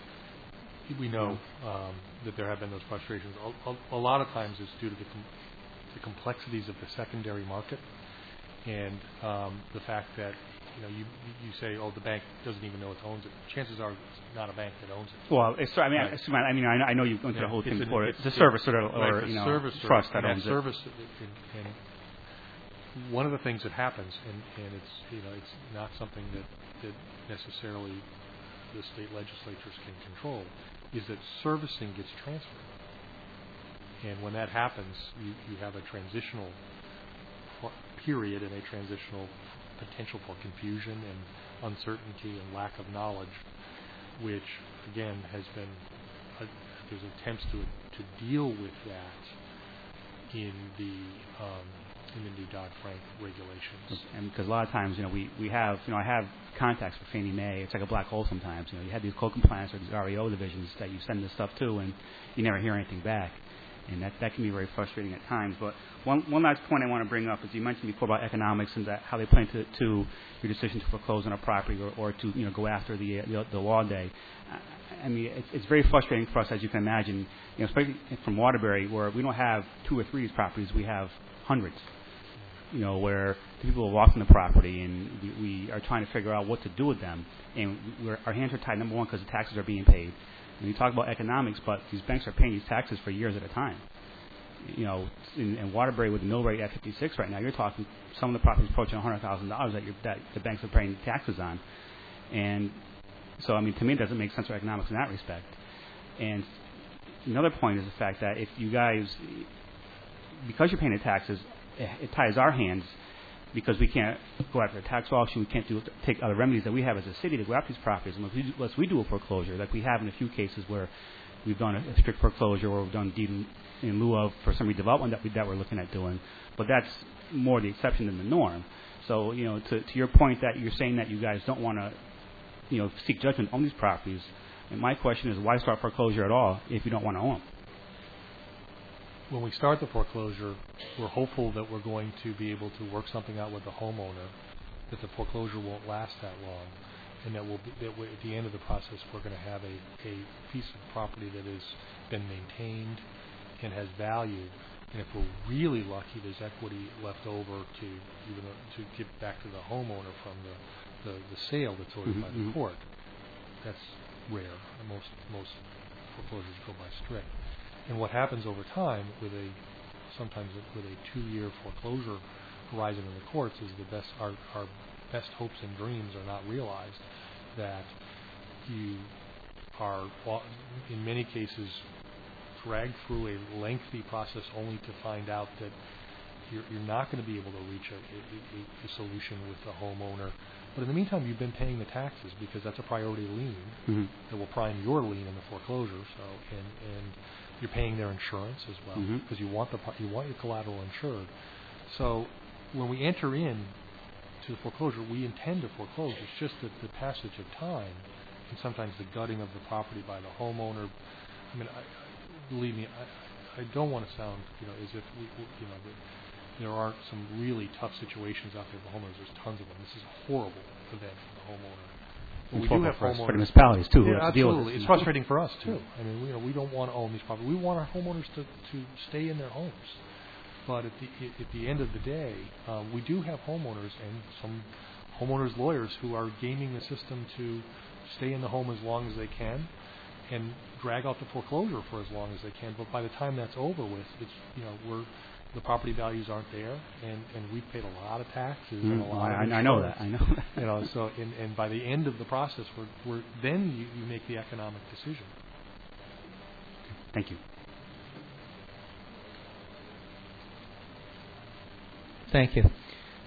We know that there have been those frustrations. A lot of times it's due to the complexities of the secondary market and the fact that you say, the bank doesn't even know it owns it. Chances are it's not a bank that owns it. Well, I know you've gone through the whole thing before. It's a servicer or trust that owns it. And one of the things that happens, and it's not something that necessarily the state legislatures can control, is that servicing gets transferred. And when that happens, you have a transitional period and a transitional potential for confusion and uncertainty and lack of knowledge, which again has been there's attempts to deal with that in the new Dodd-Frank regulations. And because a lot of times, we have, I have contacts for Fannie Mae. It's like a black hole sometimes. You have these code compliance or these REO divisions that you send this stuff to, and you never hear anything back. And that can be very frustrating at times. But one last point I want to bring up is you mentioned before about economics and that how they play into your decision to foreclose on a property or to go after the law day. I mean, it's very frustrating for us, as you can imagine, especially from Waterbury, where we don't have 2 or 3 of these properties, we have hundreds. Where the people have walked on the property, and we are trying to figure out what to do with them. And our hands are tied, number one, because the taxes are being paid. And you talk about economics, but these banks are paying these taxes for years at a time. In Waterbury with the mill rate at 56 right now, you're talking some of the properties approaching $100,000 that the banks are paying taxes on. And so, to me, it doesn't make sense for economics in that respect. And another point is the fact that if you guys, because you're paying the taxes, it ties our hands because we can't go after a tax auction. We can't take other remedies that we have as a city to go after these properties. Unless we do a foreclosure, like we have in a few cases where we've done a strict foreclosure or we've done deed in lieu of for some redevelopment that we're looking at doing. But that's more the exception than the norm. So, to your point that you're saying that you guys don't want to, seek judgment on these properties, and my question is, why start foreclosure at all if you don't want to own them? When we start the foreclosure, we're hopeful that we're going to be able to work something out with the homeowner, that the foreclosure won't last that long, and that at the end of the process we're going to have a piece of property that has been maintained and has value. And if we're really lucky, there's equity left over to give back to the homeowner from the sale that's ordered by the court. That's rare. Most foreclosures go by strict. And what happens over time sometimes with a 2-year foreclosure horizon in the courts is our best hopes and dreams are not realized, that you are in many cases dragged through a lengthy process only to find out that you're not going to be able to reach a solution with the homeowner. But in the meantime, you've been paying the taxes because that's a priority lien that will prime your lien in the foreclosure. So and you're paying their insurance as well because you want your collateral insured. So when we enter in to the foreclosure, we intend to foreclose. It's just that the passage of time and sometimes the gutting of the property by the homeowner. believe me, I don't want to sound, as if there aren't some really tough situations out there for homeowners. There's tons of them. This is a horrible event for the homeowner. But we do have homeowners for the municipalities too. Yeah, deal with absolutely. this. It's frustrating for us too. I mean, we don't want to own these properties. We want our homeowners to stay in their homes. But at the end of the day, we do have homeowners and some homeowners lawyers who are gaming the system to stay in the home as long as they can and drag out the foreclosure for as long as they can. But by the time that's over with, it's the property values aren't there, and we've paid a lot of taxes and a lot of I know that. So and by the end of the process, then you make the economic decision. Thank you. Thank you.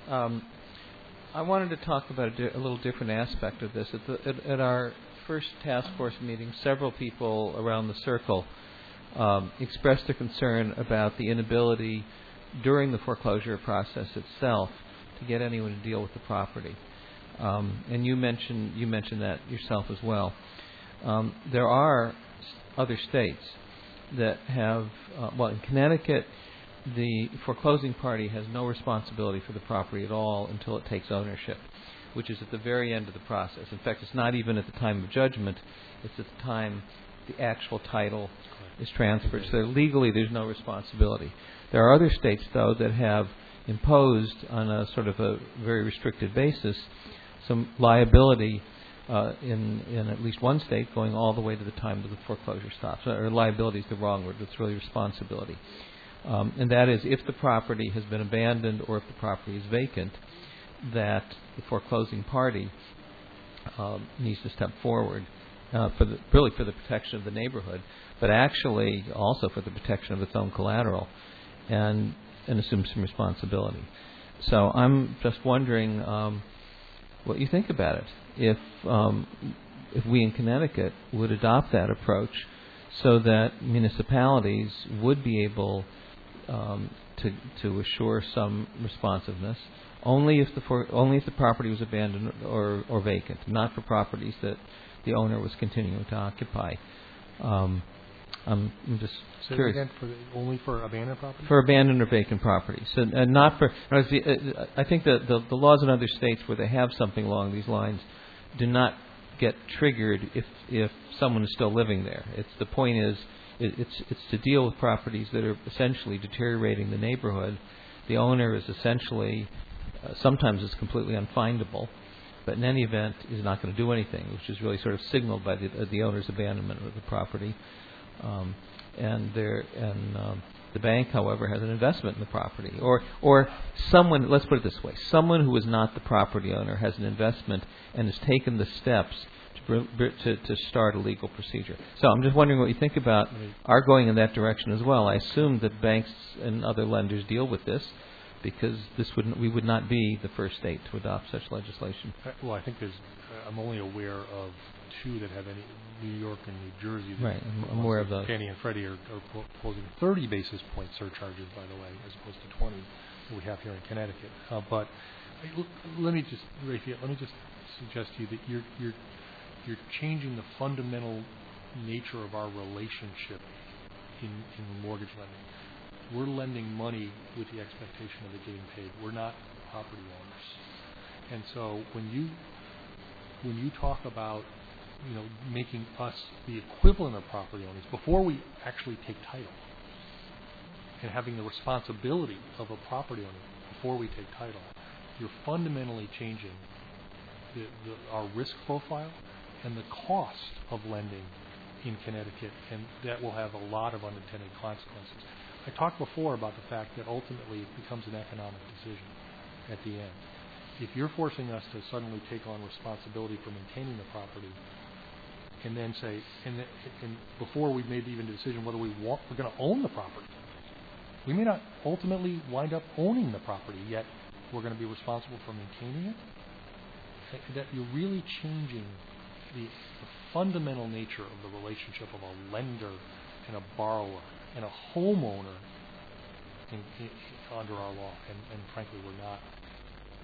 I wanted to talk about a little different aspect of this. At our first task force meeting, several people around the circle expressed their concern about the inability during the foreclosure process itself to get anyone to deal with the property. And you mentioned that yourself as well. There are other states that have, in Connecticut, the foreclosing party has no responsibility for the property at all until it takes ownership, which is at the very end of the process. In fact, it's not even at the time of judgment. It's at the time the actual title is transferred. So legally, there's no responsibility. There are other states, though, that have imposed on a sort of a very restricted basis some liability in at least one state going all the way to the time that the foreclosure stops. Or liability is the wrong word. It's really responsibility. And that is if the property has been abandoned or if the property is vacant, that the foreclosing party needs to step forward for the protection of the neighborhood, but actually also for the protection of its own collateral and assume some responsibility. So I'm just wondering what you think about it. If we in Connecticut would adopt that approach so that municipalities would be able to assure some responsiveness only if the property was abandoned or vacant, not for properties that the owner was continuing to occupy. I'm just curious. Again, only for abandoned properties? For abandoned or vacant properties, and not for. I think that the laws in other states where they have something along these lines do not get triggered if someone is still living there. The point is. It's to deal with properties that are essentially deteriorating the neighborhood. The owner is essentially, sometimes is completely unfindable, but in any event is not going to do anything, which is really sort of signaled by the owner's abandonment of the property. The bank, however, has an investment in the property, or someone. Let's put it this way: someone who is not the property owner has an investment and has taken the steps to start a legal procedure. So I'm just wondering what you think about our going in that direction as well. I assume that banks and other lenders deal with this because we would not be the first state to adopt such legislation. Well, I think I'm only aware of two that have any, New York and New Jersey. Right, I'm aware of those. Fannie and Freddie are proposing 30 basis point surcharges, by the way, as opposed to 20 that we have here in Connecticut. But let me just suggest to you that you're changing the fundamental nature of our relationship in mortgage lending. We're lending money with the expectation of it getting paid. We're not property owners. And so when you talk about making us the equivalent of property owners before we actually take title and having the responsibility of a property owner before we take title, you're fundamentally changing our risk profile and the cost of lending in Connecticut, and that will have a lot of unintended consequences. I talked before about the fact that ultimately it becomes an economic decision at the end. If you're forcing us to suddenly take on responsibility for maintaining the property, and then say, and before we've made even the decision whether we're going to own the property, we may not ultimately wind up owning the property, yet we're going to be responsible for maintaining it. That you're really changing the fundamental nature of the relationship of a lender and a borrower and a homeowner under our law, and frankly, we're not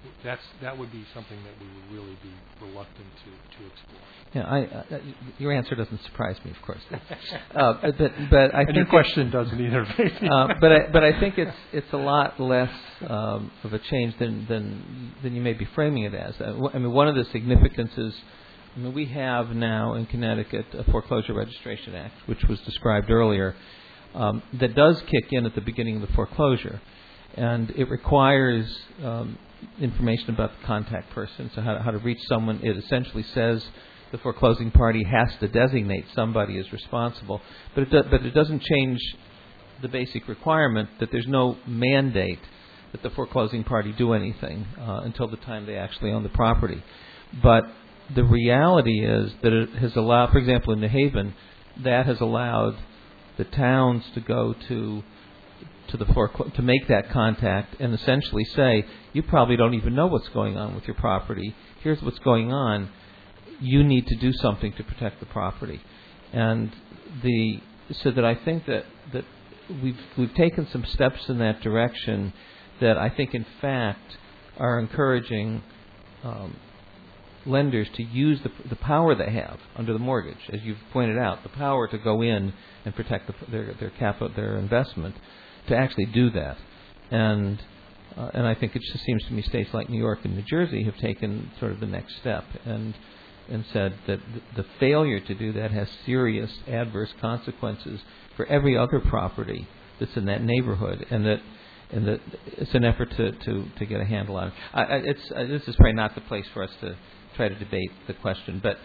that would be something that we would really be reluctant to explore. Yeah, your answer doesn't surprise me, of course. But I think your question doesn't either. but I think it's a lot less of a change than you may be framing it as. I mean, one of the significances. I mean, we have now in Connecticut a Foreclosure Registration Act, which was described earlier, that does kick in at the beginning of the foreclosure. And it requires information about the contact person, so how to reach someone. It essentially says the foreclosing party has to designate somebody as responsible. But it doesn't change the basic requirement that there's no mandate that the foreclosing party do anything until the time they actually own the property. But the reality is that it has allowed, for example, in New Haven, that has allowed the towns to go to make that contact and essentially say, you probably don't even know what's going on with your property. Here's what's going on. You need to do something to protect the property. And so that I think that we've taken some steps in that direction that I think in fact are encouraging lenders to use the power they have under the mortgage, as you've pointed out, the power to go in and protect their capital, their investment, to actually do that. And I think it just seems to me states like New York and New Jersey have taken sort of the next step and said that the failure to do that has serious adverse consequences for every other property that's in that neighborhood, and that it's an effort to get a handle on it. This is probably not the place for us to try to debate the question, but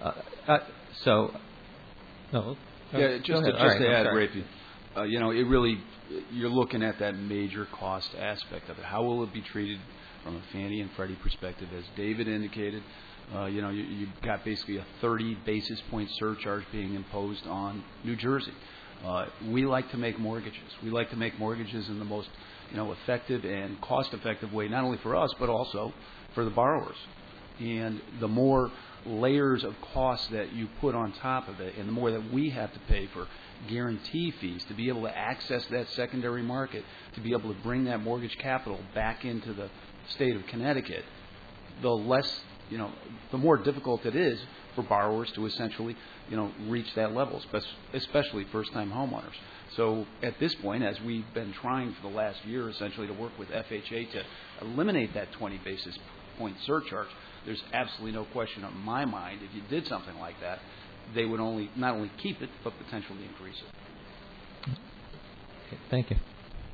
just to add, Rafi, it really, you're looking at that major cost aspect of it. How will it be treated from a Fannie and Freddie perspective? As David indicated, you've got basically a 30 basis point surcharge being imposed on New Jersey. We like to make mortgages. We like to make mortgages in the most effective and cost-effective way, not only for us, but also for the borrowers. And the more layers of costs that you put on top of it, and the more that we have to pay for guarantee fees to be able to access that secondary market, to be able to bring that mortgage capital back into the state of Connecticut, the less, the more difficult it is for borrowers to essentially, reach that level, especially first-time homeowners. So at this point, as we've been trying for the last year essentially to work with FHA to eliminate that 20 basis point surcharge, there's absolutely no question in my mind, if you did something like that, they would not only keep it, but potentially increase it. Okay, thank you.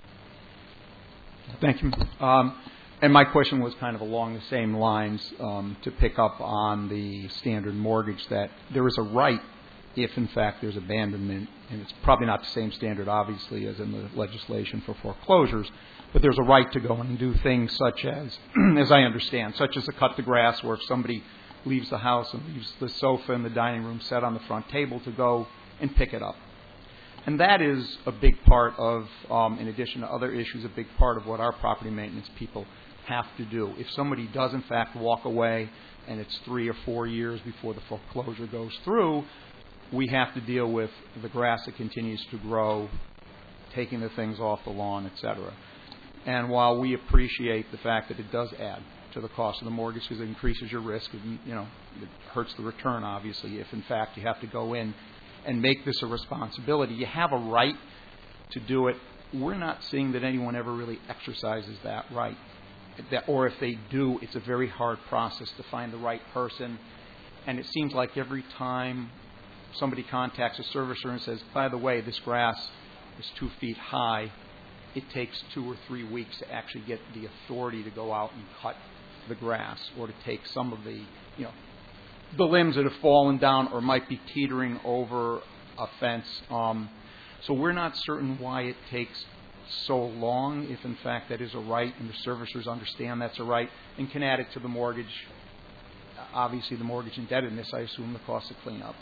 Thank you. And my question was kind of along the same lines, to pick up on the standard mortgage, that there is a right, if in fact there's abandonment, and it's probably not the same standard, obviously, as in the legislation for foreclosures, but there's a right to go and do things such as I understand, such as to cut the grass, or if somebody leaves the house and leaves the sofa in the dining room set on the front table, to go and pick it up. And that is a big part of, in addition to other issues, a big part of what our property maintenance people have to do. If somebody does in fact walk away and it's 3 or 4 years before the foreclosure goes through, we have to deal with the grass that continues to grow, taking the things off the lawn, etc. And while we appreciate the fact that it does add to the cost of the mortgage because it increases your risk, and, it hurts the return, obviously, if in fact you have to go in and make this a responsibility. You have a right to do it. We're not seeing that anyone ever really exercises that right. Or if they do, it's a very hard process to find the right person. And it seems like every time somebody contacts a servicer and says, by the way, this grass is 2 feet high, it takes 2 or 3 weeks to actually get the authority to go out and cut the grass, or to take some of the, the limbs that have fallen down or might be teetering over a fence. So we're not certain why it takes so long, if in fact that is a right and the servicers understand that's a right, and can add it to the mortgage. Obviously the mortgage indebtedness, I assume the cost of cleanup.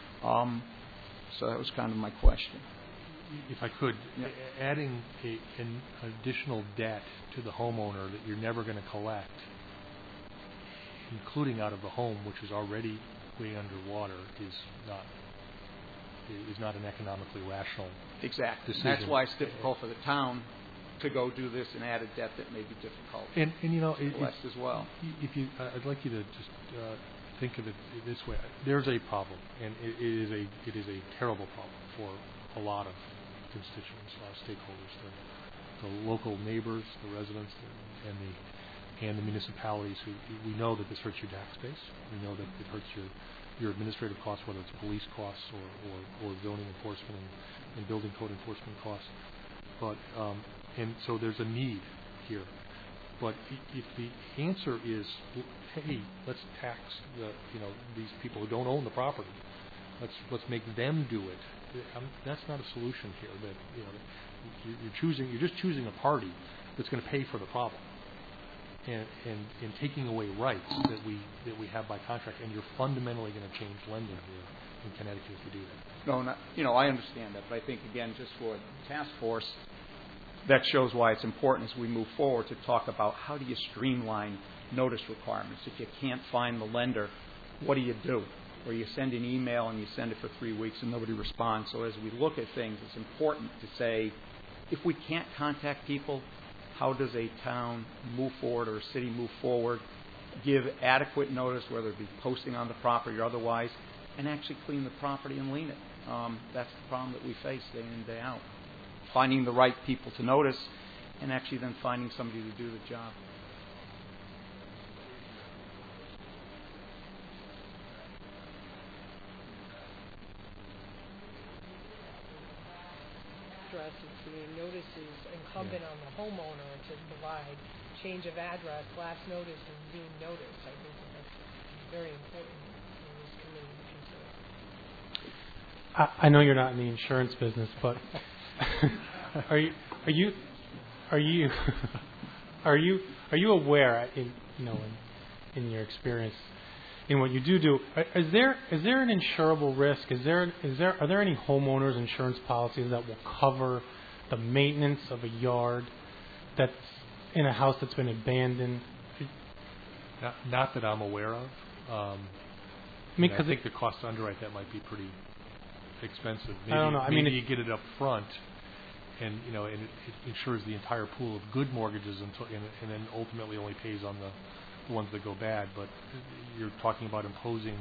So that was kind of my question. If I could, adding an additional debt to the homeowner that you're never going to collect, including out of the home, which is already way underwater, is not an economically rational exactly decision. That's why it's difficult for the town to go do this and add a debt that may be difficult and you know, to collect as well. If you, I'd like you to just think of it this way. There's a problem, and it is a terrible problem for a lot of constituents, a lot of stakeholders, the local neighbors, the residents, and the municipalities. Who we know that this hurts your tax base. We know that it hurts your administrative costs, whether it's police costs or zoning enforcement and building code enforcement costs. But and so there's a need here. But if the answer is, hey, let's tax these people who don't own the property, let's make them do it. That's not a solution here. That you're just choosing a party that's going to pay for the problem, and taking away rights that we have by contract. And you're fundamentally going to change lending here in Connecticut if you do that. No, I understand that, but I think again, just for the task force, that shows why it's important as we move forward to talk about how do you streamline notice requirements. If you can't find the lender, what do? Or you send an email and you send it for 3 weeks and nobody responds. So as we look at things, it's important to say, if we can't contact people, how does a town move forward or a city move forward, give adequate notice, whether it be posting on the property or otherwise, and actually clean the property and lien it. That's the problem that we face day in, day out. Finding the right people to notice, and actually then finding somebody to do the job. The notice is incumbent on the homeowner to provide change of address, last notice, and lien notice. I think that's very important in this committee to consider. I know you're not in the insurance business, but are you aware in your experience in what you do, is there an insurable risk? Are there any homeowners insurance policies that will cover the maintenance of a yard that's in a house that's been abandoned? Not that I'm aware of. I think the cost to underwrite that might be pretty expensive. Maybe, I don't know. Maybe you get it up front, and it insures the entire pool of good mortgages and then ultimately only pays on the ones that go bad. But you're talking about imposing.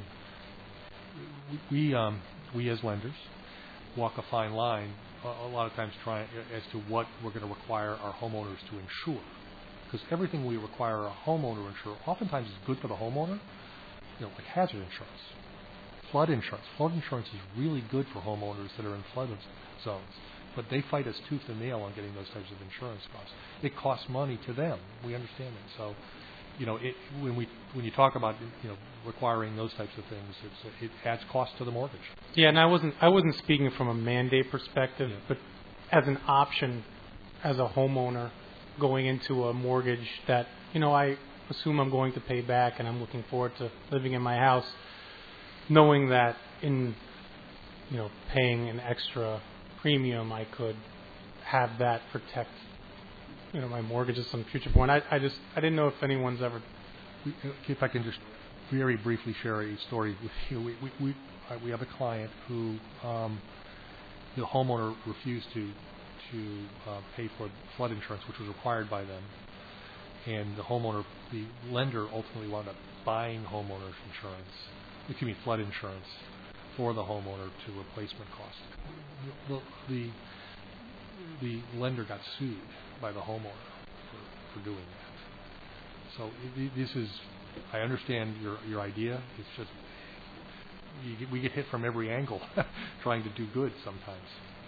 We as lenders walk a fine line a lot of times trying as to what we're going to require our homeowners to insure, because everything we require a homeowner to insure oftentimes is good for the homeowner. Like hazard insurance, flood insurance. Flood insurance is really good for homeowners that are in flood zones, but they fight us tooth and nail on getting those types of insurance costs. It costs money to them. We understand that. So, when you talk about requiring those types of things, it adds cost to the mortgage. Yeah, and I wasn't speaking from a mandate perspective, but as an option as a homeowner going into a mortgage that I assume I'm going to pay back, and I'm looking forward to living in my house, knowing that in paying an extra premium, I could have that protect my mortgage at some future point. I didn't know if anyone's ever. If I can just very briefly share a story with you. We have a client who the homeowner refused to pay for flood insurance, which was required by them, and the lender ultimately wound up buying homeowners insurance, flood insurance, for the homeowner to replacement costs. The lender got sued by the homeowner for doing that. So this is, I understand your idea. It's just we get hit from every angle trying to do good sometimes.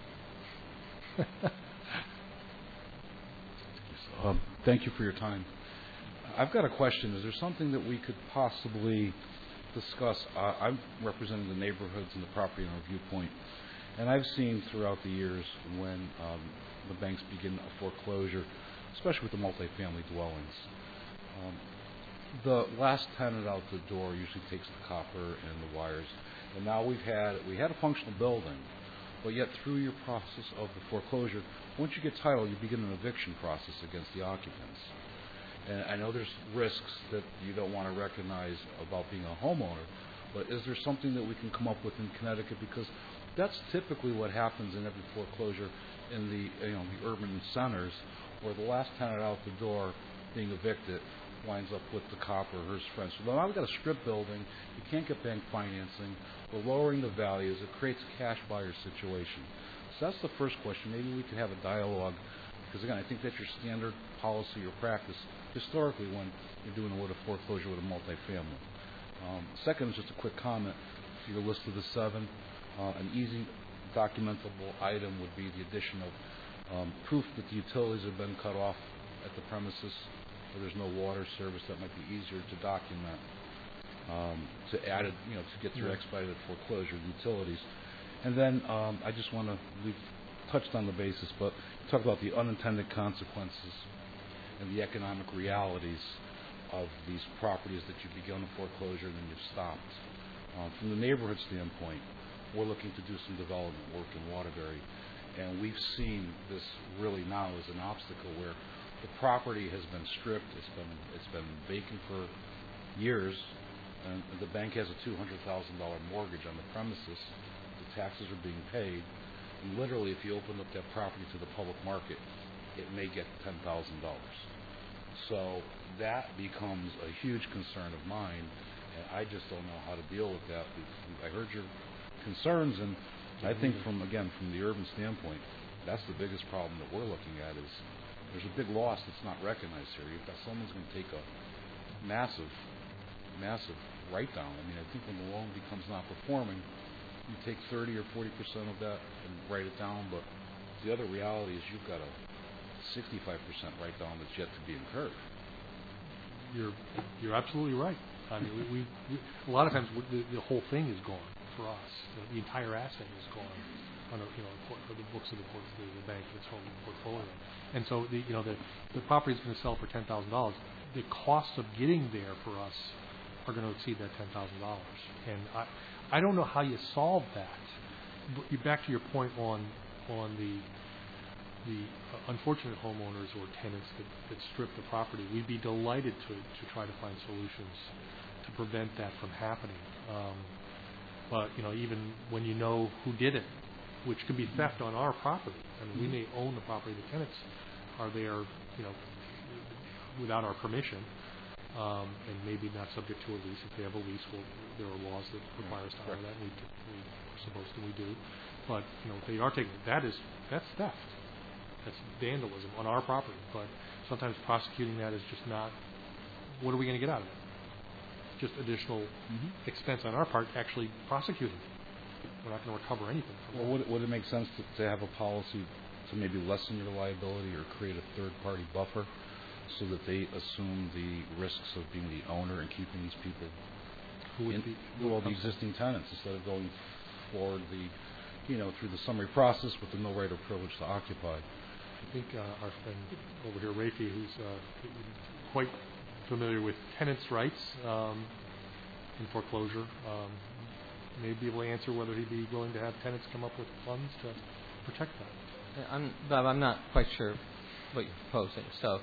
Thank you for your time. I've got a question. Is there something that we could possibly discuss? I'm representing the neighborhoods and the property owner viewpoint, and I've seen throughout the years when the banks begin a foreclosure, especially with the multifamily dwellings, the last tenant out the door usually takes the copper and the wires. And now we had a functional building, but yet through your process of the foreclosure, once you get title, you begin an eviction process against the occupants. And I know there's risks that you don't want to recognize about being a homeowner, but is there something that we can come up with in Connecticut? Because That's typically what happens in every foreclosure in the the urban centers, where the last tenant out the door being evicted winds up with the cop or his friends. So now we've got a strip building. You can't get bank financing. We're lowering the values. It creates a cash buyer situation. So that's the first question. Maybe we could have a dialogue, because again, I think that's your standard policy or practice historically when you're doing a foreclosure with a multifamily. Second is just a quick comment to your list of the 7. An easy documentable item would be the addition of proof that the utilities have been cut off at the premises, or there's no water service. That might be easier to document, to add it, to get through expedited foreclosure, utilities. And then I just want to, we've touched on the basis, but talk about the unintended consequences and the economic realities of these properties that you begun a foreclosure and then you've stopped. From the neighborhood standpoint, we're looking to do some development work in Waterbury, and we've seen this really now as an obstacle where the property has been stripped, it's been vacant for years, and the bank has a $200,000 mortgage on the premises. The taxes are being paid, and literally, if you open up that property to the public market, it may get $10,000. So that becomes a huge concern of mine, and I just don't know how to deal with that. I heard your concerns, and I think from the urban standpoint, that's the biggest problem that we're looking at is there's a big loss that's not recognized here. You've got someone's going to take a massive write-down. I mean, I think when the loan becomes non-performing, you take 30 or 40% of that and write it down, but the other reality is you've got a 65% write-down that's yet to be incurred. You're absolutely right. I mean, we a lot of times the whole thing is gone for us. The entire asset is gone on the books of the bank that's holding the portfolio. And so the property is going to sell for $10,000. The costs of getting there for us are going to exceed that $10,000. And I don't know how you solve that. But back to your point on the unfortunate homeowners or tenants that strip the property, we'd be delighted to try to find solutions to prevent that from happening. But even when you know who did it, which could be theft on our property. I mean, we may own the property. The tenants are there, without our permission, and maybe not subject to a lease. If they have a lease, there are laws that require us to honor that. We're supposed to. We do. But if they are taking that's theft. That's vandalism on our property. But sometimes prosecuting that is just not. What are we going to get out of it? Just additional expense on our part actually prosecuting. We're not going to recover anything from that. Would it make sense to have a policy to maybe lessen your liability or create a third-party buffer so that they assume the risks of being the owner and keeping these people the existing tenants, instead of going forward through the summary process with the no right or privilege to occupy? I think our friend over here, Rafi, who's quite familiar with tenants' rights in foreclosure, may be able to answer whether he'd be willing to have tenants come up with funds to protect that. Bob, I'm not quite sure what you're proposing. So,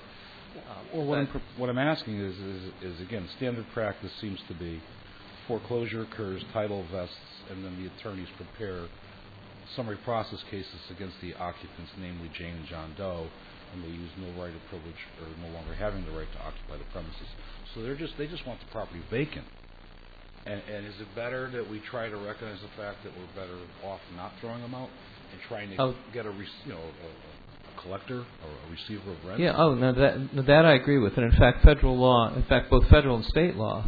what I'm asking is again, standard practice seems to be foreclosure occurs, title vests, and then the attorneys prepare summary process cases against the occupants, namely Jane and John Doe, and they use no right or privilege or no longer having the right to occupy the premises. So they just want the property vacant. And is it better that we try to recognize the fact that we're better off not throwing them out and trying to get a collector or a receiver of rent? Yeah. That I agree with. And in fact, both federal and state law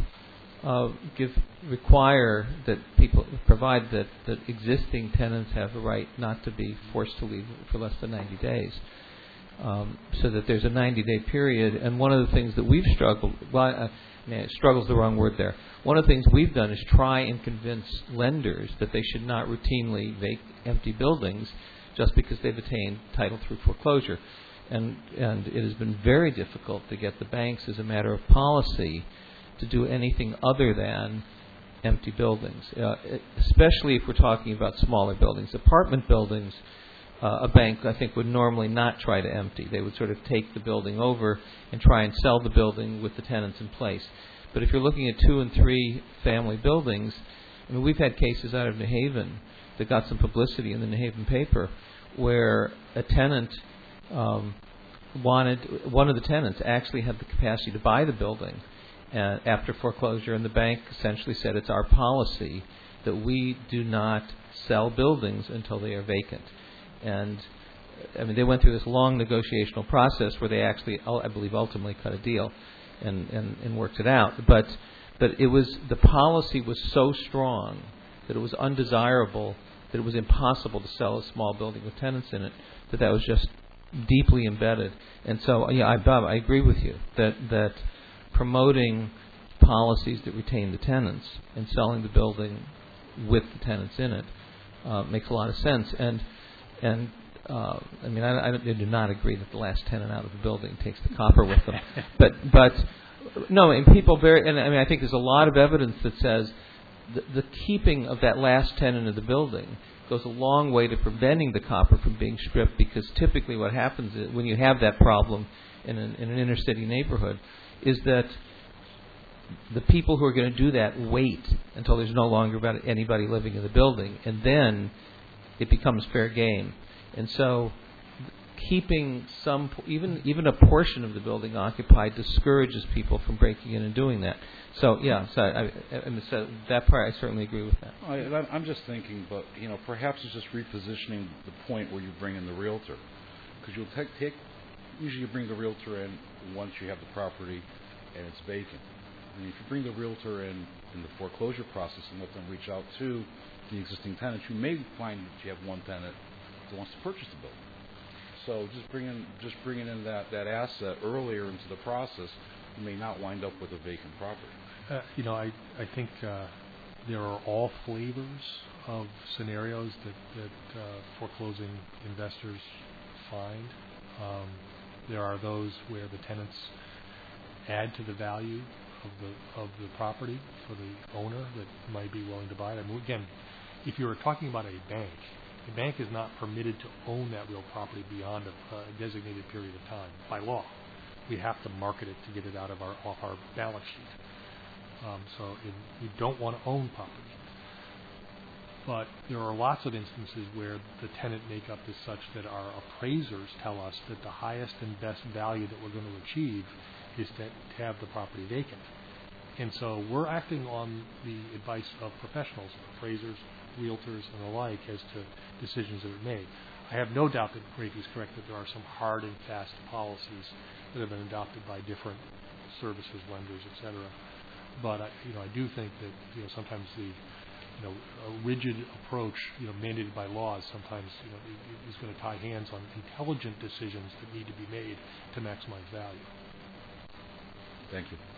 require that people provide that existing tenants have a right not to be forced to leave for less than 90 days. So that there's a 90-day period. And one of the things that we've struggled, struggle's the wrong word there. One of the things we've done is try and convince lenders that they should not routinely empty buildings just because they've attained title through foreclosure. And it has been very difficult to get the banks, as a matter of policy, to do anything other than empty buildings, especially if we're talking about smaller buildings. Apartment buildings, a bank, I think, would normally not try to empty. They would sort of take the building over and try and sell the building with the tenants in place. But if you're looking at 2 and 3 family buildings, I mean, we've had cases out of New Haven that got some publicity in the New Haven paper, where a tenant one of the tenants actually had the capacity to buy the building after foreclosure, and the bank essentially said it's our policy that we do not sell buildings until they are vacant. And I mean, they went through this long negotiational process where they actually, I believe, ultimately cut a deal and worked it out. But it was, the policy was so strong that it was undesirable, that it was impossible to sell a small building with tenants in it, that was just deeply embedded. And so, yeah, Bob, I agree with you that promoting policies that retain the tenants and selling the building with the tenants in it makes a lot of sense. And I mean, I do not agree that the last tenant out of the building takes the copper with them. But no, and people and I mean, I think there's a lot of evidence that says the keeping of that last tenant of the building goes a long way to preventing the copper from being stripped, because typically what happens is, when you have that problem in an inner city neighborhood, is that the people who are going to do that wait until there's no longer anybody living in the building, and then it becomes fair game. And so keeping even a portion of the building occupied discourages people from breaking in and doing that. So yeah, so that part I certainly agree with that. I'm just thinking, but perhaps it's just repositioning the point where you bring in the realtor, because you'll usually you bring the realtor in once you have the property and it's vacant. And if you bring the realtor in the foreclosure process and let them reach out to the existing tenants, you may find that you have one tenant that wants to purchase the building. So just bringing in that asset earlier into the process, you may not wind up with a vacant property. I think there are all flavors of scenarios that foreclosing investors find. There are those where the tenants add to the value of the property for the owner that might be willing to buy it. I mean, again, if you were talking about a bank is not permitted to own that real property beyond a designated period of time by law. We have to market it to get it off our balance sheet. So you don't want to own property. But there are lots of instances where the tenant makeup is such that our appraisers tell us that the highest and best value that we're going to achieve is to have the property vacant. And so we're acting on the advice of professionals, appraisers, realtors, and the like, as to decisions that are made. I have no doubt that Rafi is correct that there are some hard and fast policies that have been adopted by different services, lenders, etc. But I do think that sometimes a rigid approach mandated by laws sometimes is going to tie hands on intelligent decisions that need to be made to maximize value. Thank you.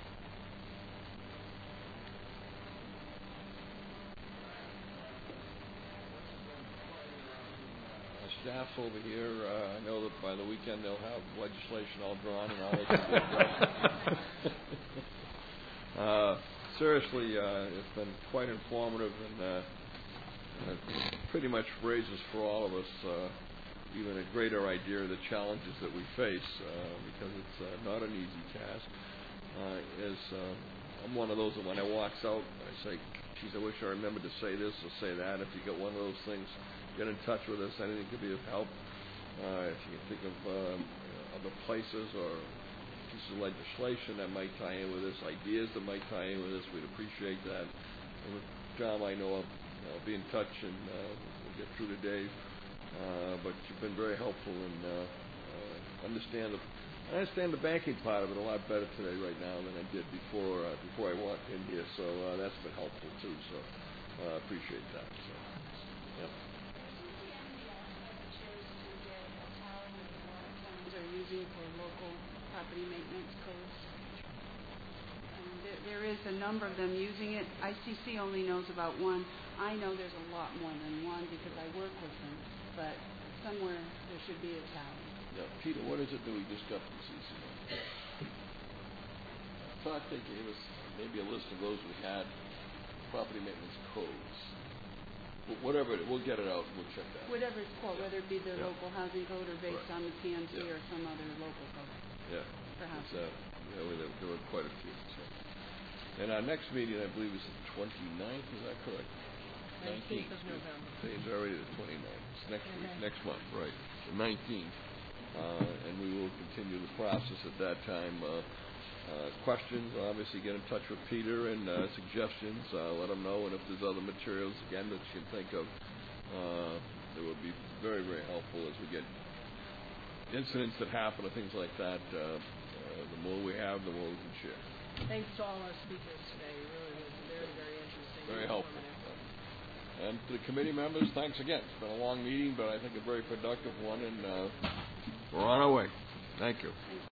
Staff over here, I know that by the weekend they'll have legislation all drawn and all this. Seriously, it's been quite informative, and it pretty much raises for all of us even a greater idea of the challenges that we face, because it's not an easy task. I'm one of those that when I walks out, I say, geez, I wish I remembered to say this or say that. If you get one of those things, get in touch with us. Anything could be of help. If you can think of other places or pieces of legislation that might tie in with this, ideas that might tie in with this, we'd appreciate that. And with John, I know I'll be in touch, and we'll get through today. But you've been very helpful, and I understand the banking part of it a lot better today right now than I did before I walked in here. So that's been helpful too. So I appreciate that. So, yeah. For local property maintenance codes. There is a number of them using it. ICC only knows about one. I know there's a lot more than one because I work with them, but somewhere there should be a tally. Yeah, Peter, what is it that we just got from CCO? I thought they gave us maybe a list of those we had, property maintenance codes. Whatever, we'll get it out. We'll check that. Whatever it's called, whether it be the local housing code or based on the PMC or some other local code. Yeah. Perhaps. There were quite a few. So. And our next meeting, I believe, is the 29th. Is that correct? 19th of November. Today's already the 29th. It's next week, next month, right? The 19th. And we will continue the process at that time. Questions, obviously get in touch with Peter, and suggestions, let him know. And if there's other materials, again, that you can think of, that would be very, very helpful as we get incidents that happen or things like that. The more we have, the more we can share. Thanks to all our speakers today. It really was very, very interesting. Very helpful. And to the committee members, thanks again. It's been a long meeting, but I think a very productive one, and we're on our way. Thank you.